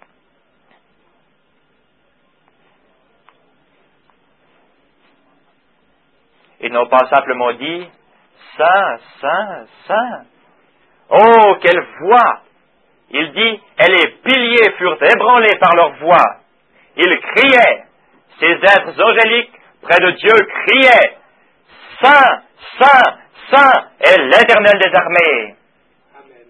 Ils n'ont pas simplement dit, Saint, Saint, Saint. Oh, quelle voix! Il dit, et les piliers furent ébranlés par leur voix. Ils criaient, ces êtres angéliques près de Dieu criaient, Saint, Saint, Saint est l'Éternel des armées. Amen.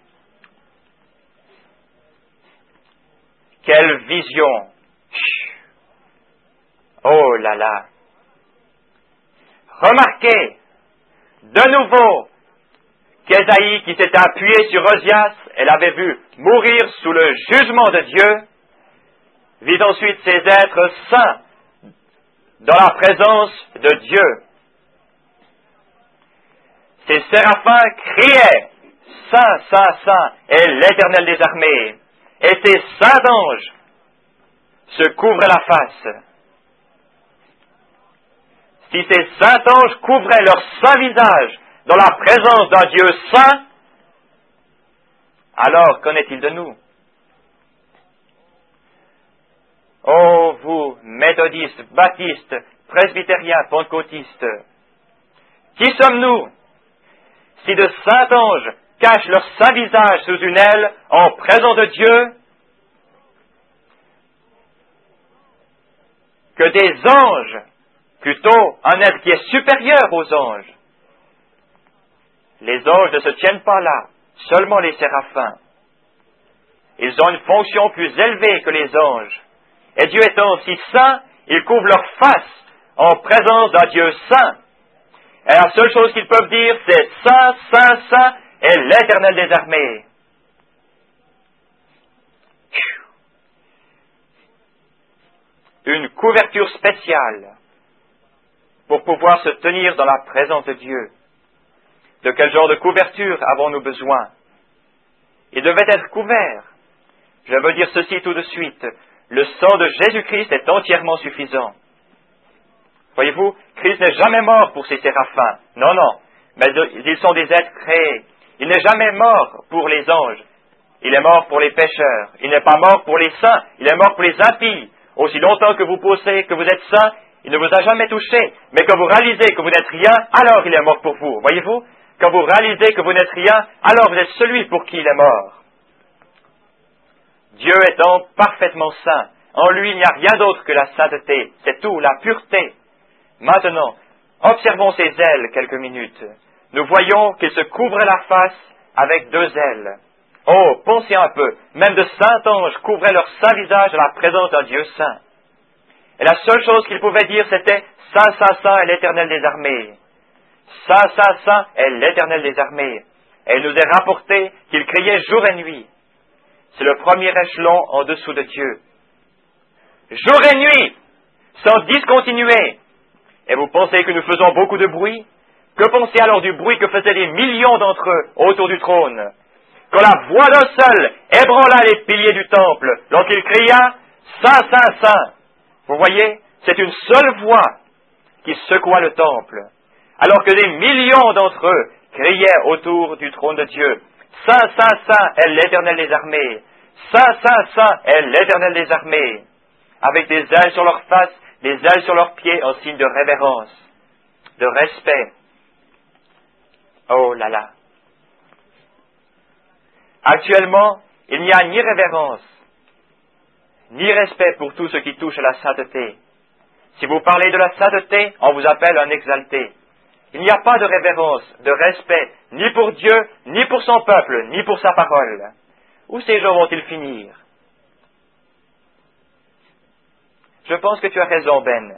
Quelle vision! Oh là là! Remarquez, de nouveau, qu'Ésaïe, qui s'était appuyé sur Osias, elle avait vu mourir sous le jugement de Dieu, vit ensuite ces êtres saints dans la présence de Dieu. Ces séraphins criaient, Saint, Saint, Saint est l'Éternel des armées, et ces saints anges se couvrent la face. Si ces saints anges couvraient leur saint visage dans la présence d'un Dieu saint, alors qu'en est-il de nous? Oh, vous, méthodistes, baptistes, presbytériens, pentecôtistes, qui sommes-nous si de saints anges cachent leur saint visage sous une aile en présence de Dieu, que des anges, plutôt un être qui est supérieur aux anges? Les anges ne se tiennent pas là, seulement les séraphins. Ils ont une fonction plus élevée que les anges. Et Dieu étant si saint, ils couvrent leur face en présence d'un Dieu saint. Et la seule chose qu'ils peuvent dire, c'est Saint, Saint, Saint est l'Éternel des armées. Une couverture spéciale pour pouvoir se tenir dans la présence de Dieu. De quel genre de couverture avons-nous besoin? Il devait être couvert. Je veux dire ceci tout de suite. Le sang de Jésus-Christ est entièrement suffisant. Voyez-vous, Christ n'est jamais mort pour ces séraphins. Non, non. Mais ils sont des êtres créés. Il n'est jamais mort pour les anges. Il est mort pour les pécheurs. Il n'est pas mort pour les saints. Il est mort pour les impies. Aussi longtemps que vous pensez que vous êtes saint, il ne vous a jamais touché. Mais quand vous réalisez que vous n'êtes rien, alors il est mort pour vous. Voyez-vous? quand vous réalisez que vous n'êtes rien, alors vous êtes celui pour qui il est mort. Dieu étant parfaitement saint, en lui il n'y a rien d'autre que la sainteté, c'est tout, la pureté. Maintenant, observons ses ailes quelques minutes. Nous voyons qu'il se couvrait la face avec 2 ailes. Oh, pensez un peu, même de saints anges couvraient leur saint visage à la présence d'un Dieu saint. Et la seule chose qu'ils pouvaient dire, c'était « Saint, Saint, Saint est l'Éternel des armées. Saint, Saint, Saint est l'Éternel des armées. » Et il nous est rapporté qu'ils criaient jour et nuit. C'est le premier échelon en dessous de Dieu. Jour et nuit, sans discontinuer. Et vous pensez que nous faisons beaucoup de bruit? Que pensez alors du bruit que faisaient des millions d'entre eux autour du trône? Quand la voix d'un seul ébranla les piliers du temple, lorsqu'il cria « Saint, Saint, Saint », vous voyez, c'est une seule voix qui secoua le temple, alors que des millions d'entre eux criaient autour du trône de Dieu « Saint, Saint, Saint est l'Éternel des armées, Saint, Saint, Saint est l'Éternel des armées », avec des ailes sur leur face, des ailes sur leurs pieds en signe de révérence, de respect. Oh là là! Actuellement, il n'y a ni révérence, ni respect pour tout ce qui touche à la sainteté. Si vous parlez de la sainteté, on vous appelle un exalté. Il n'y a pas de révérence, de respect, ni pour Dieu, ni pour son peuple, ni pour sa parole. Où ces gens vont-ils finir? Je pense que tu as raison, Ben.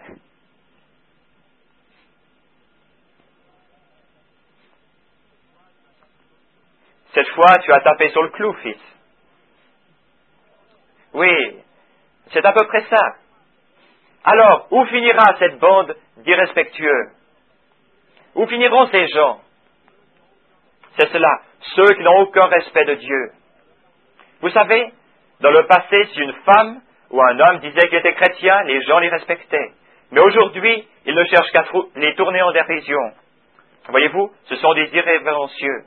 Cette fois, tu as tapé sur le clou, fils. Oui, c'est à peu près ça. Alors, où finira cette bande d'irrespectueux? Où finiront ces gens? C'est cela, ceux qui n'ont aucun respect de Dieu. Vous savez, dans le passé, si une femme ou un homme disait qu'il était chrétien, les gens les respectaient. Mais aujourd'hui, ils ne cherchent qu'à les tourner en dérision. Voyez-vous, ce sont des irrévérencieux.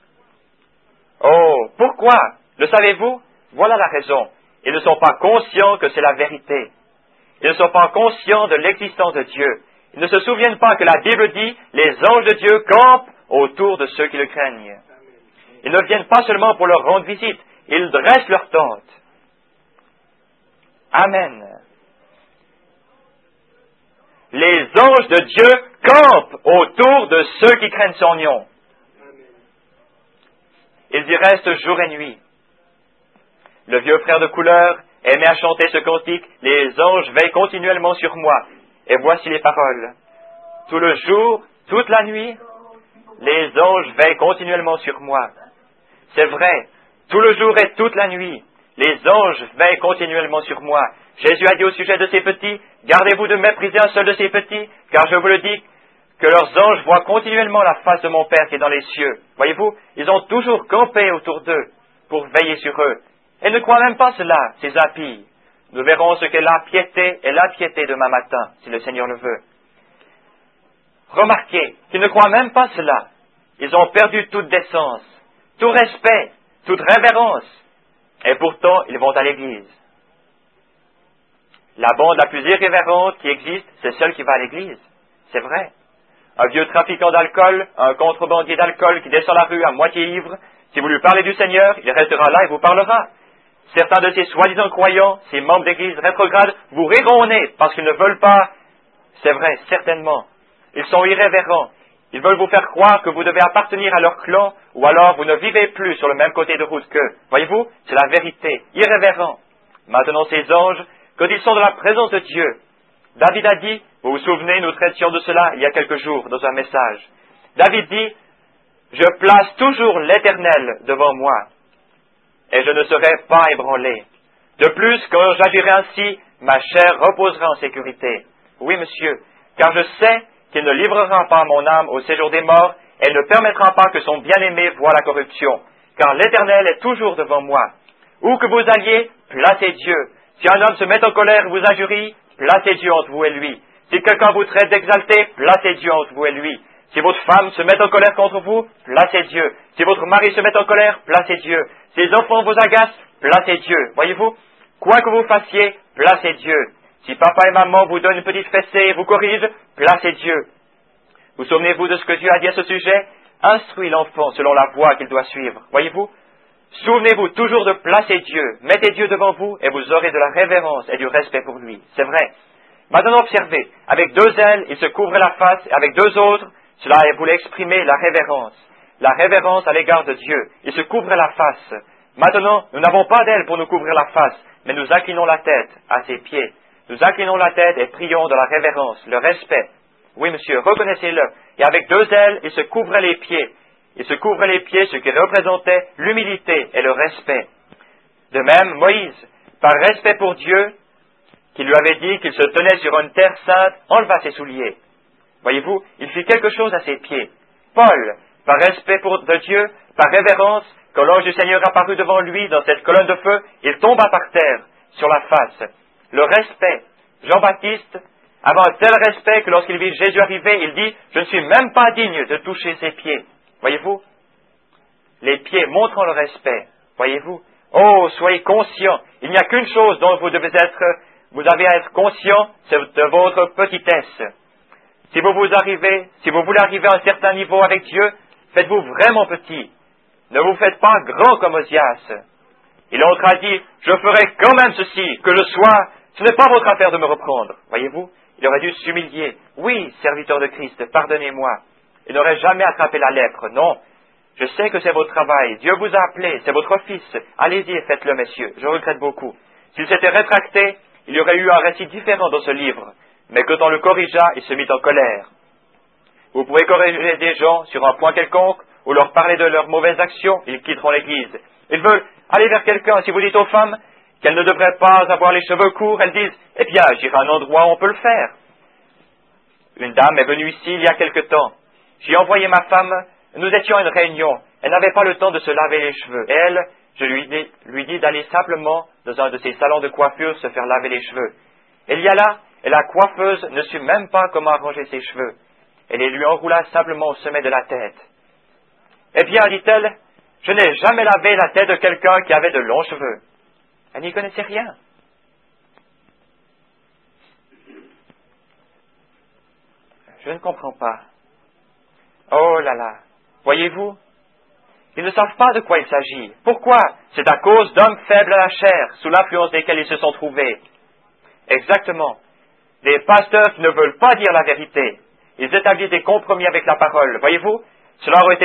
Oh, pourquoi? Le savez-vous? Voilà la raison. Ils ne sont pas conscients que c'est la vérité. Ils ne sont pas conscients de l'existence de Dieu. Ils ne se souviennent pas que la Bible dit « Les anges de Dieu campent autour de ceux qui le craignent ». Ils ne viennent pas seulement pour leur rendre visite, ils dressent leur tente. Amen. Les anges de Dieu campent autour de ceux qui craignent son nom. Ils y restent jour et nuit. Le vieux frère de couleur aimait à chanter ce cantique « Les anges veillent continuellement sur moi ». Et voici les paroles. Tout le jour, toute la nuit, les anges veillent continuellement sur moi. C'est vrai, tout le jour et toute la nuit, les anges veillent continuellement sur moi. Jésus a dit au sujet de ces petits, gardez-vous de mépriser un seul de ces petits, car je vous le dis, que leurs anges voient continuellement la face de mon Père qui est dans les cieux. Voyez-vous, ils ont toujours campé autour d'eux pour veiller sur eux. Et ne croient même pas cela, ces impies. Nous verrons ce qu'est la piété et l'impiété demain matin, si le Seigneur le veut. Remarquez qu'ils ne croient même pas cela. Ils ont perdu toute décence, tout respect, toute révérence. Et pourtant, ils vont à l'église. La bande la plus irrévérente qui existe, c'est celle qui va à l'église. C'est vrai. Un vieux trafiquant d'alcool, un contrebandier d'alcool qui descend la rue à moitié ivre, si vous lui parlez du Seigneur, il restera là et vous parlera. Certains de ces soi-disant croyants, ces membres d'église rétrogrades, vous riront au nez parce qu'ils ne veulent pas. C'est vrai, certainement. Ils sont irrévérents. Ils veulent vous faire croire que vous devez appartenir à leur clan, ou alors vous ne vivez plus sur le même côté de route qu'eux. Voyez-vous, c'est la vérité, irrévérent. Maintenant, ces anges, quand ils sont dans la présence de Dieu, David a dit, vous vous souvenez, nous traitions de cela il y a quelques jours dans un message. David dit, je place toujours l'Éternel devant moi, et je ne serai pas ébranlé. De plus, quand j'agirai ainsi, ma chair reposera en sécurité. Oui, monsieur, car je sais qu'il ne livrera pas mon âme au séjour des morts, et ne permettra pas que son bien-aimé voie la corruption, car l'Éternel est toujours devant moi. Où que vous alliez, placez Dieu. Si un homme se met en colère et vous injurie, placez Dieu entre vous et lui. Si quelqu'un vous traite d'exalté, placez Dieu entre vous et lui. Si votre femme se met en colère contre vous, placez Dieu. Si votre mari se met en colère, placez Dieu. Si les enfants vous agacent, placez Dieu. Voyez-vous, quoi que vous fassiez, placez Dieu. Si papa et maman vous donnent une petite fessée et vous corrigent, placez Dieu. Vous souvenez-vous de ce que Dieu a dit à ce sujet? instruit l'enfant selon la voie qu'il doit suivre. Voyez-vous? Souvenez-vous toujours de placer Dieu. Mettez Dieu devant vous et vous aurez de la révérence et du respect pour lui. C'est vrai. Maintenant, observez. Avec 2 ailes, il se couvrait la face, et avec 2 autres, cela voulait exprimer la révérence. La révérence à l'égard de Dieu. Il se couvrait la face. Maintenant, nous n'avons pas d'ailes pour nous couvrir la face, mais nous inclinons la tête à ses pieds. Nous inclinons la tête et prions de la révérence, le respect. Oui, monsieur, reconnaissez-le. Et avec 2 ailes, il se couvrait les pieds. Il se couvrait les pieds, ce qui représentait l'humilité et le respect. De même, Moïse, par respect pour Dieu, qui lui avait dit qu'il se tenait sur une terre sainte, enleva ses souliers. Voyez-vous, il fit quelque chose à ses pieds. Paul, par respect de Dieu, par révérence, quand l'ange du Seigneur apparut devant lui dans cette colonne de feu, il tomba par terre, sur la face. Le respect. Jean-Baptiste avait un tel respect que lorsqu'il vit Jésus arriver, il dit « Je ne suis même pas digne de toucher ses pieds. » Voyez-vous? Les pieds montrant le respect. Voyez-vous? Oh, soyez conscients. Il n'y a qu'une chose dont vous avez à être conscient, c'est de votre petitesse. Si vous voulez arriver à un certain niveau avec Dieu, faites-vous vraiment petit. Ne vous faites pas grand comme Osias. Et l'autre a dit, je ferai quand même ceci, que je sois, ce n'est pas votre affaire de me reprendre. Voyez-vous? Il aurait dû s'humilier. Oui, serviteur de Christ, pardonnez-moi. Il n'aurait jamais attrapé la lèpre, non. Je sais que c'est votre travail. Dieu vous a appelé, c'est votre fils. Allez-y et faites-le, messieurs. Je regrette beaucoup. S'il s'était rétracté, il y aurait eu un récit différent dans ce livre. Mais quand on le corrigea, il se mit en colère. Vous pouvez corriger des gens sur un point quelconque, ou leur parler de leurs mauvaises actions, ils quitteront l'église. Ils veulent aller vers quelqu'un. Si vous dites aux femmes qu'elles ne devraient pas avoir les cheveux courts, elles disent, eh bien, j'irai à un endroit où on peut le faire. Une dame est venue ici il y a quelque temps. J'ai envoyé ma femme, nous étions à une réunion. Elle n'avait pas le temps de se laver les cheveux. Et elle, je lui dis d'aller simplement dans un de ces salons de coiffure se faire laver les cheveux. Elle y alla, et la coiffeuse ne sut même pas comment arranger ses cheveux. Elle les lui enroula simplement au sommet de la tête. Eh bien, dit-elle, je n'ai jamais lavé la tête de quelqu'un qui avait de longs cheveux. Elle n'y connaissait rien. Je ne comprends pas. Oh là là, voyez-vous, ils ne savent pas de quoi il s'agit. Pourquoi? C'est à cause d'hommes faibles à la chair, sous l'influence desquels ils se sont trouvés. Exactement. Des pasteurs qui ne veulent pas dire la vérité. Ils établissent des compromis avec la parole. Voyez-vous, cela aurait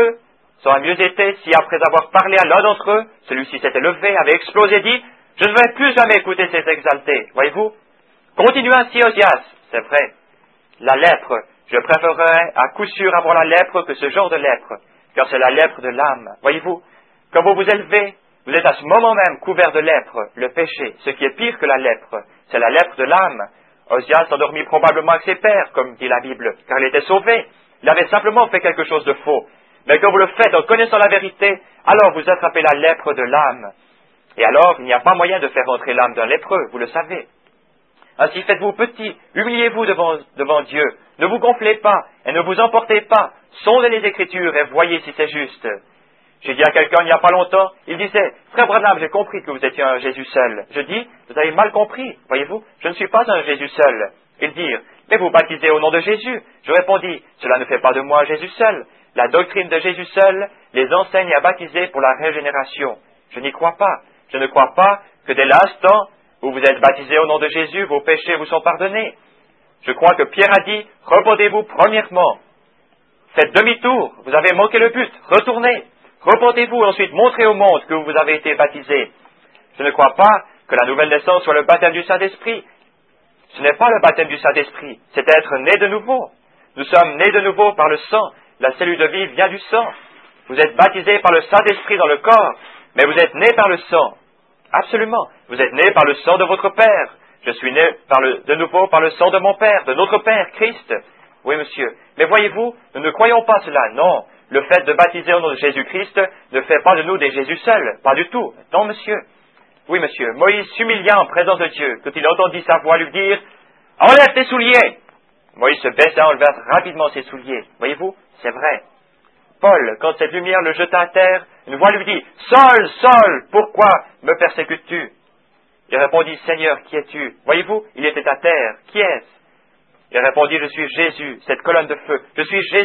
mieux été si après avoir parlé à l'un d'entre eux, celui-ci s'était levé, avait explosé et dit, je ne vais plus jamais écouter ces exaltés. Voyez-vous? Continuez ainsi, Osias. C'est vrai. La lèpre, je préférerais à coup sûr avoir la lèpre que ce genre de lèpre, car c'est la lèpre de l'âme. Voyez-vous, quand vous vous élevez, vous êtes à ce moment même couvert de lèpre, le péché, ce qui est pire que la lèpre, c'est la lèpre de l'âme. Osias s'endormit probablement avec ses pères, comme dit la Bible, car il était sauvé. Il avait simplement fait quelque chose de faux. Mais quand vous le faites en connaissant la vérité, alors vous attrapez la lèpre de l'âme. Et alors, il n'y a pas moyen de faire entrer l'âme d'un lépreux, vous le savez. Ainsi faites-vous petit, humiliez-vous devant Dieu, ne vous gonflez pas et ne vous emportez pas, sondez les Écritures et voyez si c'est juste. J'ai dit à quelqu'un il n'y a pas longtemps, il disait, frère Branham, j'ai compris que vous étiez un Jésus seul. Je dis, vous avez mal compris, voyez-vous, je ne suis pas un Jésus seul. Ils dirent, mais vous baptisez au nom de Jésus. Je répondis, cela ne fait pas de moi un Jésus seul. La doctrine de Jésus seul les enseigne à baptiser pour la régénération. Je n'y crois pas. Je ne crois pas que dès l'instant où vous êtes baptisé au nom de Jésus, vos péchés vous sont pardonnés. Je crois que Pierre a dit, repentez-vous premièrement. Faites demi-tour, vous avez manqué le but, retournez. Repentez-vous et ensuite montrez au monde que vous avez été baptisé. Je ne crois pas que la nouvelle naissance soit le baptême du Saint-Esprit. Ce n'est pas le baptême du Saint-Esprit, c'est être né de nouveau. Nous sommes nés de nouveau par le sang. La cellule de vie vient du sang. Vous êtes baptisés par le Saint-Esprit dans le corps, mais vous êtes nés par le sang. Absolument. Vous êtes nés par le sang de votre Père. Je suis né de nouveau par le sang de mon Père, de notre Père, Christ. Oui, monsieur. Mais voyez-vous, nous ne croyons pas cela. Non. Le fait de baptiser au nom de Jésus-Christ ne fait pas de nous des Jésus seuls. Pas du tout. Non, monsieur. Oui, monsieur. Moïse s'humilia en présence de Dieu quand il entendit sa voix lui dire « Enlève tes souliers !» Moïse se baissa, enleva rapidement ses souliers. Voyez-vous, c'est vrai. Paul, quand cette lumière le jeta à terre, une voix lui dit « Saul, Saul, pourquoi me persécutes-tu » Il répondit « Seigneur, qui es-tu » Voyez-vous, il était à terre. Qui est-ce? Il répondit « Je suis Jésus, cette colonne de feu. Je suis Jésus.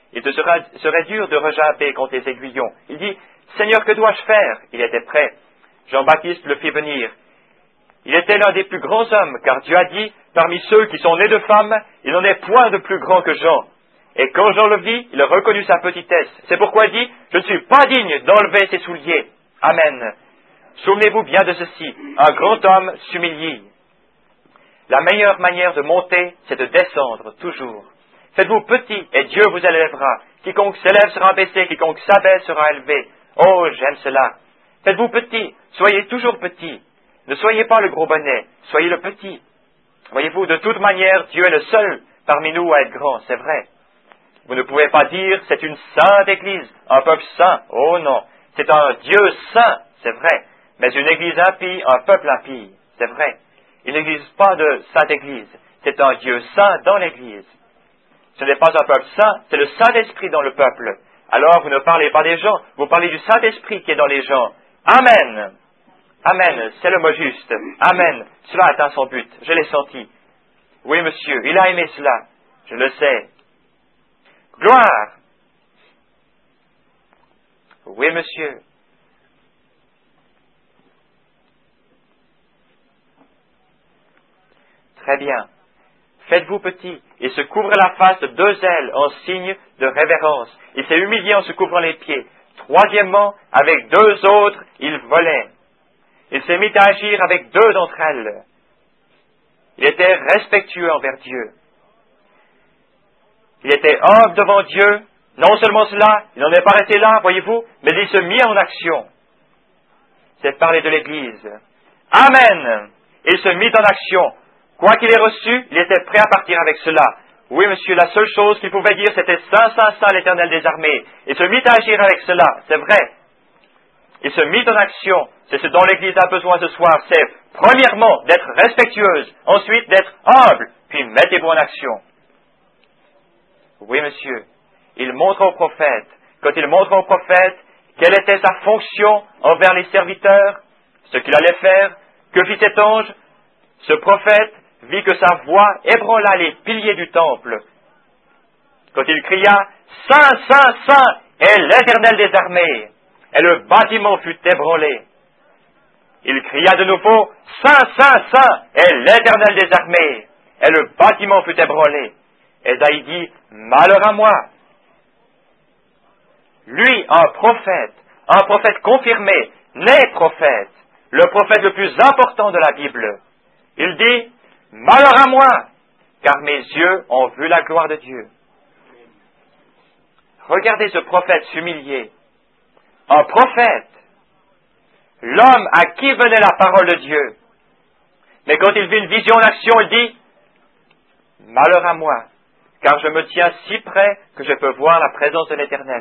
Il te serait dur de rejamper contre les aiguillons. Il dit, Seigneur, que dois-je faire? Il était prêt. Jean-Baptiste le fit venir. Il était l'un des plus grands hommes, car Dieu a dit, parmi ceux qui sont nés de femmes, il n'en est point de plus grand que Jean. Et quand Jean le vit, il reconnut sa petitesse. C'est pourquoi il dit, je ne suis pas digne d'enlever ses souliers. Amen. Souvenez-vous bien de ceci, un grand homme s'humilie. La meilleure manière de monter, c'est de descendre, toujours. Faites-vous petit, et Dieu vous élèvera. Quiconque s'élève sera baissé, quiconque s'abaisse sera élevé. Oh, j'aime cela. Faites-vous petit, soyez toujours petit. Ne soyez pas le gros bonnet, soyez le petit. Voyez-vous, de toute manière, Dieu est le seul parmi nous à être grand, c'est vrai. Vous ne pouvez pas dire, c'est une sainte Église, un peuple saint. Oh non, c'est un Dieu saint, c'est vrai. Mais une Église impie, un peuple impie, c'est vrai. Il n'existe pas de sainte Église, c'est un Dieu saint dans l'Église. Ce n'est pas un peuple saint, c'est le Saint-Esprit dans le peuple. Alors vous ne parlez pas des gens, vous parlez du Saint-Esprit qui est dans les gens. Amen. Amen, c'est le mot juste. Amen, cela atteint son but, je l'ai senti. Oui, monsieur, il a aimé cela, je le sais. Gloire. Oui, monsieur. Très bien. Faites-vous petit. Il se couvre la face de 2 ailes en signe de révérence. Il s'est humilié en se couvrant les pieds. Troisièmement, avec 2 autres, il volait. Il s'est mis à agir avec 2 d'entre elles. Il était respectueux envers Dieu. Il était humble devant Dieu. Non seulement cela, il n'en est pas resté là, voyez-vous, mais il se mit en action. C'est parler de l'Église. Amen. Il se mit en action. Quoi qu'il ait reçu, il était prêt à partir avec cela. Oui, monsieur, la seule chose qu'il pouvait dire, c'était Saint, Saint, Saint, l'Éternel des armées. Il se mit à agir avec cela, c'est vrai. Il se mit en action. C'est ce dont l'Église a besoin ce soir. C'est, premièrement, d'être respectueuse. Ensuite, d'être humble. Puis, mettez-vous en action. Oui, monsieur. Il montre au prophète. Quand il montre au prophète quelle était sa fonction envers les serviteurs, ce qu'il allait faire, que fit cet ange, ce prophète vit que sa voix ébranla les piliers du temple. Quand il cria « Saint, Saint, Saint est l'Éternel des armées !» et le bâtiment fut ébranlé. Il cria de nouveau « Saint, Saint, Saint est l'Éternel des armées !» et le bâtiment fut ébranlé. Ésaïe dit « Malheur à moi !» Lui, un prophète confirmé, né prophète, le prophète le plus important de la Bible. Il dit « Malheur à moi, car mes yeux ont vu la gloire de Dieu. » Regardez ce prophète s'humilier. Un prophète, l'homme à qui venait la parole de Dieu. Mais quand il vit une vision en action, il dit « Malheur à moi, car je me tiens si près que je peux voir la présence de l'Éternel. »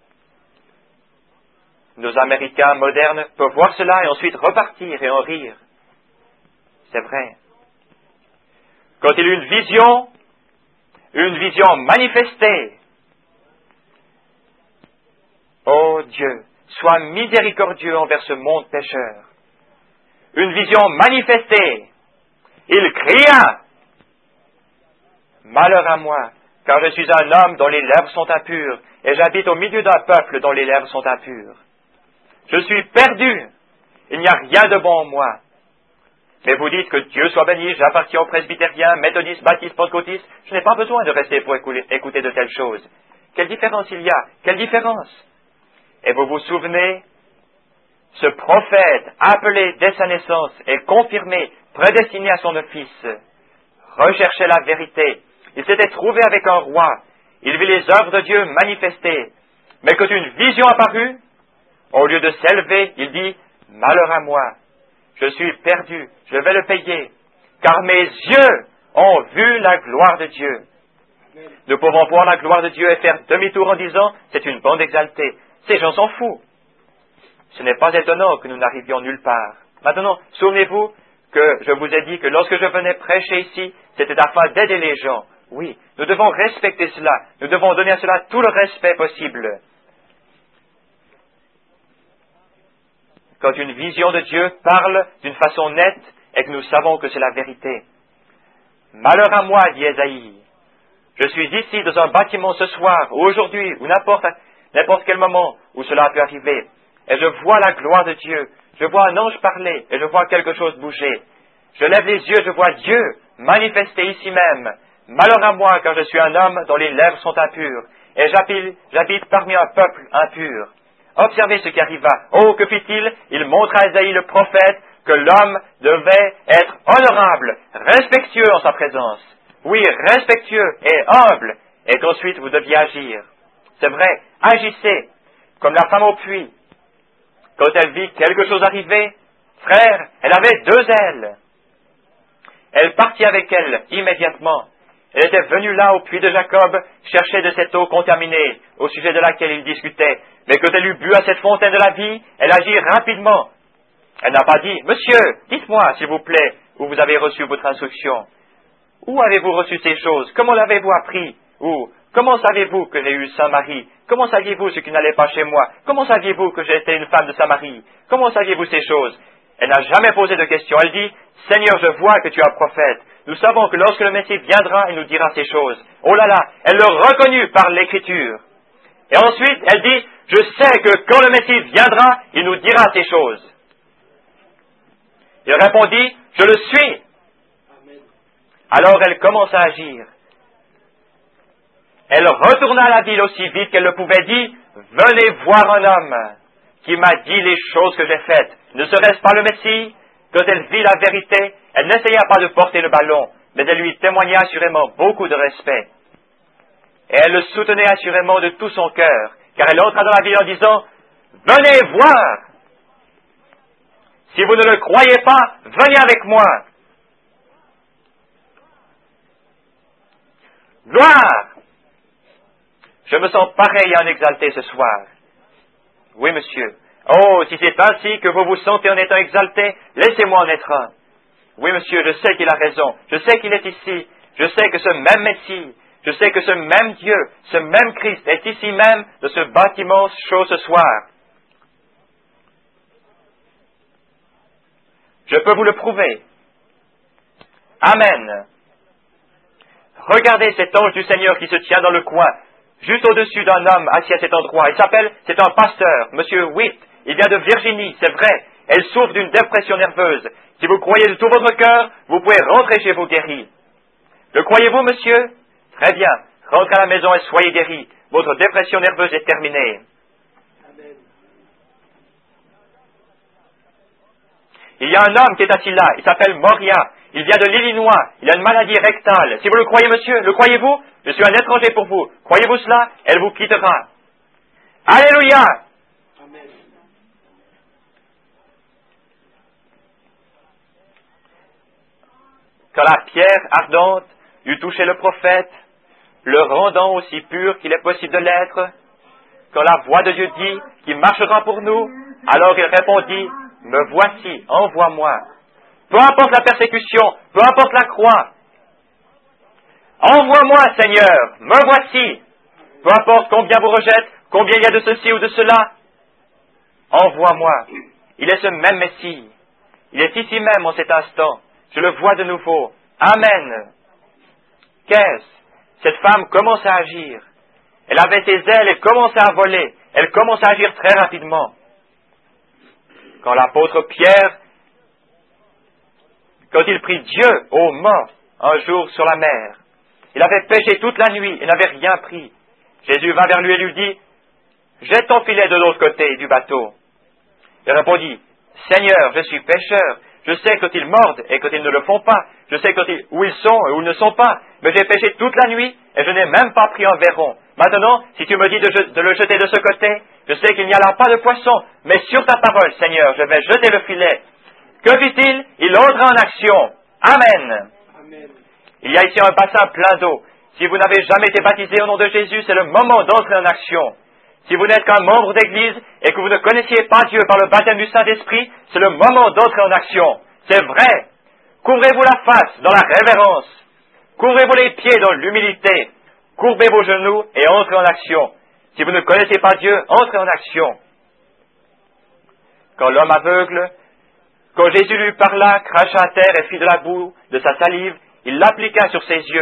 Nos Américains modernes peuvent voir cela et ensuite repartir et en rire. C'est vrai. Quand il eut une vision manifestée, ô Dieu, sois miséricordieux envers ce monde pécheur. Une vision manifestée, il cria, malheur à moi, car je suis un homme dont les lèvres sont impures, et j'habite au milieu d'un peuple dont les lèvres sont impures. Je suis perdu, il n'y a rien de bon en moi. Mais vous dites que Dieu soit béni, j'appartiens aux presbytériens, méthodistes, baptistes, pentecôtistes, je n'ai pas besoin de rester pour écouter de telles choses. Quelle différence il y a? Quelle différence? Et vous vous souvenez, ce prophète, appelé dès sa naissance et confirmé, prédestiné à son office, recherchait la vérité. Il s'était trouvé avec un roi. Il vit les œuvres de Dieu manifestées. Mais quand une vision apparut, au lieu de s'élever, il dit « Malheur à moi, je suis perdu, je vais le payer, car mes yeux ont vu la gloire de Dieu. » Nous pouvons voir la gloire de Dieu et faire demi-tour en disant « C'est une bande exaltée. » Ces gens s'en foutent. Ce n'est pas étonnant que nous n'arrivions nulle part. Maintenant, souvenez-vous que je vous ai dit que lorsque je venais prêcher ici, c'était afin d'aider les gens. Oui, nous devons respecter cela. Nous devons donner à cela tout le respect possible. Quand une vision de Dieu parle d'une façon nette et que nous savons que c'est la vérité. Malheur à moi, dit Ésaïe. Je suis ici dans un bâtiment ce soir, ou aujourd'hui, ou n'importe quel moment où cela a pu arriver, et je vois la gloire de Dieu, je vois un ange parler, et je vois quelque chose bouger. Je lève les yeux, je vois Dieu manifesté ici même. Malheur à moi, car je suis un homme dont les lèvres sont impures, et j'habite parmi un peuple impur. Observez ce qui arriva. Oh, que fit-il? Il montre à Ésaïe le prophète que l'homme devait être honorable, respectueux en sa présence. Oui, respectueux et humble, et qu'ensuite vous deviez agir. C'est vrai, agissez, comme la femme au puits. Quand elle vit quelque chose arriver, frère, elle avait 2 ailes. Elle partit avec elle immédiatement. Elle était venue là au puits de Jacob, chercher de cette eau contaminée, au sujet de laquelle il discutait. Mais quand elle eut bu à cette fontaine de la vie, elle agit rapidement. Elle n'a pas dit, « Monsieur, dites-moi, s'il vous plaît, où vous avez reçu votre instruction. Où avez-vous reçu ces choses? Comment l'avez-vous appris? Ou, comment saviez-vous que j'ai eu Saint-Marie? Comment saviez-vous ce qui n'allait pas chez moi? Comment saviez-vous que j'étais une femme de Samarie? Comment saviez-vous ces choses? » Elle n'a jamais posé de questions. Elle dit, « Seigneur, je vois que tu es un prophète. Nous savons que lorsque le Messie viendra, il nous dira ces choses. » Oh là là, elle le reconnut par l'Écriture. Et ensuite, elle dit, « Je sais que quand le Messie viendra, il nous dira ces choses. » Il répondit, « Je le suis. » Alors elle commença à agir. Elle retourna à la ville aussi vite qu'elle le pouvait, dit, « Venez voir un homme qui m'a dit les choses que j'ai faites. Ne serait-ce pas le Messie? » Quand elle vit la vérité, elle n'essaya pas de porter le ballon, mais elle lui témoigna assurément beaucoup de respect. Et elle le soutenait assurément de tout son cœur, car elle entra dans la ville en disant, « Venez voir! Si vous ne le croyez pas, venez avec moi! » Gloire! Je me sens pareil à un exalté ce soir. Oui, monsieur. Oh, si c'est ainsi que vous vous sentez en étant exalté, laissez-moi en être un. Oui, monsieur, je sais qu'il a raison. Je sais qu'il est ici. Je sais que ce même Messie, je sais que ce même Dieu, ce même Christ est ici même, de ce bâtiment chaud ce soir. Je peux vous le prouver. Amen. Regardez cet ange du Seigneur qui se tient dans le coin, juste au-dessus d'un homme assis à cet endroit. C'est un pasteur, monsieur Witt. Il vient de Virginie, c'est vrai. Elle souffre d'une dépression nerveuse. Si vous croyez de tout votre cœur, vous pouvez rentrer chez vous guéri. Le croyez-vous, monsieur? Très bien. Rentrez à la maison et soyez guéri. Votre dépression nerveuse est terminée. Amen. Il y a un homme qui est assis là. Il s'appelle Moria. Il vient de l'Illinois. Il a une maladie rectale. Si vous le croyez, monsieur, le croyez-vous? Je suis un étranger pour vous. Croyez-vous cela? Elle vous quittera. Alléluia! Amen. Quand la pierre ardente eut touché le prophète, le rendant aussi pur qu'il est possible de l'être, quand la voix de Dieu dit qu'il marchera pour nous, alors il répondit, « Me voici, envoie-moi. » Peu importe la persécution, peu importe la croix. Envoie-moi, Seigneur, me voici. Peu importe combien vous rejette, combien il y a de ceci ou de cela. Envoie-moi. Il est ce même Messie. Il est ici même en cet instant. Je le vois de nouveau. Amen. Qu'est-ce? Cette femme commence à agir. Elle avait ses ailes et commençait à voler. Elle commence à agir très rapidement. Quand l'apôtre Pierre, quand il prit Dieu au mort un jour sur la mer, il avait pêché toute la nuit et n'avait rien pris. Jésus vint vers lui et lui dit, « Jette ton filet de l'autre côté du bateau. » Il répondit, « Seigneur, je suis pêcheur. Je sais quand ils mordent et quand ils ne le font pas. Je sais où ils sont et où ils ne sont pas. Mais j'ai pêché toute la nuit et je n'ai même pas pris un verron. Maintenant, si tu me dis de le jeter de ce côté, je sais qu'il n'y a là pas de poisson. Mais sur ta parole, Seigneur, je vais jeter le filet. » Que fit-il? Il entra en action. Amen. Amen. Il y a ici un bassin plein d'eau. Si vous n'avez jamais été baptisé au nom de Jésus, c'est le moment d'entrer en action. Si vous n'êtes qu'un membre d'Église et que vous ne connaissiez pas Dieu par le baptême du Saint-Esprit, c'est le moment d'entrer en action. C'est vrai. Couvrez-vous la face dans la révérence. Couvrez-vous les pieds dans l'humilité. Courbez vos genoux et entrez en action. Si vous ne connaissez pas Dieu, entrez en action. Quand l'homme aveugle, quand Jésus lui parla, cracha à terre et fit de la boue de sa salive, il l'appliqua sur ses yeux.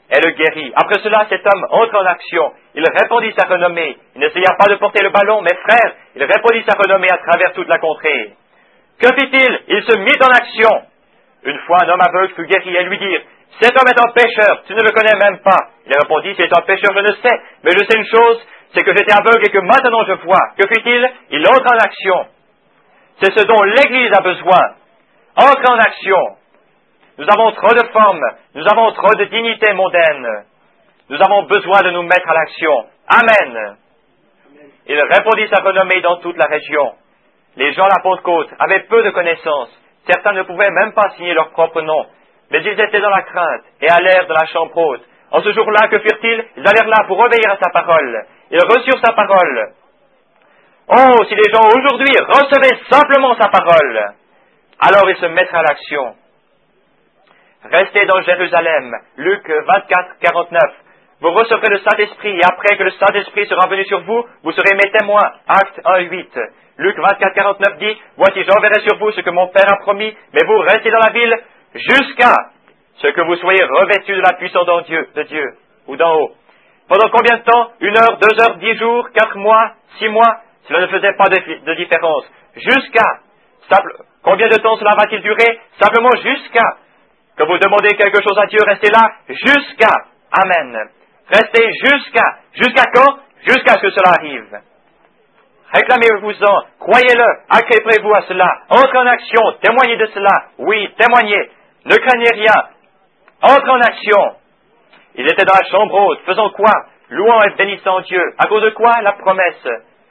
elle le guérit. Après cela, cet homme entre en action. Il répandit sa renommée. Il n'essaya pas de porter le ballon, mais frère, il répandit sa renommée à travers toute la contrée. Que fit-il? Il se mit en action. Une fois, un homme aveugle fut guéri et lui dirent, « Cet homme est un pécheur, tu ne le connais même pas. » Il répondit, « S'il est un pécheur, je ne sais, mais je sais une chose, c'est que j'étais aveugle et que maintenant je vois. » Que fit-il? Il entre en action. C'est ce dont l'Église a besoin. Entre en action. Nous avons trop de formes, nous avons trop de dignité mondaine. Nous avons besoin de nous mettre à l'action. Amen. Il répandit sa renommée dans toute la région. Les gens à la Pentecôte avaient peu de connaissances. Certains ne pouvaient même pas signer leur propre nom. Mais ils étaient dans la crainte et allèrent dans la chambre haute. En ce jour-là, que firent-ils? Ils allèrent là pour obéir à sa parole. Ils reçurent sa parole. Oh, si les gens aujourd'hui recevaient simplement sa parole, alors ils se mettraient à l'action. Restez dans Jérusalem. Luc 24, 49. Vous recevrez le Saint-Esprit, et après que le Saint-Esprit sera venu sur vous, vous serez mes témoins. Acte 1, 8. Luc 24, 49 dit, « Voici, j'enverrai sur vous ce que mon Père a promis, mais vous restez dans la ville jusqu'à ce que vous soyez revêtus de la puissance de Dieu, ou d'en haut. » Pendant combien de temps? 1 heure, 2 heures, 10 jours, 4 mois, 6 mois? Cela ne faisait pas de différence. Combien de temps cela va-t-il durer? Simplement jusqu'à que vous demandez quelque chose à Dieu, restez là jusqu'à. Amen. Restez jusqu'à quand? Jusqu'à ce que cela arrive. Réclamez-vous-en, croyez-le, accrépez-vous à cela, entrez en action, témoignez de cela, oui, témoignez, ne craignez rien, entrez en action. Il était dans la chambre haute, faisant quoi? Louant et bénissant Dieu. À cause de quoi? La promesse.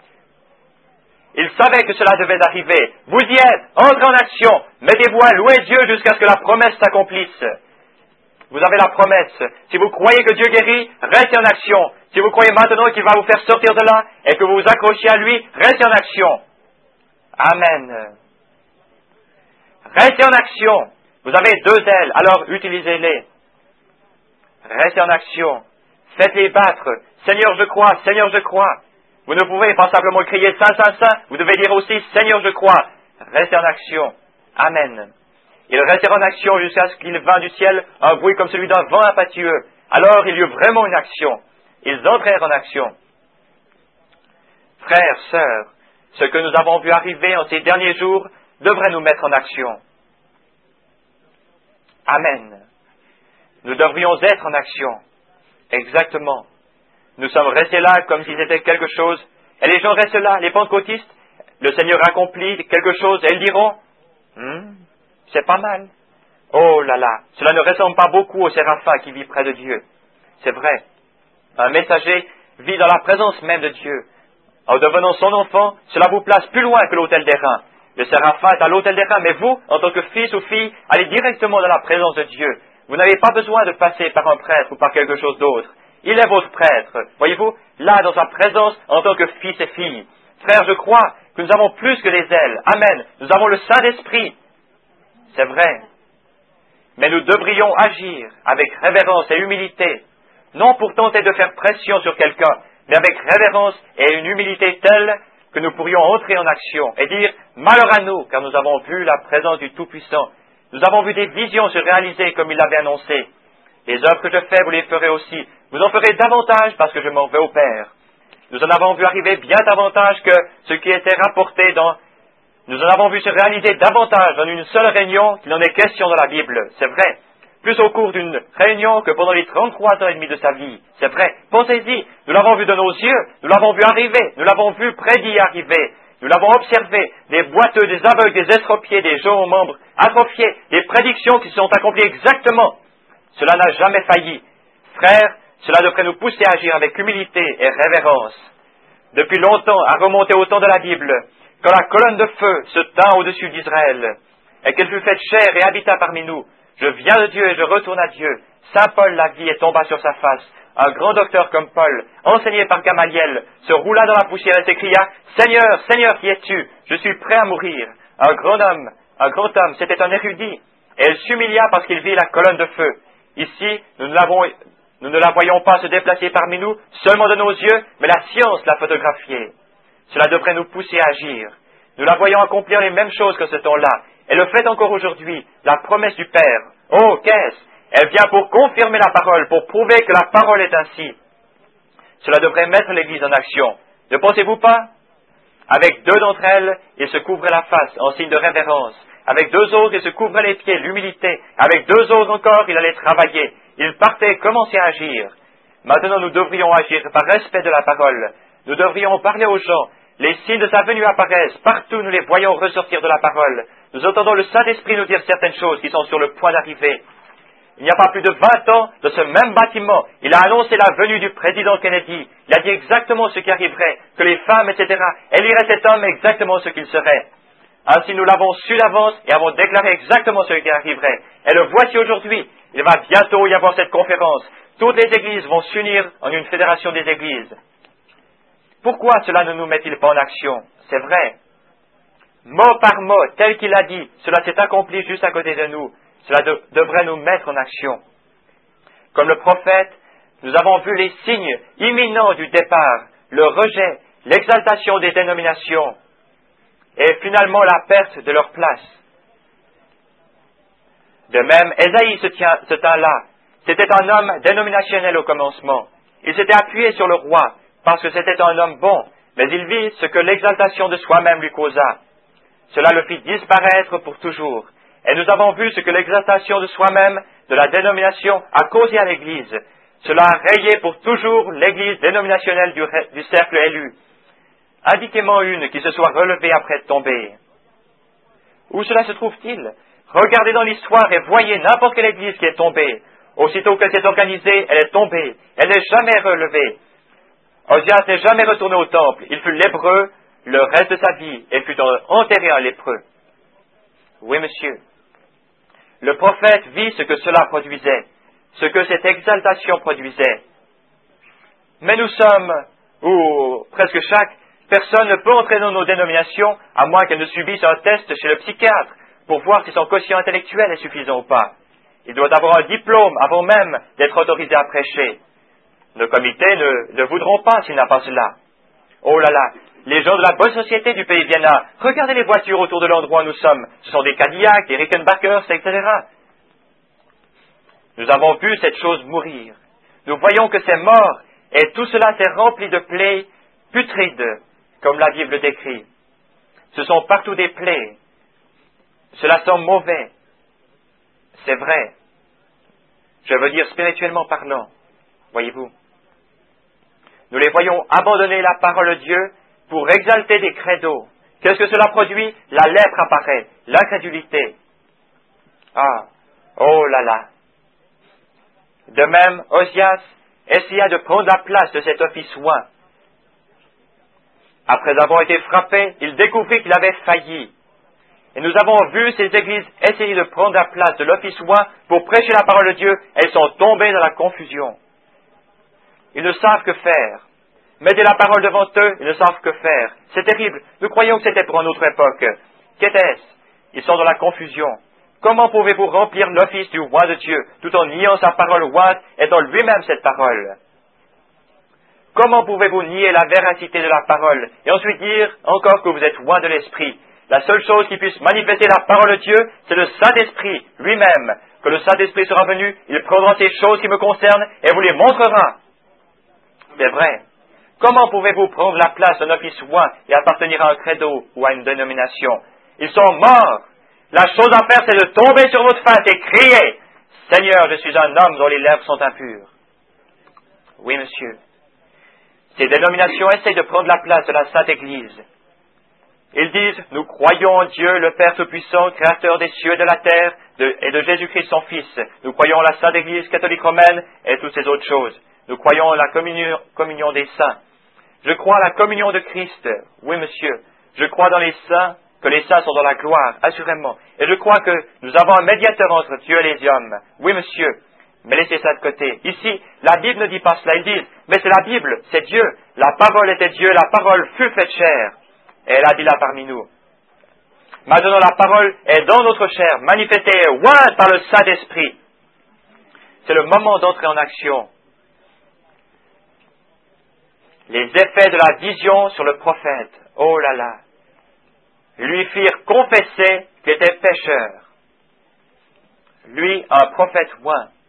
Il savait que cela devait arriver. Vous y êtes, entrez en action, mettez-vous à louer Dieu jusqu'à ce que la promesse s'accomplisse. Vous avez la promesse. Si vous croyez que Dieu guérit, restez en action. Si vous croyez maintenant qu'il va vous faire sortir de là et que vous vous accrochez à lui, restez en action. Amen. Restez en action. Vous avez 2 ailes, alors utilisez-les. Restez en action. Faites-les battre. Seigneur, je crois. Seigneur, je crois. Vous ne pouvez pas simplement crier Saint, Saint, Saint. Vous devez dire aussi Seigneur, je crois. Restez en action. Amen. Ils restèrent en action jusqu'à ce qu'il vint du ciel un bruit comme celui d'un vent impétueux. Alors il y eut vraiment une action. Ils entrèrent en action. Frères, sœurs, ce que nous avons vu arriver en ces derniers jours devrait nous mettre en action. Amen. Nous devrions être en action. Exactement. Nous sommes restés là comme si c'était quelque chose. Et les gens restent là, les pentecôtistes. Le Seigneur accomplit quelque chose et ils diront, c'est pas mal. Oh là là, cela ne ressemble pas beaucoup au séraphin qui vit près de Dieu. C'est vrai. Un messager vit dans la présence même de Dieu. En devenant son enfant, cela vous place plus loin que l'autel des reins. Le séraphin est à l'autel des reins, mais vous, en tant que fils ou fille, allez directement dans la présence de Dieu. Vous n'avez pas besoin de passer par un prêtre ou par quelque chose d'autre. Il est votre prêtre. Voyez-vous, là dans sa présence en tant que fils et fille. Frère, je crois que nous avons plus que les ailes. Amen. Nous avons le Saint-Esprit. C'est vrai. Mais nous devrions agir avec révérence et humilité, non pour tenter de faire pression sur quelqu'un, mais avec révérence et une humilité telle que nous pourrions entrer en action et dire « Malheur à nous, car nous avons vu la présence du Tout-Puissant. Nous avons vu des visions se réaliser comme il l'avait annoncé. Les œuvres que je fais, vous les ferez aussi. Vous en ferez davantage parce que je m'en vais au Père. » Nous en avons vu arriver bien davantage que ce qui était rapporté dans... Nous en avons vu se réaliser davantage en une seule réunion qu'il en est question dans la Bible. C'est vrai. Plus au cours d'une réunion que pendant les 33 ans et demi de sa vie. C'est vrai. Pensez-y. Nous l'avons vu de nos yeux. Nous l'avons vu arriver. Nous l'avons vu prédit arriver. Nous l'avons observé. Des boiteux, des aveugles, des estropiés, des gens aux membres atrophiés. Des prédictions qui se sont accomplies exactement. Cela n'a jamais failli. Frères, cela devrait nous pousser à agir avec humilité et révérence. Depuis longtemps, à remonter au temps de la Bible, quand la colonne de feu se tint au-dessus d'Israël, et qu'elle fut faite chair et habita parmi nous, je viens de Dieu et je retourne à Dieu. Saint Paul la vit et tomba sur sa face. Un grand docteur comme Paul, enseigné par Gamaliel, se roula dans la poussière et s'écria « Seigneur, Seigneur, qui es-tu? Je suis prêt à mourir. » Un grand homme, c'était un érudit, et il s'humilia parce qu'il vit la colonne de feu. Ici, nous ne la voyons pas se déplacer parmi nous, seulement de nos yeux, mais la science l'a photographiée. Cela devrait nous pousser à agir. Nous la voyons accomplir les mêmes choses que ce temps-là. Elle le fait encore aujourd'hui, la promesse du Père. Oh, qu'est-ce? Elle vient pour confirmer la parole, pour prouver que la parole est ainsi. Cela devrait mettre l'Église en action. Ne pensez-vous pas? Avec 2 d'entre elles, il se couvrait la face en signe de révérence. Avec 2 autres, il se couvrait les pieds, l'humilité. Avec 2 autres encore, il allait travailler. Il partait, commençait à agir. Maintenant, nous devrions agir par respect de la parole. Nous devrions parler aux gens. Les signes de sa venue apparaissent. Partout, nous les voyons ressortir de la parole. Nous entendons le Saint-Esprit nous dire certaines choses qui sont sur le point d'arriver. Il n'y a pas plus de 20 ans, dans ce même bâtiment, il a annoncé la venue du président Kennedy. Il a dit exactement ce qui arriverait, que les femmes, etc., éliraient cet homme exactement ce qu'il serait. Ainsi, nous l'avons su d'avance et avons déclaré exactement ce qui arriverait. Et le voici aujourd'hui. Il va bientôt y avoir cette conférence. Toutes les églises vont s'unir en une fédération des églises. Pourquoi cela ne nous met-il pas en action? C'est vrai. Mot par mot, tel qu'il a dit, cela s'est accompli juste à côté de nous. Cela devrait nous mettre en action. Comme le prophète, nous avons vu les signes imminents du départ, le rejet, l'exaltation des dénominations et finalement la perte de leur place. De même, Ésaïe se tint là. C'était un homme dénominationnel au commencement. Il s'était appuyé sur le roi parce que c'était un homme bon, mais il vit ce que l'exaltation de soi-même lui causa. Cela le fit disparaître pour toujours. Et nous avons vu ce que l'exaltation de soi-même, de la dénomination, a causé à l'Église. Cela a rayé pour toujours l'Église dénominationnelle du cercle élu. Indiquez-moi une qui se soit relevée après tomber. Où cela se trouve-t-il? Regardez dans l'histoire et voyez n'importe quelle Église qui est tombée. Aussitôt qu'elle s'est organisée, elle est tombée. Elle n'est jamais relevée. Osias n'est jamais retourné au temple. Il fut lépreux le reste de sa vie et fut enterré en lépreux. Oui, monsieur. Le prophète vit ce que cela produisait, ce que cette exaltation produisait. Mais nous sommes, ou presque chaque personne ne peut entrer dans nos dénominations à moins qu'elle ne subisse un test chez le psychiatre pour voir si son quotient intellectuel est suffisant ou pas. Il doit avoir un diplôme avant même d'être autorisé à prêcher. Nos comités ne voudront pas s'il n'a pas cela. Oh là là, les gens de la bonne société du pays Vienna, regardez les voitures autour de l'endroit où nous sommes. Ce sont des Cadillacs, des Rickenbackers, etc. Nous avons vu cette chose mourir. Nous voyons que c'est mort, et tout cela s'est rempli de plaies putrides, comme la Bible décrit. Ce sont partout des plaies. Cela sent mauvais. C'est vrai. Je veux dire spirituellement parlant. Voyez-vous. Nous les voyons abandonner la parole de Dieu pour exalter des credos. Qu'est-ce que cela produit? La lèpre apparaît, l'incrédulité. Ah, oh là là. De même, Osias essaya de prendre la place de cet office oint. Après avoir été frappé, il découvrit qu'il avait failli. Et nous avons vu ces églises essayer de prendre la place de l'office oint pour prêcher la parole de Dieu. Elles sont tombées dans la confusion. Ils ne savent que faire. Mettez la parole devant eux, ils ne savent que faire. C'est terrible. Nous croyons que c'était pour une autre époque. Qu'était-ce? Ils sont dans la confusion. Comment pouvez-vous remplir l'office du roi de Dieu, tout en niant sa parole ointe et dans lui-même cette parole? Comment pouvez-vous nier la véracité de la parole et ensuite dire encore que vous êtes loin de l'esprit? La seule chose qui puisse manifester la parole de Dieu, c'est le Saint-Esprit lui-même. Que le Saint-Esprit sera venu, il prendra ces choses qui me concernent et vous les montrera. C'est vrai. Comment pouvez-vous prendre la place d'un office oint et appartenir à un credo ou à une dénomination? Ils sont morts. La chose à faire, c'est de tomber sur votre face et crier « Seigneur, je suis un homme dont les lèvres sont impures. » Oui, monsieur. Ces dénominations essayent de prendre la place de la Sainte Église. Ils disent « Nous croyons en Dieu, le Père Tout-Puissant, Créateur des cieux et de la terre, et de Jésus-Christ son Fils. Nous croyons en la Sainte Église catholique romaine et toutes ces autres choses. Nous croyons en la communion des saints. Je crois à la communion de Christ. Oui, monsieur. Je crois dans les saints, que les saints sont dans la gloire, assurément. Et je crois que nous avons un médiateur entre Dieu et les hommes. Oui, monsieur. Mais laissez ça de côté. Ici, la Bible ne dit pas cela. Ils disent, mais c'est la Bible, c'est Dieu. La parole était Dieu, la parole fut faite chair. Et elle a dit là parmi nous. Maintenant, la parole est dans notre chair, manifestée et ointe par le Saint-Esprit. C'est le moment d'entrer en action. Les effets de la vision sur le prophète, oh là là, lui firent confesser qu'il était pécheur. Lui, un prophète oint,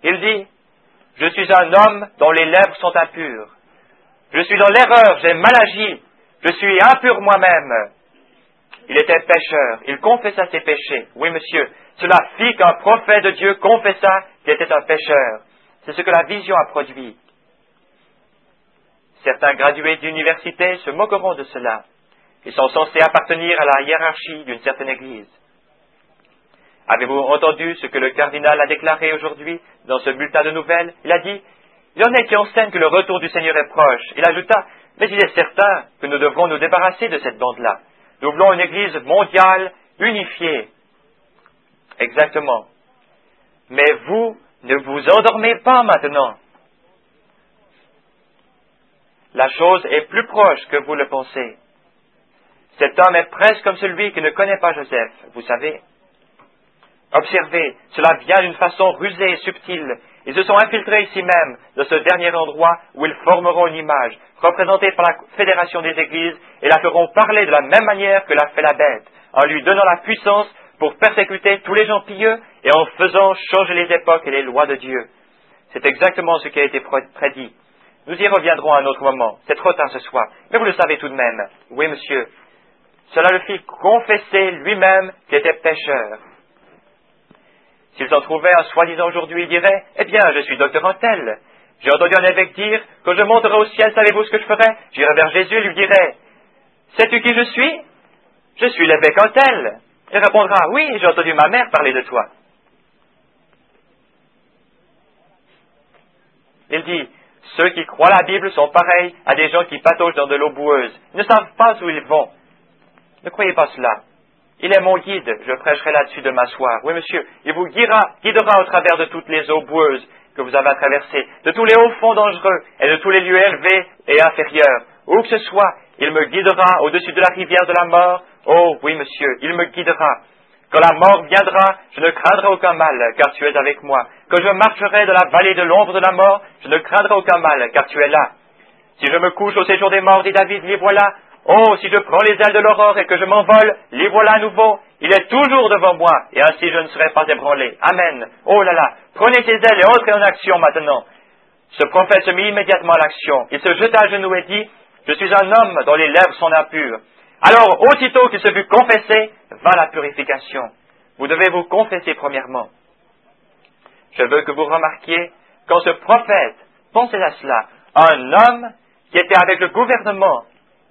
Il dit, je suis un homme dont les lèvres sont impures. Je suis dans l'erreur, j'ai mal agi. Je suis impur moi-même. Il était pécheur. Il confessa ses péchés. Oui, monsieur. Cela fit qu'un prophète de Dieu confessa qu'il était un pécheur. C'est ce que la vision a produit. Certains gradués d'université se moqueront de cela. Ils sont censés appartenir à la hiérarchie d'une certaine église. Avez-vous entendu ce que le cardinal a déclaré aujourd'hui dans ce bulletin de nouvelles? Il a dit, il y en a qui enseignent que le retour du Seigneur est proche. Il ajouta, mais il est certain que nous devrons nous débarrasser de cette bande-là. Nous voulons une église mondiale, unifiée. Exactement. Mais vous ne vous endormez pas maintenant. La chose est plus proche que vous le pensez. Cet homme est presque comme celui qui ne connaît pas Joseph, vous savez. Observez, cela vient d'une façon rusée et subtile. Ils se sont infiltrés ici même, dans ce dernier endroit où ils formeront une image, représentée par la Fédération des Églises, et la feront parler de la même manière que l'a fait la bête, en lui donnant la puissance pour persécuter tous les gens pieux et en faisant changer les époques et les lois de Dieu. C'est exactement ce qui a été prédit. Nous y reviendrons à un autre moment. C'est trop tard ce soir. Mais vous le savez tout de même. Oui, monsieur. Cela le fit confesser lui-même qu'il était pécheur. S'il s'en trouvait un soi-disant aujourd'hui, il dirait, « Eh bien, je suis docteur en tel. J'ai entendu un évêque dire, quand je monterai au ciel, savez-vous ce que je ferai? J'irai vers Jésus et lui dirai, « Sais-tu qui je suis? Je suis l'évêque en tel. » Il répondra, « Oui, j'ai entendu ma mère parler de toi. » Il dit, « Ceux qui croient la Bible sont pareils à des gens qui pataugent dans de l'eau boueuse. Ils ne savent pas où ils vont. » Ne croyez pas cela. Il est mon guide, je prêcherai là-dessus de m'asseoir. Oui, monsieur, il vous guidera au travers de toutes les eaux boueuses que vous avez à traverser, de tous les hauts fonds dangereux et de tous les lieux élevés et inférieurs. Où que ce soit, il me guidera au-dessus de la rivière de la mort. Oh, oui, monsieur, il me guidera. Quand la mort viendra, je ne craindrai aucun mal, car tu es avec moi. Quand je marcherai dans la vallée de l'ombre de la mort, je ne craindrai aucun mal, car tu es là. Si je me couche au séjour des morts, dit David, les voilà. Oh, si je prends les ailes de l'aurore et que je m'envole, les voilà à nouveau. Il est toujours devant moi, et ainsi je ne serai pas ébranlé. Amen. Oh là là, prenez ces ailes et entrez en action maintenant. Ce prophète se mit immédiatement à l'action. Il se jeta à genoux et dit, je suis un homme dont les lèvres sont impures. Alors, aussitôt qu'il se fut confessé, vint la purification. Vous devez vous confesser premièrement. Je veux que vous remarquiez, quand ce prophète, pensez à cela, un homme qui était avec le gouvernement,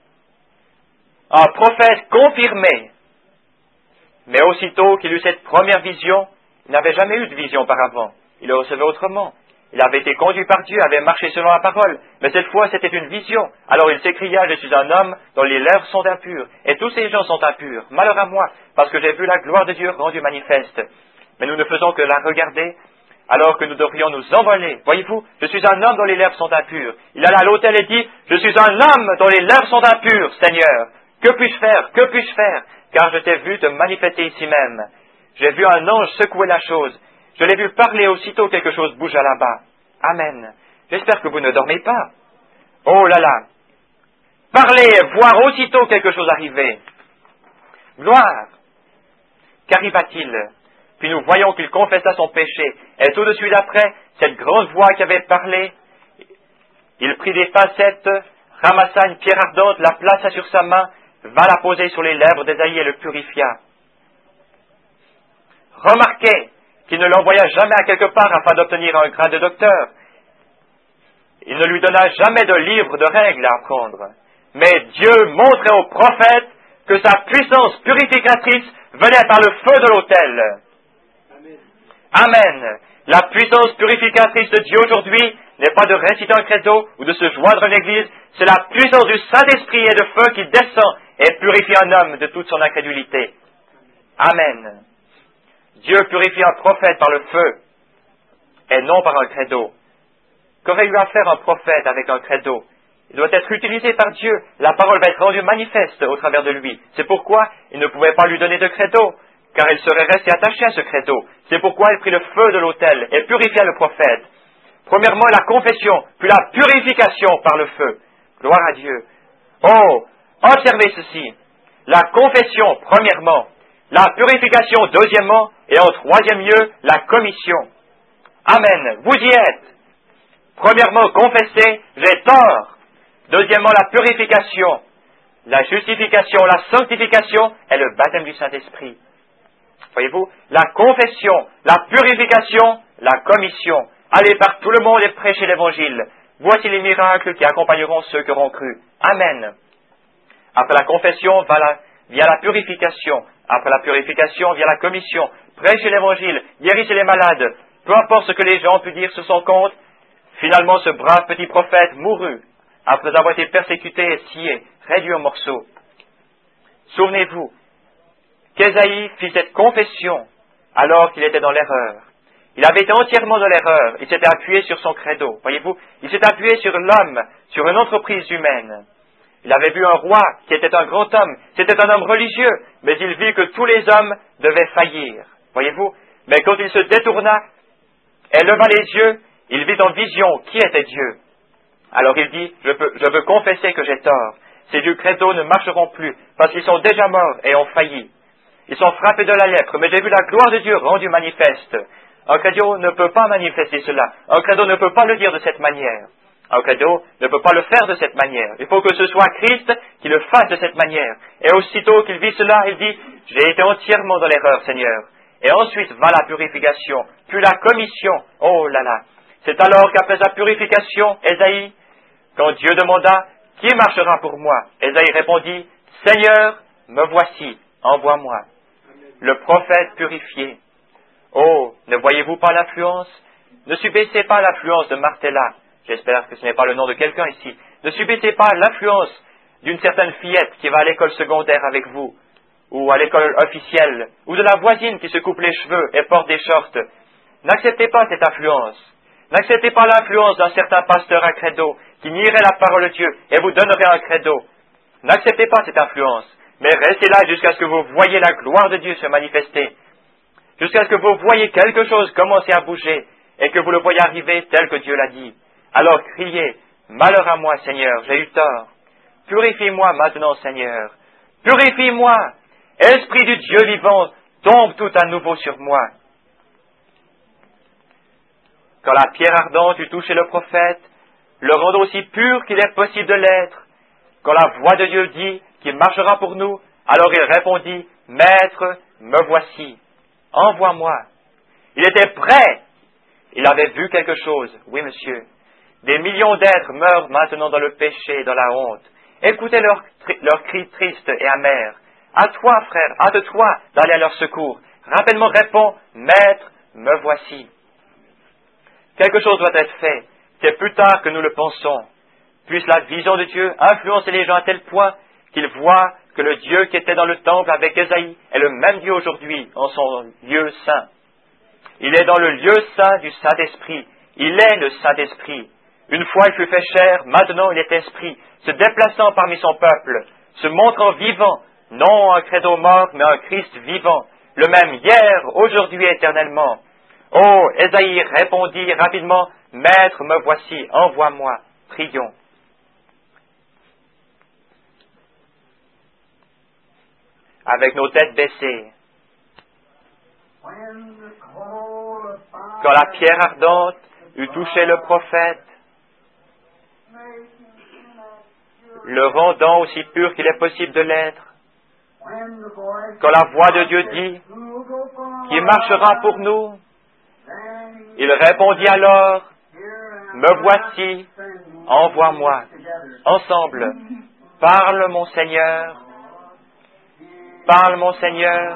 un prophète confirmé, mais aussitôt qu'il eut cette première vision, il n'avait jamais eu de vision auparavant. Il le recevait autrement. Il avait été conduit par Dieu, avait marché selon la parole, mais cette fois c'était une vision. Alors il s'écria, je suis un homme dont les lèvres sont impures, et tous ces gens sont impurs. Malheur à moi, parce que j'ai vu la gloire de Dieu rendue manifeste. Mais nous ne faisons que la regarder, alors que nous devrions nous envoler. Voyez-vous, je suis un homme dont les lèvres sont impures. Il alla à l'autel et dit, je suis un homme dont les lèvres sont impures, Seigneur. Que puis-je faire? Que puis-je faire? Car je t'ai vu te manifester ici même. J'ai vu un ange secouer la chose. Je l'ai vu parler aussitôt quelque chose bougea là-bas. Amen. J'espère que vous ne dormez pas. Oh là là. Parler et voir aussitôt quelque chose arriver. Gloire. Qu'arriva-t-il? Puis nous voyons qu'il confessa son péché. Et tout de suite après, cette grande voix qui avait parlé, il prit des facettes, ramassa une pierre ardente, la plaça sur sa main, va la poser sur les lèvres d'Ésaïe et le purifia. Remarquez qu'il ne l'envoya jamais à quelque part afin d'obtenir un grade de docteur. Il ne lui donna jamais de livre de règles à apprendre. Mais Dieu montrait au prophète que sa puissance purificatrice venait par le feu de l'autel. Amen. La puissance purificatrice de Dieu aujourd'hui n'est pas de réciter un credo ou de se joindre à une église, c'est la puissance du Saint-Esprit et de feu qui descend et purifie un homme de toute son incrédulité. Amen. Dieu purifie un prophète par le feu et non par un credo. Qu'aurait eu à faire un prophète avec un credo? Il doit être utilisé par Dieu. La parole va être rendue manifeste au travers de lui. C'est pourquoi il ne pouvait pas lui donner de credo, car il serait resté attaché à ce credo. C'est pourquoi il prit le feu de l'autel et purifia le prophète. Premièrement, la confession, puis la purification par le feu. Gloire à Dieu. Oh, observez ceci. La confession, premièrement. La purification, deuxièmement. Et en troisième lieu, la commission. Amen. Vous y êtes. Premièrement, confesser, j'ai tort. Deuxièmement, la purification, la justification, la sanctification et le baptême du Saint-Esprit. Voyez-vous, la confession, la purification, la commission. Allez par tout le monde et prêchez l'Évangile. Voici les miracles qui accompagneront ceux qui auront cru. Amen. Après la confession vient la purification. Après la purification vient la commission. Prêchez l'Évangile, guérissez les malades. Peu importe ce que les gens puissent dire sur son compte, finalement ce brave petit prophète mourut, après avoir été persécuté et scié, réduit en morceaux. Souvenez-vous qu'Ésaïe fit cette confession alors qu'il était dans l'erreur. Il avait été entièrement dans l'erreur. Il s'était appuyé sur son credo. Voyez-vous, il s'est appuyé sur l'homme, sur une entreprise humaine. Il avait vu un roi qui était un grand homme. C'était un homme religieux, mais il vit que tous les hommes devaient faillir. Voyez-vous, mais quand il se détourna et leva les yeux, il vit en vision qui était Dieu. Alors il dit, je veux confesser que j'ai tort. Ces deux credos ne marcheront plus, parce qu'ils sont déjà morts et ont failli. Ils sont frappés de la lèpre, mais j'ai vu la gloire de Dieu rendue manifeste. Un credo ne peut pas manifester cela. Un credo ne peut pas le dire de cette manière. Un credo ne peut pas le faire de cette manière. Il faut que ce soit Christ qui le fasse de cette manière. Et aussitôt qu'il vit cela, il dit, j'ai été entièrement dans l'erreur, Seigneur. Et ensuite va la purification, puis la commission. Oh là là! C'est alors qu'après la purification, Ésaïe, quand Dieu demanda, qui marchera pour moi? Ésaïe répondit, Seigneur, me voici, envoie-moi. Le prophète purifié. Oh, ne voyez-vous pas l'influence? Ne subissez pas l'influence de Martella. J'espère que ce n'est pas le nom de quelqu'un ici. Ne subissez pas l'influence d'une certaine fillette qui va à l'école secondaire avec vous, ou à l'école officielle, ou de la voisine qui se coupe les cheveux et porte des shorts. N'acceptez pas cette influence. N'acceptez pas l'influence d'un certain pasteur à credo qui nierait la parole de Dieu et vous donnerait un credo. N'acceptez pas cette influence, mais restez là jusqu'à ce que vous voyiez la gloire de Dieu se manifester, jusqu'à ce que vous voyiez quelque chose commencer à bouger et que vous le voyez arriver tel que Dieu l'a dit. Alors criez, malheur à moi, Seigneur, j'ai eu tort. Purifie-moi maintenant, Seigneur. Purifie-moi. Esprit du Dieu vivant, tombe tout à nouveau sur moi. Quand la pierre ardente eut touché le prophète, le rendant aussi pur qu'il est possible de l'être, quand la voix de Dieu dit qu'il marchera pour nous, alors il répondit, Maître, me voici, envoie-moi. Il était prêt. Il avait vu quelque chose. Oui, monsieur. Des millions d'êtres meurent maintenant dans le péché et dans la honte. Écoutez leurs cris tristes et amers. À toi, frère, hâte-toi d'aller à leur secours. Rapidement réponds, Maître, me voici. Quelque chose doit être fait. C'est plus tard que nous le pensons. Puisse la vision de Dieu influencer les gens à tel point qu'ils voient que le Dieu qui était dans le temple avec Ésaïe est le même Dieu aujourd'hui en son lieu saint. Il est dans le lieu saint du Saint-Esprit. Il est le Saint-Esprit. Une fois il fut fait chair, maintenant il est esprit, se déplaçant parmi son peuple, se montrant vivant, non un credo mort, mais un Christ vivant, le même hier, aujourd'hui et éternellement. Oh, Ésaïe répondit rapidement, Maître, me voici, envoie-moi. Prions. Avec nos têtes baissées. Quand la pierre ardente eut touché le prophète, le rendant aussi pur qu'il est possible de l'être, quand la voix de Dieu dit, qui marchera pour nous, il répondit alors, me voici, envoie-moi. Ensemble, parle mon Seigneur, parle mon Seigneur,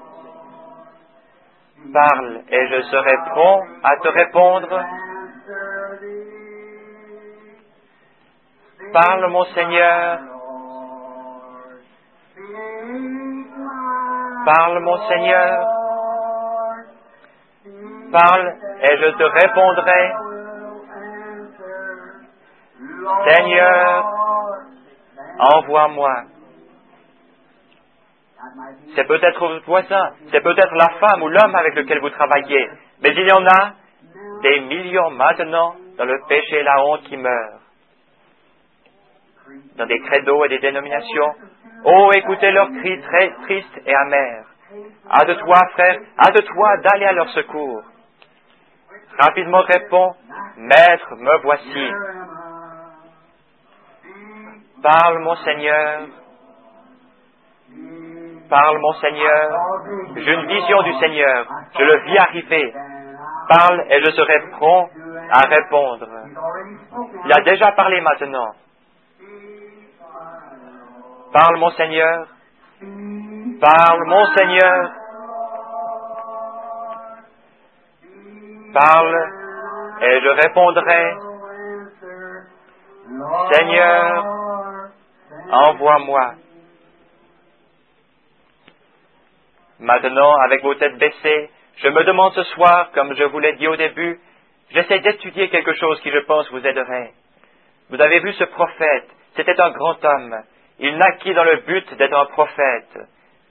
parle et je serai prompt à te répondre. Parle mon Seigneur, parle mon Seigneur, parle et je te répondrai. Seigneur, envoie-moi. C'est peut-être votre voisin, c'est peut-être la femme ou l'homme avec lequel vous travaillez, mais il y en a des millions maintenant dans le péché et la honte qui meurent, dans des credos et des dénominations. Oh, écoutez leurs cris très tristes et amers. Hâte-toi, frère, hâte-toi d'aller à leur secours. rapidement réponds, Maître, me voici. Parle, mon Seigneur. Parle, mon Seigneur. J'ai une vision du Seigneur. Je le vis arriver. Parle et je serai prompt à répondre. Il a déjà parlé maintenant. Parle, mon Seigneur. Parle, mon Seigneur. Parle et je répondrai. Seigneur, envoie-moi. Maintenant, avec vos têtes baissées, je me demande ce soir, comme je vous l'ai dit au début, j'essaie d'étudier quelque chose qui, je pense, vous aiderait. Vous avez vu ce prophète, c'était un grand homme. Il naquit dans le but d'être un prophète.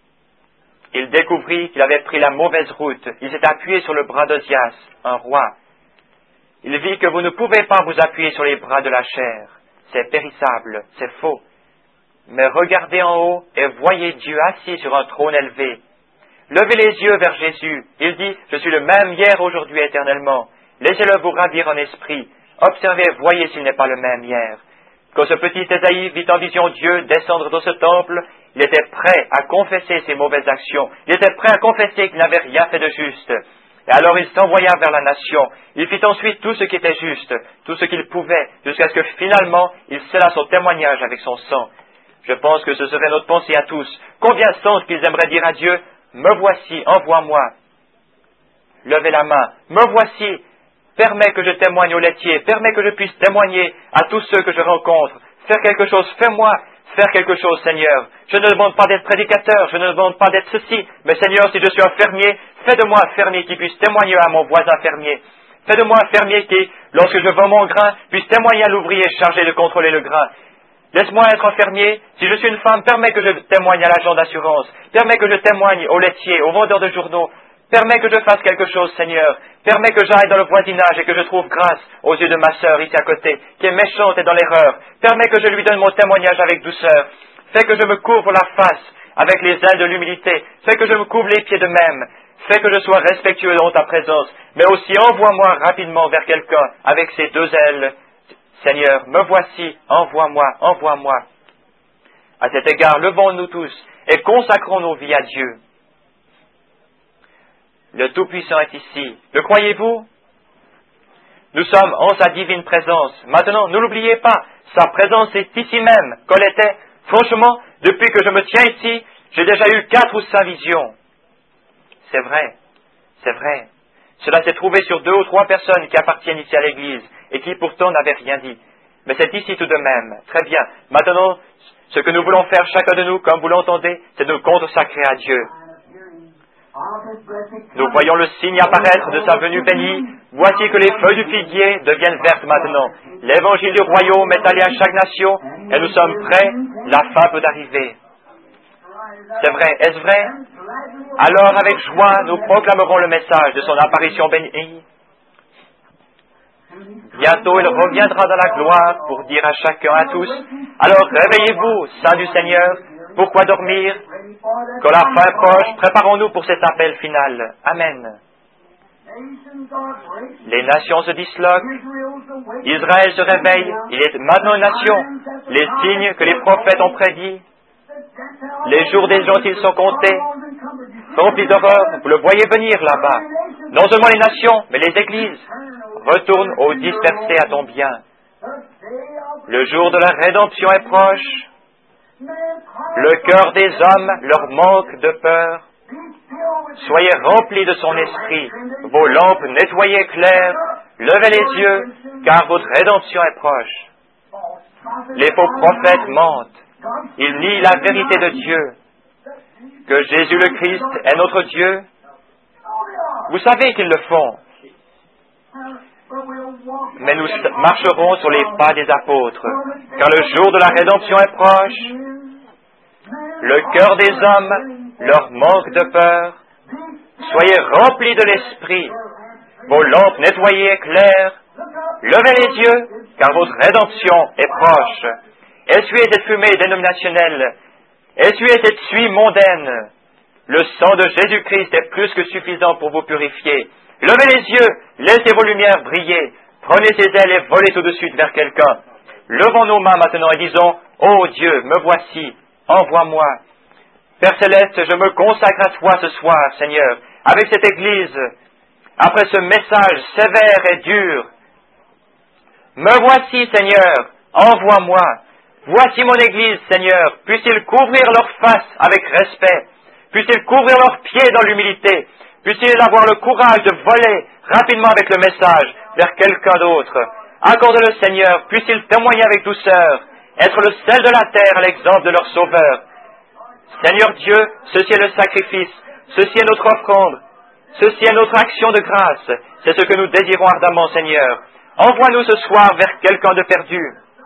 Il découvrit qu'il avait pris la mauvaise route. Il s'est appuyé sur le bras d'Ozias, un roi. Il vit que vous ne pouvez pas vous appuyer sur les bras de la chair. C'est périssable, c'est faux. Mais regardez en haut et voyez Dieu assis sur un trône élevé. Levez les yeux vers Jésus. Il dit, je suis le même hier, aujourd'hui, éternellement. Laissez-le vous ravir en esprit. Observez, voyez s'il n'est pas le même hier. Quand ce petit Ésaïe vit en vision Dieu descendre dans ce temple, il était prêt à confesser ses mauvaises actions. Il était prêt à confesser qu'il n'avait rien fait de juste. Et alors il s'envoya vers la nation. Il fit ensuite tout ce qui était juste, tout ce qu'il pouvait, jusqu'à ce que finalement il scella son témoignage avec son sang. Je pense que ce serait notre pensée à tous. Combien sentent qu'ils aimeraient dire à Dieu, me voici, envoie-moi. Levez la main, me voici. Permets que je témoigne au laitier, permets que je puisse témoigner à tous ceux que je rencontre. Faire quelque chose, fais-moi faire quelque chose, Seigneur. Je ne demande pas d'être prédicateur, je ne demande pas d'être ceci, mais Seigneur, si je suis un fermier, fais de moi un fermier qui puisse témoigner à mon voisin fermier. Fais de moi un fermier qui, lorsque je vends mon grain, puisse témoigner à l'ouvrier chargé de contrôler le grain. Laisse-moi être un fermier. Si je suis une femme, permets que je témoigne à l'agent d'assurance. Permets que je témoigne au laitier, au vendeur de journaux. Permets que je fasse quelque chose, Seigneur. Permets que j'aille dans le voisinage et que je trouve grâce aux yeux de ma sœur ici à côté, qui est méchante et dans l'erreur. Permets que je lui donne mon témoignage avec douceur. Fais que je me couvre la face avec les ailes de l'humilité. Fais que je me couvre les pieds de même. Fais que je sois respectueux dans ta présence. Mais aussi envoie-moi rapidement vers quelqu'un avec ses deux ailes. Seigneur, me voici, envoie-moi, envoie-moi. À cet égard, levons-nous tous et consacrons nos vies à Dieu. Le Tout-Puissant est ici. Le croyez-vous? Nous sommes en sa divine présence. Maintenant, ne l'oubliez pas, sa présence est ici même, qu'elle était. Franchement, depuis que je me tiens ici, j'ai déjà eu 4 ou 5 visions. C'est vrai, c'est vrai. Cela s'est trouvé sur 2 ou 3 personnes qui appartiennent ici à l'Église et qui pourtant n'avaient rien dit. Mais c'est ici tout de même. Très bien. Maintenant, ce que nous voulons faire chacun de nous, comme vous l'entendez, c'est de nous consacrer à Dieu. Nous voyons le signe apparaître de sa venue bénie. Voici que les feuilles du figuier deviennent vertes maintenant. L'évangile du royaume est allé à chaque nation et nous sommes prêts. La fin peut arriver. C'est vrai, est-ce vrai? Alors avec joie, nous proclamerons le message de son apparition bénie. Bientôt il reviendra dans la gloire pour dire à chacun, à tous, alors réveillez-vous, saints du Seigneur, pourquoi dormir? Quand la fin est proche, préparons-nous pour cet appel final. Amen. Les nations se disloquent. Israël se réveille. Il est maintenant une nation. Les signes que les prophètes ont prédits. Les jours des gentils sont comptés. Remplis d'horreur, vous le voyez venir là-bas. Non seulement les nations, mais les églises. Retourne aux dispersés à ton bien. Le jour de la rédemption est proche. Le cœur des hommes leur manque de peur. Soyez remplis de son esprit, vos lampes nettoyées claires, levez les yeux, car votre rédemption est proche. Les faux prophètes mentent, ils nient la vérité de Dieu. Que Jésus le Christ est notre Dieu, vous savez qu'ils le font. Mais nous marcherons sur les pas des apôtres, car le jour de la rédemption est proche. Le cœur des hommes leur manque de peur. Soyez remplis de l'esprit, vos lampes nettoyées et claires. Levez les yeux, car votre rédemption est proche. Essuyez cette fumée dénominationnelle. Essuyez cette suie mondaine. Le sang de Jésus-Christ est plus que suffisant pour vous purifier. Levez les yeux, laissez vos lumières briller. Prenez ses ailes et volez tout de suite vers quelqu'un. Levons nos mains maintenant et disons, ô Dieu, me voici, envoie-moi. Père Céleste, je me consacre à toi ce soir, Seigneur, avec cette Église, après ce message sévère et dur. Me voici, Seigneur, envoie-moi. Voici mon Église, Seigneur, puisse-t-il couvrir leur face avec respect, puisse-t-il couvrir leurs pieds dans l'humilité, puisse-t-il avoir le courage de voler rapidement avec le message vers quelqu'un d'autre. Accorde-le, Seigneur, puisse-t-il témoigner avec douceur, être le sel de la terre à l'exemple de leur Sauveur. Seigneur Dieu, ceci est le sacrifice, ceci est notre offrande, ceci est notre action de grâce, c'est ce que nous désirons ardemment, Seigneur. Envoie-nous ce soir vers quelqu'un de perdu.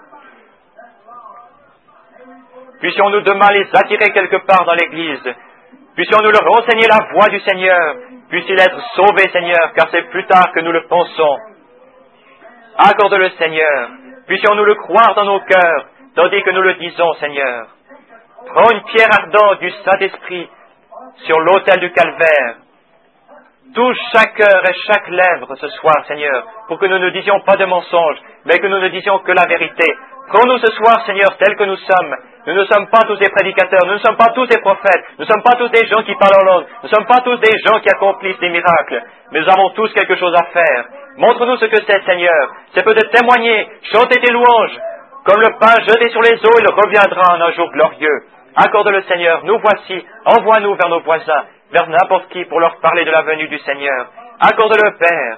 Puissions-nous demain les attirer quelque part dans l'Église. Puissions-nous leur enseigner la voie du Seigneur. Puisse-t-il être sauvé, Seigneur, car c'est plus tard que nous le pensons. Accorde-le, Seigneur. Puissions-nous le croire dans nos cœurs, tandis que nous le disons, Seigneur. Prends une pierre ardente du Saint-Esprit sur l'autel du calvaire. Touche chaque cœur et chaque lèvre ce soir, Seigneur, pour que nous ne disions pas de mensonges, mais que nous ne disions que la vérité. Prends-nous ce soir, Seigneur, tels que nous sommes. Nous ne sommes pas tous des prédicateurs, nous ne sommes pas tous des prophètes, nous ne sommes pas tous des gens qui parlent en langue, nous ne sommes pas tous des gens qui accomplissent des miracles, mais nous avons tous quelque chose à faire. Montre-nous ce que c'est, Seigneur. C'est peut être témoigner, chanter tes louanges. Comme le pain jeté sur les eaux, il reviendra en un jour glorieux. Accorde-le, Seigneur, nous voici, envoie-nous vers nos voisins, vers n'importe qui pour leur parler de la venue du Seigneur. Accorde-le, Père.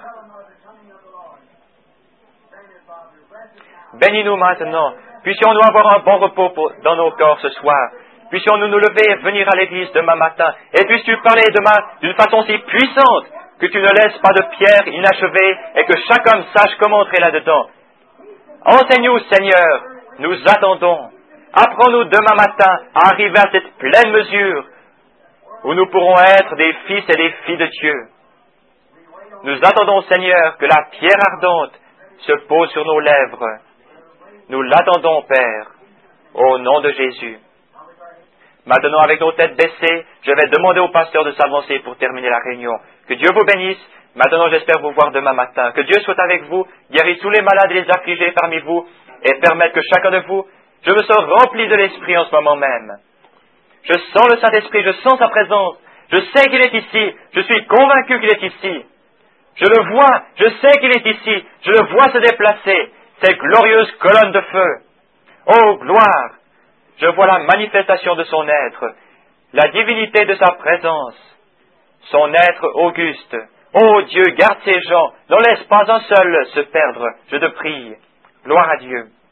Bénis-nous maintenant. Puissions-nous avoir un bon repos dans nos corps ce soir. Puissions-nous nous lever et venir à l'église demain matin. Et puisses-tu parler demain d'une façon si puissante que tu ne laisses pas de pierre inachevée et que chaque homme sache comment entrer là-dedans. Enseigne-nous, Seigneur. Nous attendons. Apprends-nous demain matin à arriver à cette pleine mesure où nous pourrons être des fils et des filles de Dieu. Nous attendons, Seigneur, que la pierre ardente se pose sur nos lèvres. Nous l'attendons, Père, au nom de Jésus. Maintenant, avec nos têtes baissées, je vais demander au pasteur de s'avancer pour terminer la réunion. Que Dieu vous bénisse. Maintenant, j'espère vous voir demain matin. Que Dieu soit avec vous, guérisse tous les malades et les affligés parmi vous, et permette que chacun de vous, je me sens rempli de l'Esprit en ce moment même. Je sens le Saint-Esprit, je sens sa présence. Je sais qu'il est ici. Je suis convaincu qu'il est ici. Je le vois, je sais qu'il est ici. Je le vois se déplacer. Cette glorieuse colonne de feu. Oh, gloire! Je vois la manifestation de son être, la divinité de sa présence, son être auguste. Oh Dieu, garde ces gens, n'en laisse pas un seul se perdre, je te prie. Gloire à Dieu.